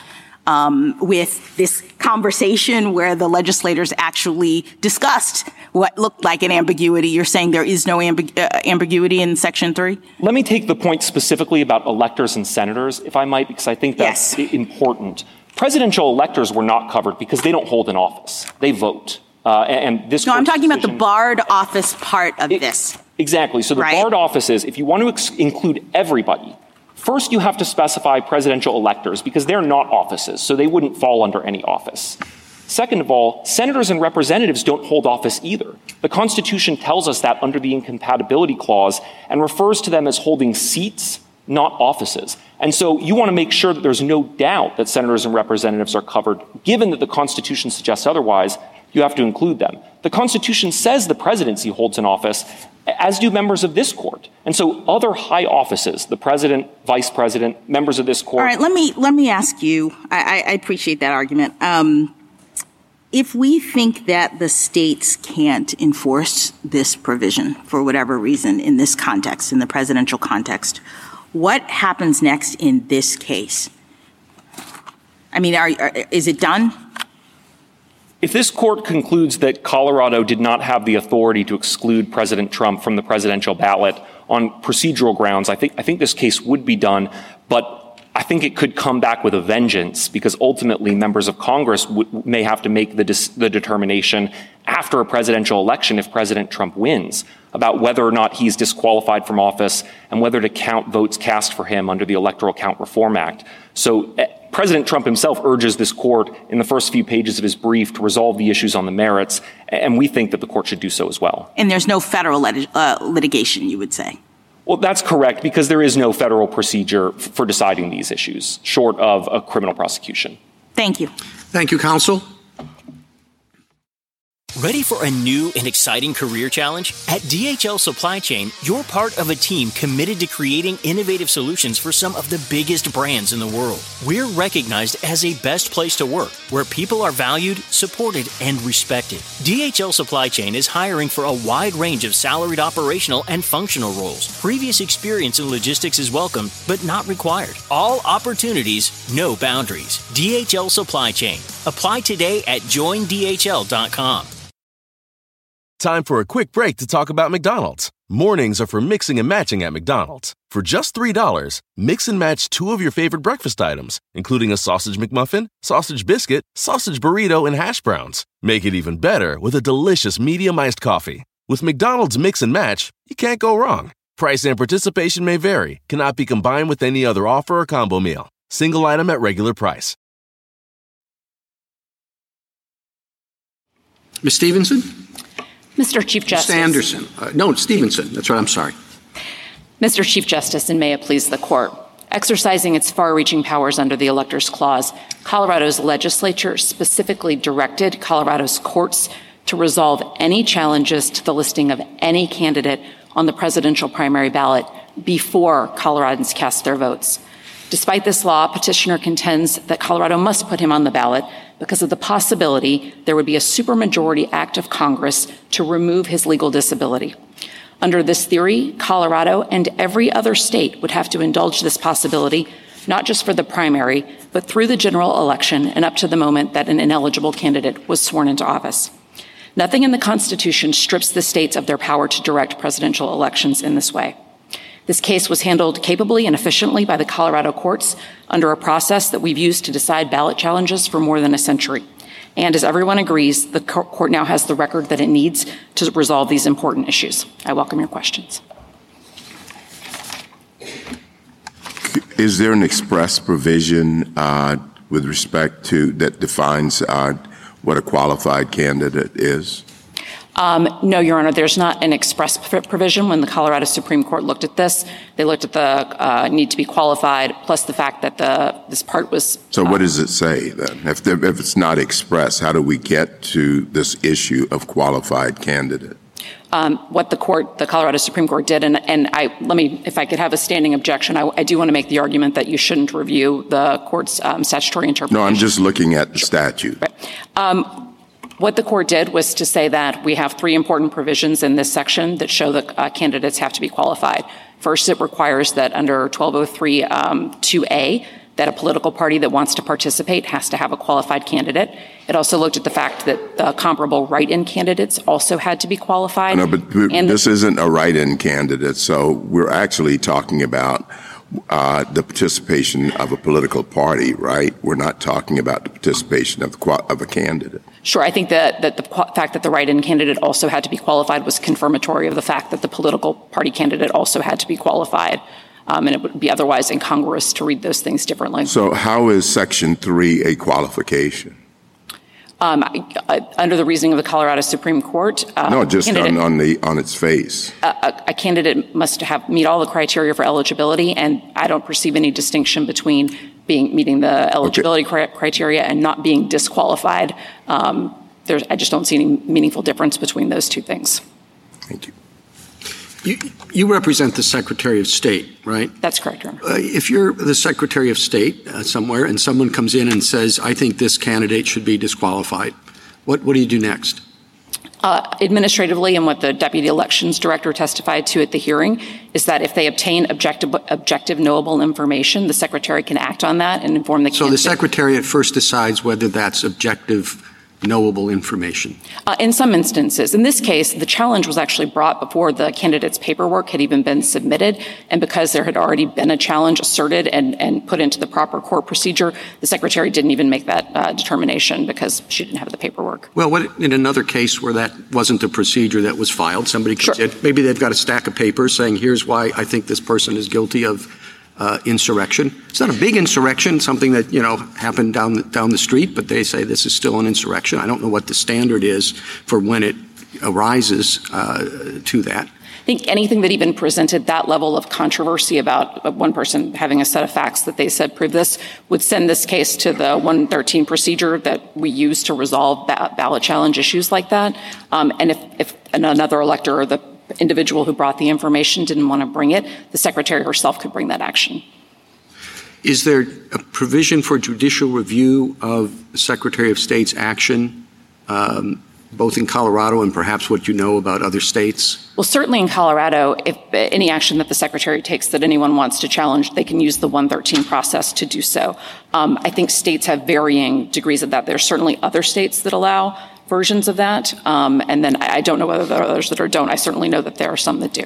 with this conversation where the legislators actually discussed what looked like an ambiguity. You're saying there is no ambiguity in Section 3? Let me take the point specifically about electors and senators, if I might, because I think that's important. Presidential electors were not covered because they don't hold an office. They vote. I'm talking about the barred office part of this. Exactly. So the barred offices, if you want to include everybody, first you have to specify presidential electors because they're not offices, so they wouldn't fall under any office. Second of all, senators and representatives don't hold office either. The Constitution tells us that under the incompatibility clause and refers to them as holding seats not offices. And so you want to make sure that there's no doubt that senators and representatives are covered. Given that the Constitution suggests otherwise, you have to include them. The Constitution says the presidency holds an office, as do members of this court. And so other high offices, the president, vice president, members of this court. All right, let me ask you, I appreciate that argument. If we think that the states can't enforce this provision for whatever reason in this context, in the presidential context, what happens next in this case? I mean, is it done? If this court concludes that Colorado did not have the authority to exclude President Trump from the presidential ballot on procedural grounds, I think this case would be done, but I think it could come back with a vengeance because ultimately members of Congress may have to make the determination after a presidential election if President Trump wins about whether or not he's disqualified from office and whether to count votes cast for him under the Electoral Count Reform Act. So President Trump himself urges this court in the first few pages of his brief to resolve the issues on the merits, and we think that the court should do so as well. And there's no federal litigation, you would say? Well, that's correct, because there is no federal procedure for deciding these issues, short of a criminal prosecution. Thank you. Thank you, counsel. Ready for a new and exciting career challenge? At DHL Supply Chain, you're part of a team committed to creating innovative solutions for some of the biggest brands in the world. We're recognized as a best place to work, where people are valued, supported, and respected. DHL Supply Chain is hiring for a wide range of salaried operational and functional roles. Previous experience in logistics is welcome, but not required. All opportunities, no boundaries. DHL Supply Chain. Apply today at joindhl.com. Time for a quick break to talk about McDonald's. Mornings are for mixing and matching at McDonald's. For just $3, mix and match 2 of your favorite breakfast items, including a sausage McMuffin, sausage biscuit, sausage burrito, and hash browns. Make it even better with a delicious medium iced coffee. With McDonald's Mix and Match, you can't go wrong. Price and participation may vary, cannot be combined with any other offer or combo meal. Single item at regular price. Ms. Stevenson? Mr. Chief Justice. Mr. Anderson. No, Stevenson. That's right. I'm sorry. Mr. Chief Justice, and may it please the Court. Exercising its far-reaching powers under the Electors Clause, Colorado's legislature specifically directed Colorado's courts to resolve any challenges to the listing of any candidate on the presidential primary ballot before Coloradans cast their votes. Despite this law, petitioner contends that Colorado must put him on the ballot because of the possibility there would be a supermajority act of Congress to remove his legal disability. Under this theory, Colorado and every other state would have to indulge this possibility, not just for the primary, but through the general election and up to the moment that an ineligible candidate was sworn into office. Nothing in the Constitution strips the states of their power to direct presidential elections in this way. This case was handled capably and efficiently by the Colorado courts under a process that we've used to decide ballot challenges for more than a century. And as everyone agrees, the court now has the record that it needs to resolve these important issues. I welcome your questions. Is there an express provision with respect to that defines what a qualified candidate is? No, Your Honor, there's not an express provision. When the Colorado Supreme Court looked at this, they looked at the need to be qualified, plus the fact that this part was... So what does it say then? If it's not express, how do we get to this issue of qualified candidate? What the Colorado Supreme Court did, and if I could have a standing objection, I do want to make the argument that you shouldn't review the court's statutory interpretation. No, I'm just looking at the statute. Right. What the court did was to say that we have 3 important provisions in this section that show that candidates have to be qualified. First, it requires that under 1203 2A, that a political party that wants to participate has to have a qualified candidate. It also looked at the fact that the comparable write-in candidates also had to be qualified. No, but this isn't a write-in candidate, so we're actually talking about the participation of a political party, right? We're not talking about the participation of a candidate. Sure. I think that the fact that the write-in candidate also had to be qualified was confirmatory of the fact that the political party candidate also had to be qualified. And it would be otherwise incongruous to read those things differently. So how is Section 3 a qualification? Under the reasoning of the Colorado Supreme Court. No, just on its face. A candidate must meet all the criteria for eligibility, and I don't perceive any distinction between meeting the eligibility criteria and not being disqualified. I just don't see any meaningful difference between those two things. Thank you. You represent the Secretary of State, right? That's correct, Your Honor. If you're the Secretary of State somewhere and someone comes in and says, I think this candidate should be disqualified, what do you do next? Administratively, and what the Deputy Elections Director testified to at the hearing, is that if they obtain objective knowable information, the Secretary can act on that and inform the candidate. So the Secretary at first decides whether that's objective knowable information? In some instances. In this case, the challenge was actually brought before the candidate's paperwork had even been submitted, and because there had already been a challenge asserted and put into the proper court procedure, the Secretary didn't even make that determination because she didn't have the paperwork. Well, what in another case where that wasn't the procedure that was filed, somebody comes in, maybe they've got a stack of papers saying, here's why I think this person is guilty of insurrection. It's not a big insurrection, something that, happened down the street, but they say this is still an insurrection. I don't know what the standard is for when it arises to that. I think anything that even presented that level of controversy about one person having a set of facts that they said prove this would send this case to the 113 procedure that we use to resolve ballot challenge issues like that. And if another elector or the individual who brought the information didn't want to bring it, the Secretary herself could bring that action. Is there a provision for judicial review of the Secretary of State's action, both in Colorado and perhaps what you know about other states? Well, certainly in Colorado, if any action that the Secretary takes that anyone wants to challenge, they can use the 113 process to do so. I think states have varying degrees of that. There are certainly other states that allow versions of that. And then I don't know whether there are others that don't. I certainly know that there are some that do.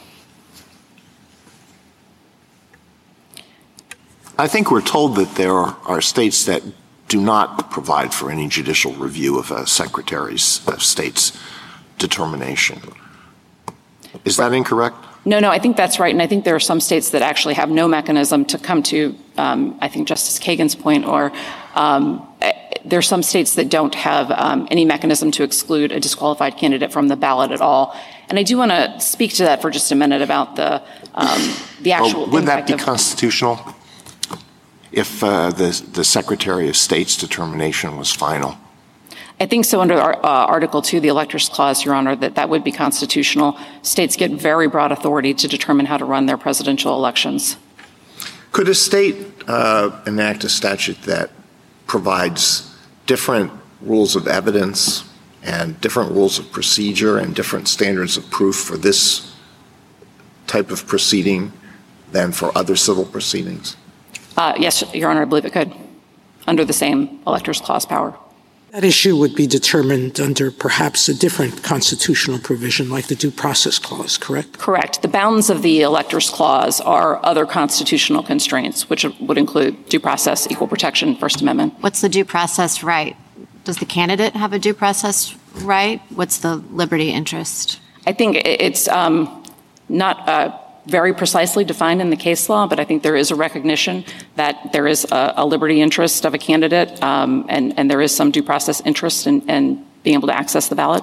I think we're told that there are states that do not provide for any judicial review of a Secretary of State's determination. Is that incorrect? No, I think that's right. And I think there are some states that actually have no mechanism to come to, I think, Justice Kagan's point, or there are some states that don't have any mechanism to exclude a disqualified candidate from the ballot at all. And I do want to speak to that for just a minute about the actual would that be constitutional if the Secretary of State's determination was final? I think so. Under Article 2, the Electors Clause, Your Honor, that would be constitutional. States get very broad authority to determine how to run their presidential elections. Could a state enact a statute that provides different rules of evidence and different rules of procedure and different standards of proof for this type of proceeding than for other civil proceedings? Yes, Your Honor, I believe it could, under the same Electors Clause power. That issue would be determined under perhaps a different constitutional provision like the Due Process Clause, correct? Correct. The bounds of the Electors Clause are other constitutional constraints, which would include due process, equal protection, First Amendment. What's the due process right? Does the candidate have a due process right? What's the liberty interest? I think it's not very precisely defined in the case law, but I think there is a recognition that there is a liberty interest of a candidate, and there is some due process interest in being able to access the ballot.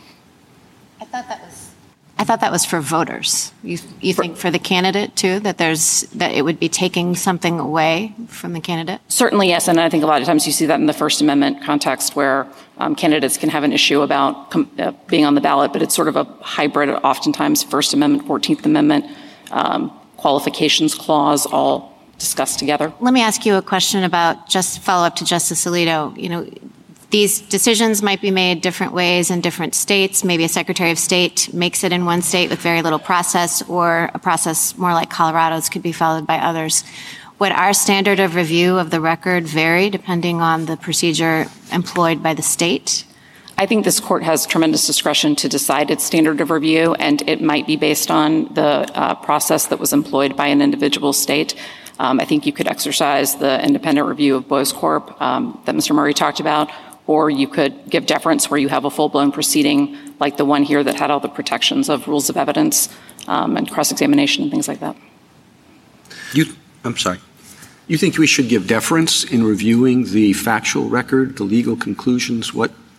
I thought that was for voters. You think for the candidate too, that it would be taking something away from the candidate? Certainly, yes, and I think a lot of times you see that in the First Amendment context where candidates can have an issue about being on the ballot, but it's sort of a hybrid, oftentimes First Amendment, 14th Amendment, qualifications clause, all discussed together. Let me ask you a question about just follow up to Justice Alito. These decisions might be made different ways in different states. Maybe a Secretary of State makes it in one state with very little process, or a process more like Colorado's could be followed by others. Would our standard of review of the record vary depending on the procedure employed by the state? I think this court has tremendous discretion to decide its standard of review, and it might be based on the process that was employed by an individual state. I think you could exercise the independent review of Bose Corp that Mr. Murray talked about, or you could give deference where you have a full-blown proceeding like the one here that had all the protections of rules of evidence and cross-examination and things like that. I'm sorry. You think we should give deference in reviewing the factual record, the legal conclusions?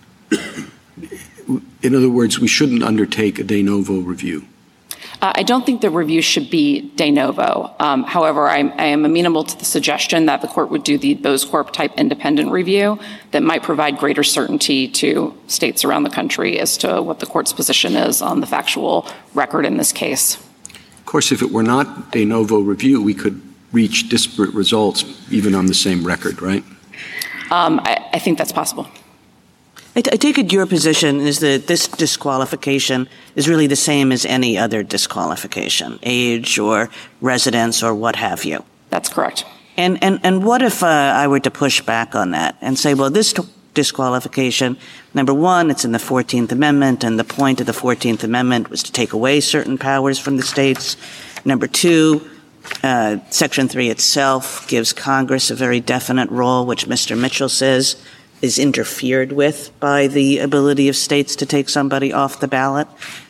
In other words, we shouldn't undertake a de novo review. I don't think the review should be de novo. However, I am amenable to the suggestion that the court would do the Bose Corp type independent review that might provide greater certainty to states around the country as to what the court's position is on the factual record in this case. Of course, if it were not de novo review, we could reach disparate results even on the same record, right? I think that's possible. I take it your position is that this disqualification is really the same as any other disqualification, age or residence or what have you. That's correct. And what if I were to push back on that and say, well, this disqualification, number one, it's in the 14th Amendment, and the point of the 14th Amendment was to take away certain powers from the states. Number two, Section 3 itself gives Congress a very definite role, which Mr. Mitchell says is interfered with by the ability of states to take somebody off the ballot.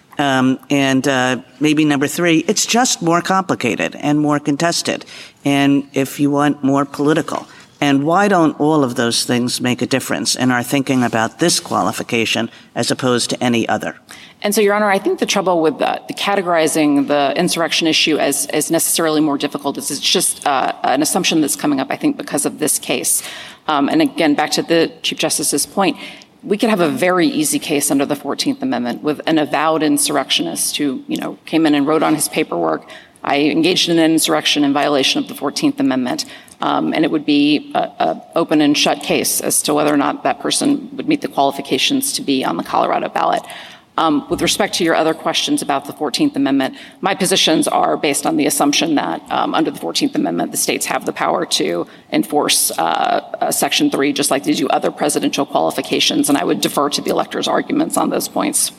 And maybe number three, it's just more complicated and more contested. And if you want, more political. And why don't all of those things make a difference in our thinking about this qualification as opposed to any other? And so, Your Honor, I think the trouble with the categorizing the insurrection issue as necessarily more difficult is it's just an assumption that's coming up, I think, because of this case. And again, back to the Chief Justice's point, we could have a very easy case under the 14th Amendment with an avowed insurrectionist who, came in and wrote on his paperwork, I engaged in an insurrection in violation of the 14th Amendment. And it would be an open and shut case as to whether or not that person would meet the qualifications to be on the Colorado ballot. With respect to your other questions about the 14th Amendment, my positions are based on the assumption that under the 14th Amendment, the states have the power to enforce Section 3, just like they do other presidential qualifications, and I would defer to the electors' arguments on those points.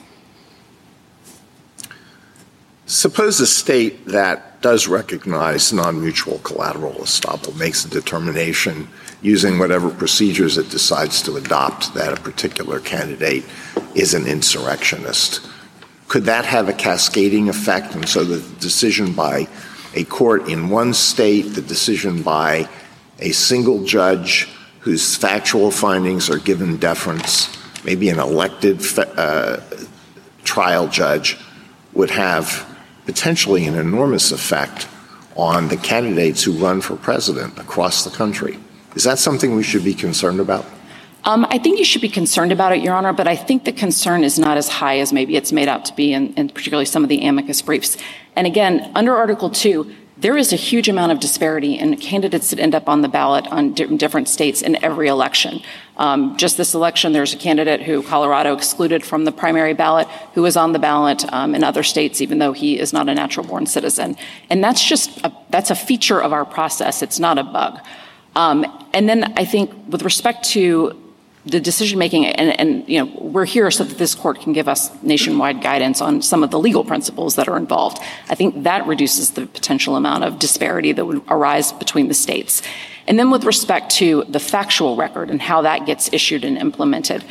Suppose a state that does recognize non-mutual collateral estoppel makes a determination using whatever procedures it decides to adopt that a particular candidate is an insurrectionist. Could that have a cascading effect? And so the decision by a court in one state, the decision by a single judge whose factual findings are given deference, maybe an elected trial judge, would have potentially an enormous effect on the candidates who run for president across the country. Is that something we should be concerned about? I think you should be concerned about it, Your Honor, but I think the concern is not as high as maybe it's made out to be in particularly some of the amicus briefs. And again, under Article 2, there is a huge amount of disparity in candidates that end up on the ballot on different states in every election. Just this election, there's a candidate who Colorado excluded from the primary ballot who is on the ballot in other states, even though he is not a natural-born citizen. And that's a feature of our process. It's not a bug. And then I think with respect to the decision-making, and we're here so that this court can give us nationwide guidance on some of the legal principles that are involved. I think that reduces the potential amount of disparity that would arise between the states. And then with respect to the factual record and how that gets issued and implemented,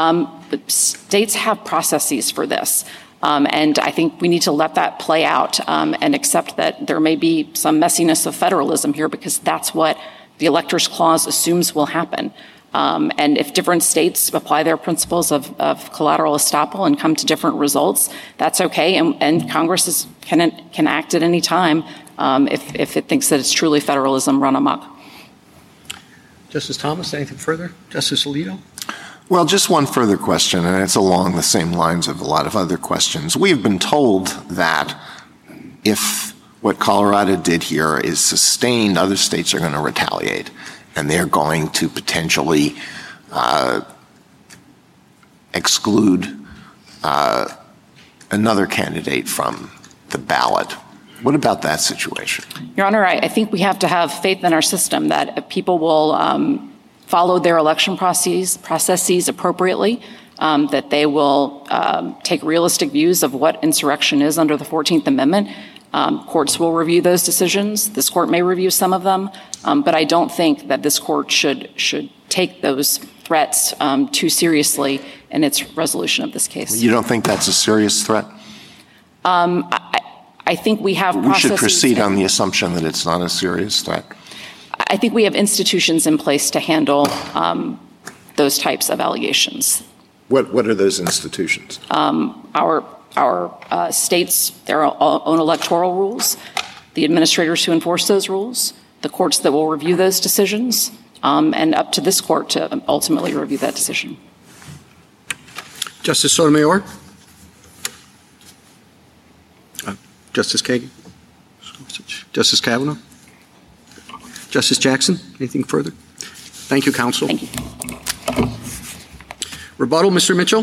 states have processes for this. And I think we need to let that play out and accept that there may be some messiness of federalism here because that's what the Electors Clause assumes will happen. And if different states apply their principles of collateral estoppel and come to different results, that's okay. And Congress can act at any time if it thinks that it's truly federalism run amok. Justice Thomas, anything further? Justice Alito? Well, just one further question, and it's along the same lines of a lot of other questions. We've been told that if what Colorado did here is sustained, other states are going to retaliate. And they're going to potentially exclude another candidate from the ballot. What about that situation? Your Honor, I think we have to have faith in our system that people will follow their election processes appropriately, that they will take realistic views of what insurrection is under the 14th Amendment. Courts will review those decisions. This court may review some of them, but I don't think that this court should take those threats too seriously in its resolution of this case. You don't think that's a serious threat? I think we have processes. We should proceed on the assumption that it's not a serious threat. I think we have institutions in place to handle those types of allegations. What are those institutions? Our states, their own electoral rules, the administrators who enforce those rules, the courts that will review those decisions, and up to this court to ultimately review that decision. Justice Sotomayor? Justice Kagan? Justice Kavanaugh? Justice Jackson? Anything further? Thank you, counsel. Thank you. Rebuttal, Mr. Mitchell?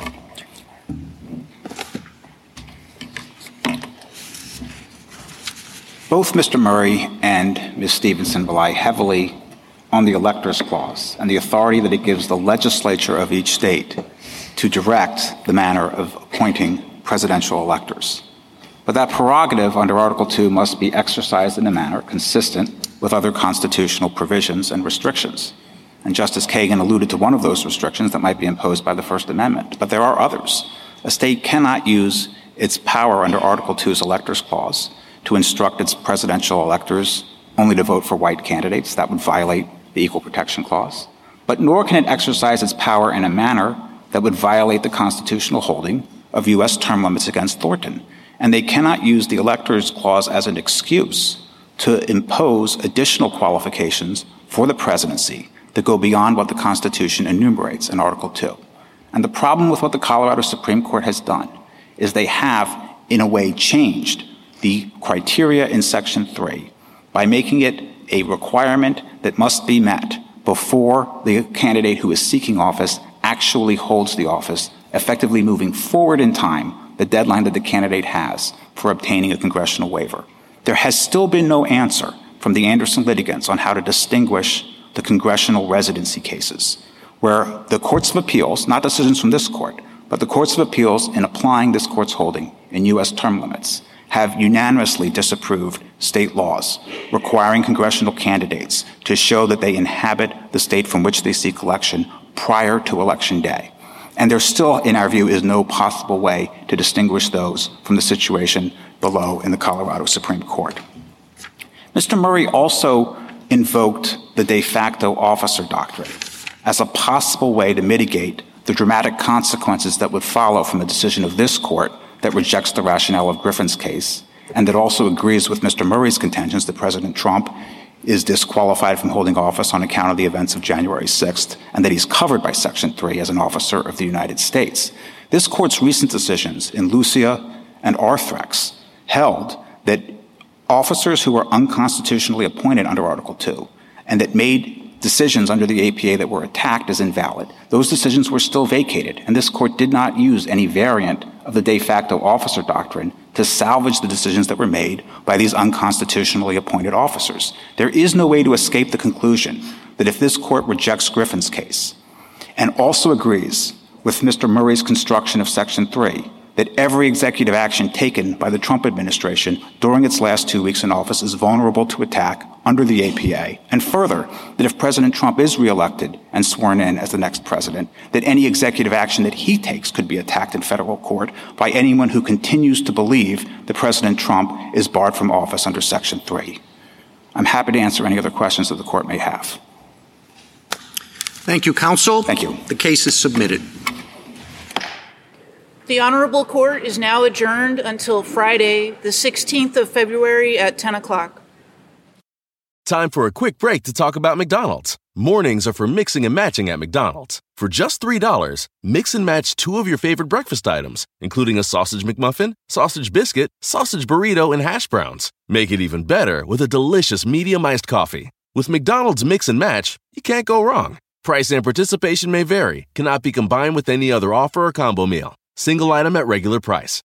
Both Mr. Murray and Ms. Stevenson rely heavily on the Electors Clause and the authority that it gives the legislature of each state to direct the manner of appointing presidential electors. But that prerogative under Article 2 must be exercised in a manner consistent with other constitutional provisions and restrictions. And Justice Kagan alluded to one of those restrictions that might be imposed by the First Amendment. But there are others. A state cannot use its power under Article 2's Electors Clause to instruct its presidential electors only to vote for white candidates. That would violate the Equal Protection Clause. But nor can it exercise its power in a manner that would violate the constitutional holding of U.S. term limits against Thornton. And they cannot use the Electors Clause as an excuse to impose additional qualifications for the presidency that go beyond what the Constitution enumerates in Article 2. And the problem with what the Colorado Supreme Court has done is they have, in a way, changed the criteria in Section 3 by making it a requirement that must be met before the candidate who is seeking office actually holds the office, effectively moving forward in time the deadline that the candidate has for obtaining a congressional waiver. There has still been no answer from the Anderson litigants on how to distinguish the congressional residency cases, where the courts of appeals, not decisions from this court, but the courts of appeals in applying this court's holding in U.S. term limits have unanimously disapproved state laws requiring congressional candidates to show that they inhabit the state from which they seek election prior to Election Day. And there still, in our view, is no possible way to distinguish those from the situation below in the Colorado Supreme Court. Mr. Murray also invoked the de facto officer doctrine as a possible way to mitigate the dramatic consequences that would follow from a decision of this court that rejects the rationale of Griffin's case and that also agrees with Mr. Murray's contentions that President Trump is disqualified from holding office on account of the events of January 6th and that he's covered by Section 3 as an officer of the United States. This court's recent decisions in Lucia and Arthrex held that officers who were unconstitutionally appointed under Article 2 and that made decisions under the APA that were attacked as invalid, those decisions were still vacated, and this court did not use any variant of the de facto officer doctrine to salvage the decisions that were made by these unconstitutionally appointed officers. There is no way to escape the conclusion that if this court rejects Griffin's case and also agrees with Mr. Murray's construction of Section 3, that every executive action taken by the Trump administration during its last 2 weeks in office is vulnerable to attack under the APA, and further, that if President Trump is reelected and sworn in as the next president, that any executive action that he takes could be attacked in federal court by anyone who continues to believe that President Trump is barred from office under Section 3. I'm happy to answer any other questions that the court may have. Thank you, counsel. Thank you. The case is submitted. The Honorable Court is now adjourned until Friday, the 16th of February at 10 o'clock. Time for a quick break to talk about McDonald's. Mornings are for mixing and matching at McDonald's. For just $3, mix and match 2 of your favorite breakfast items, including a sausage McMuffin, sausage biscuit, sausage burrito, and hash browns. Make it even better with a delicious medium iced coffee. With McDonald's Mix and Match, you can't go wrong. Price and participation may vary, cannot be combined with any other offer or combo meal. Single item at regular price.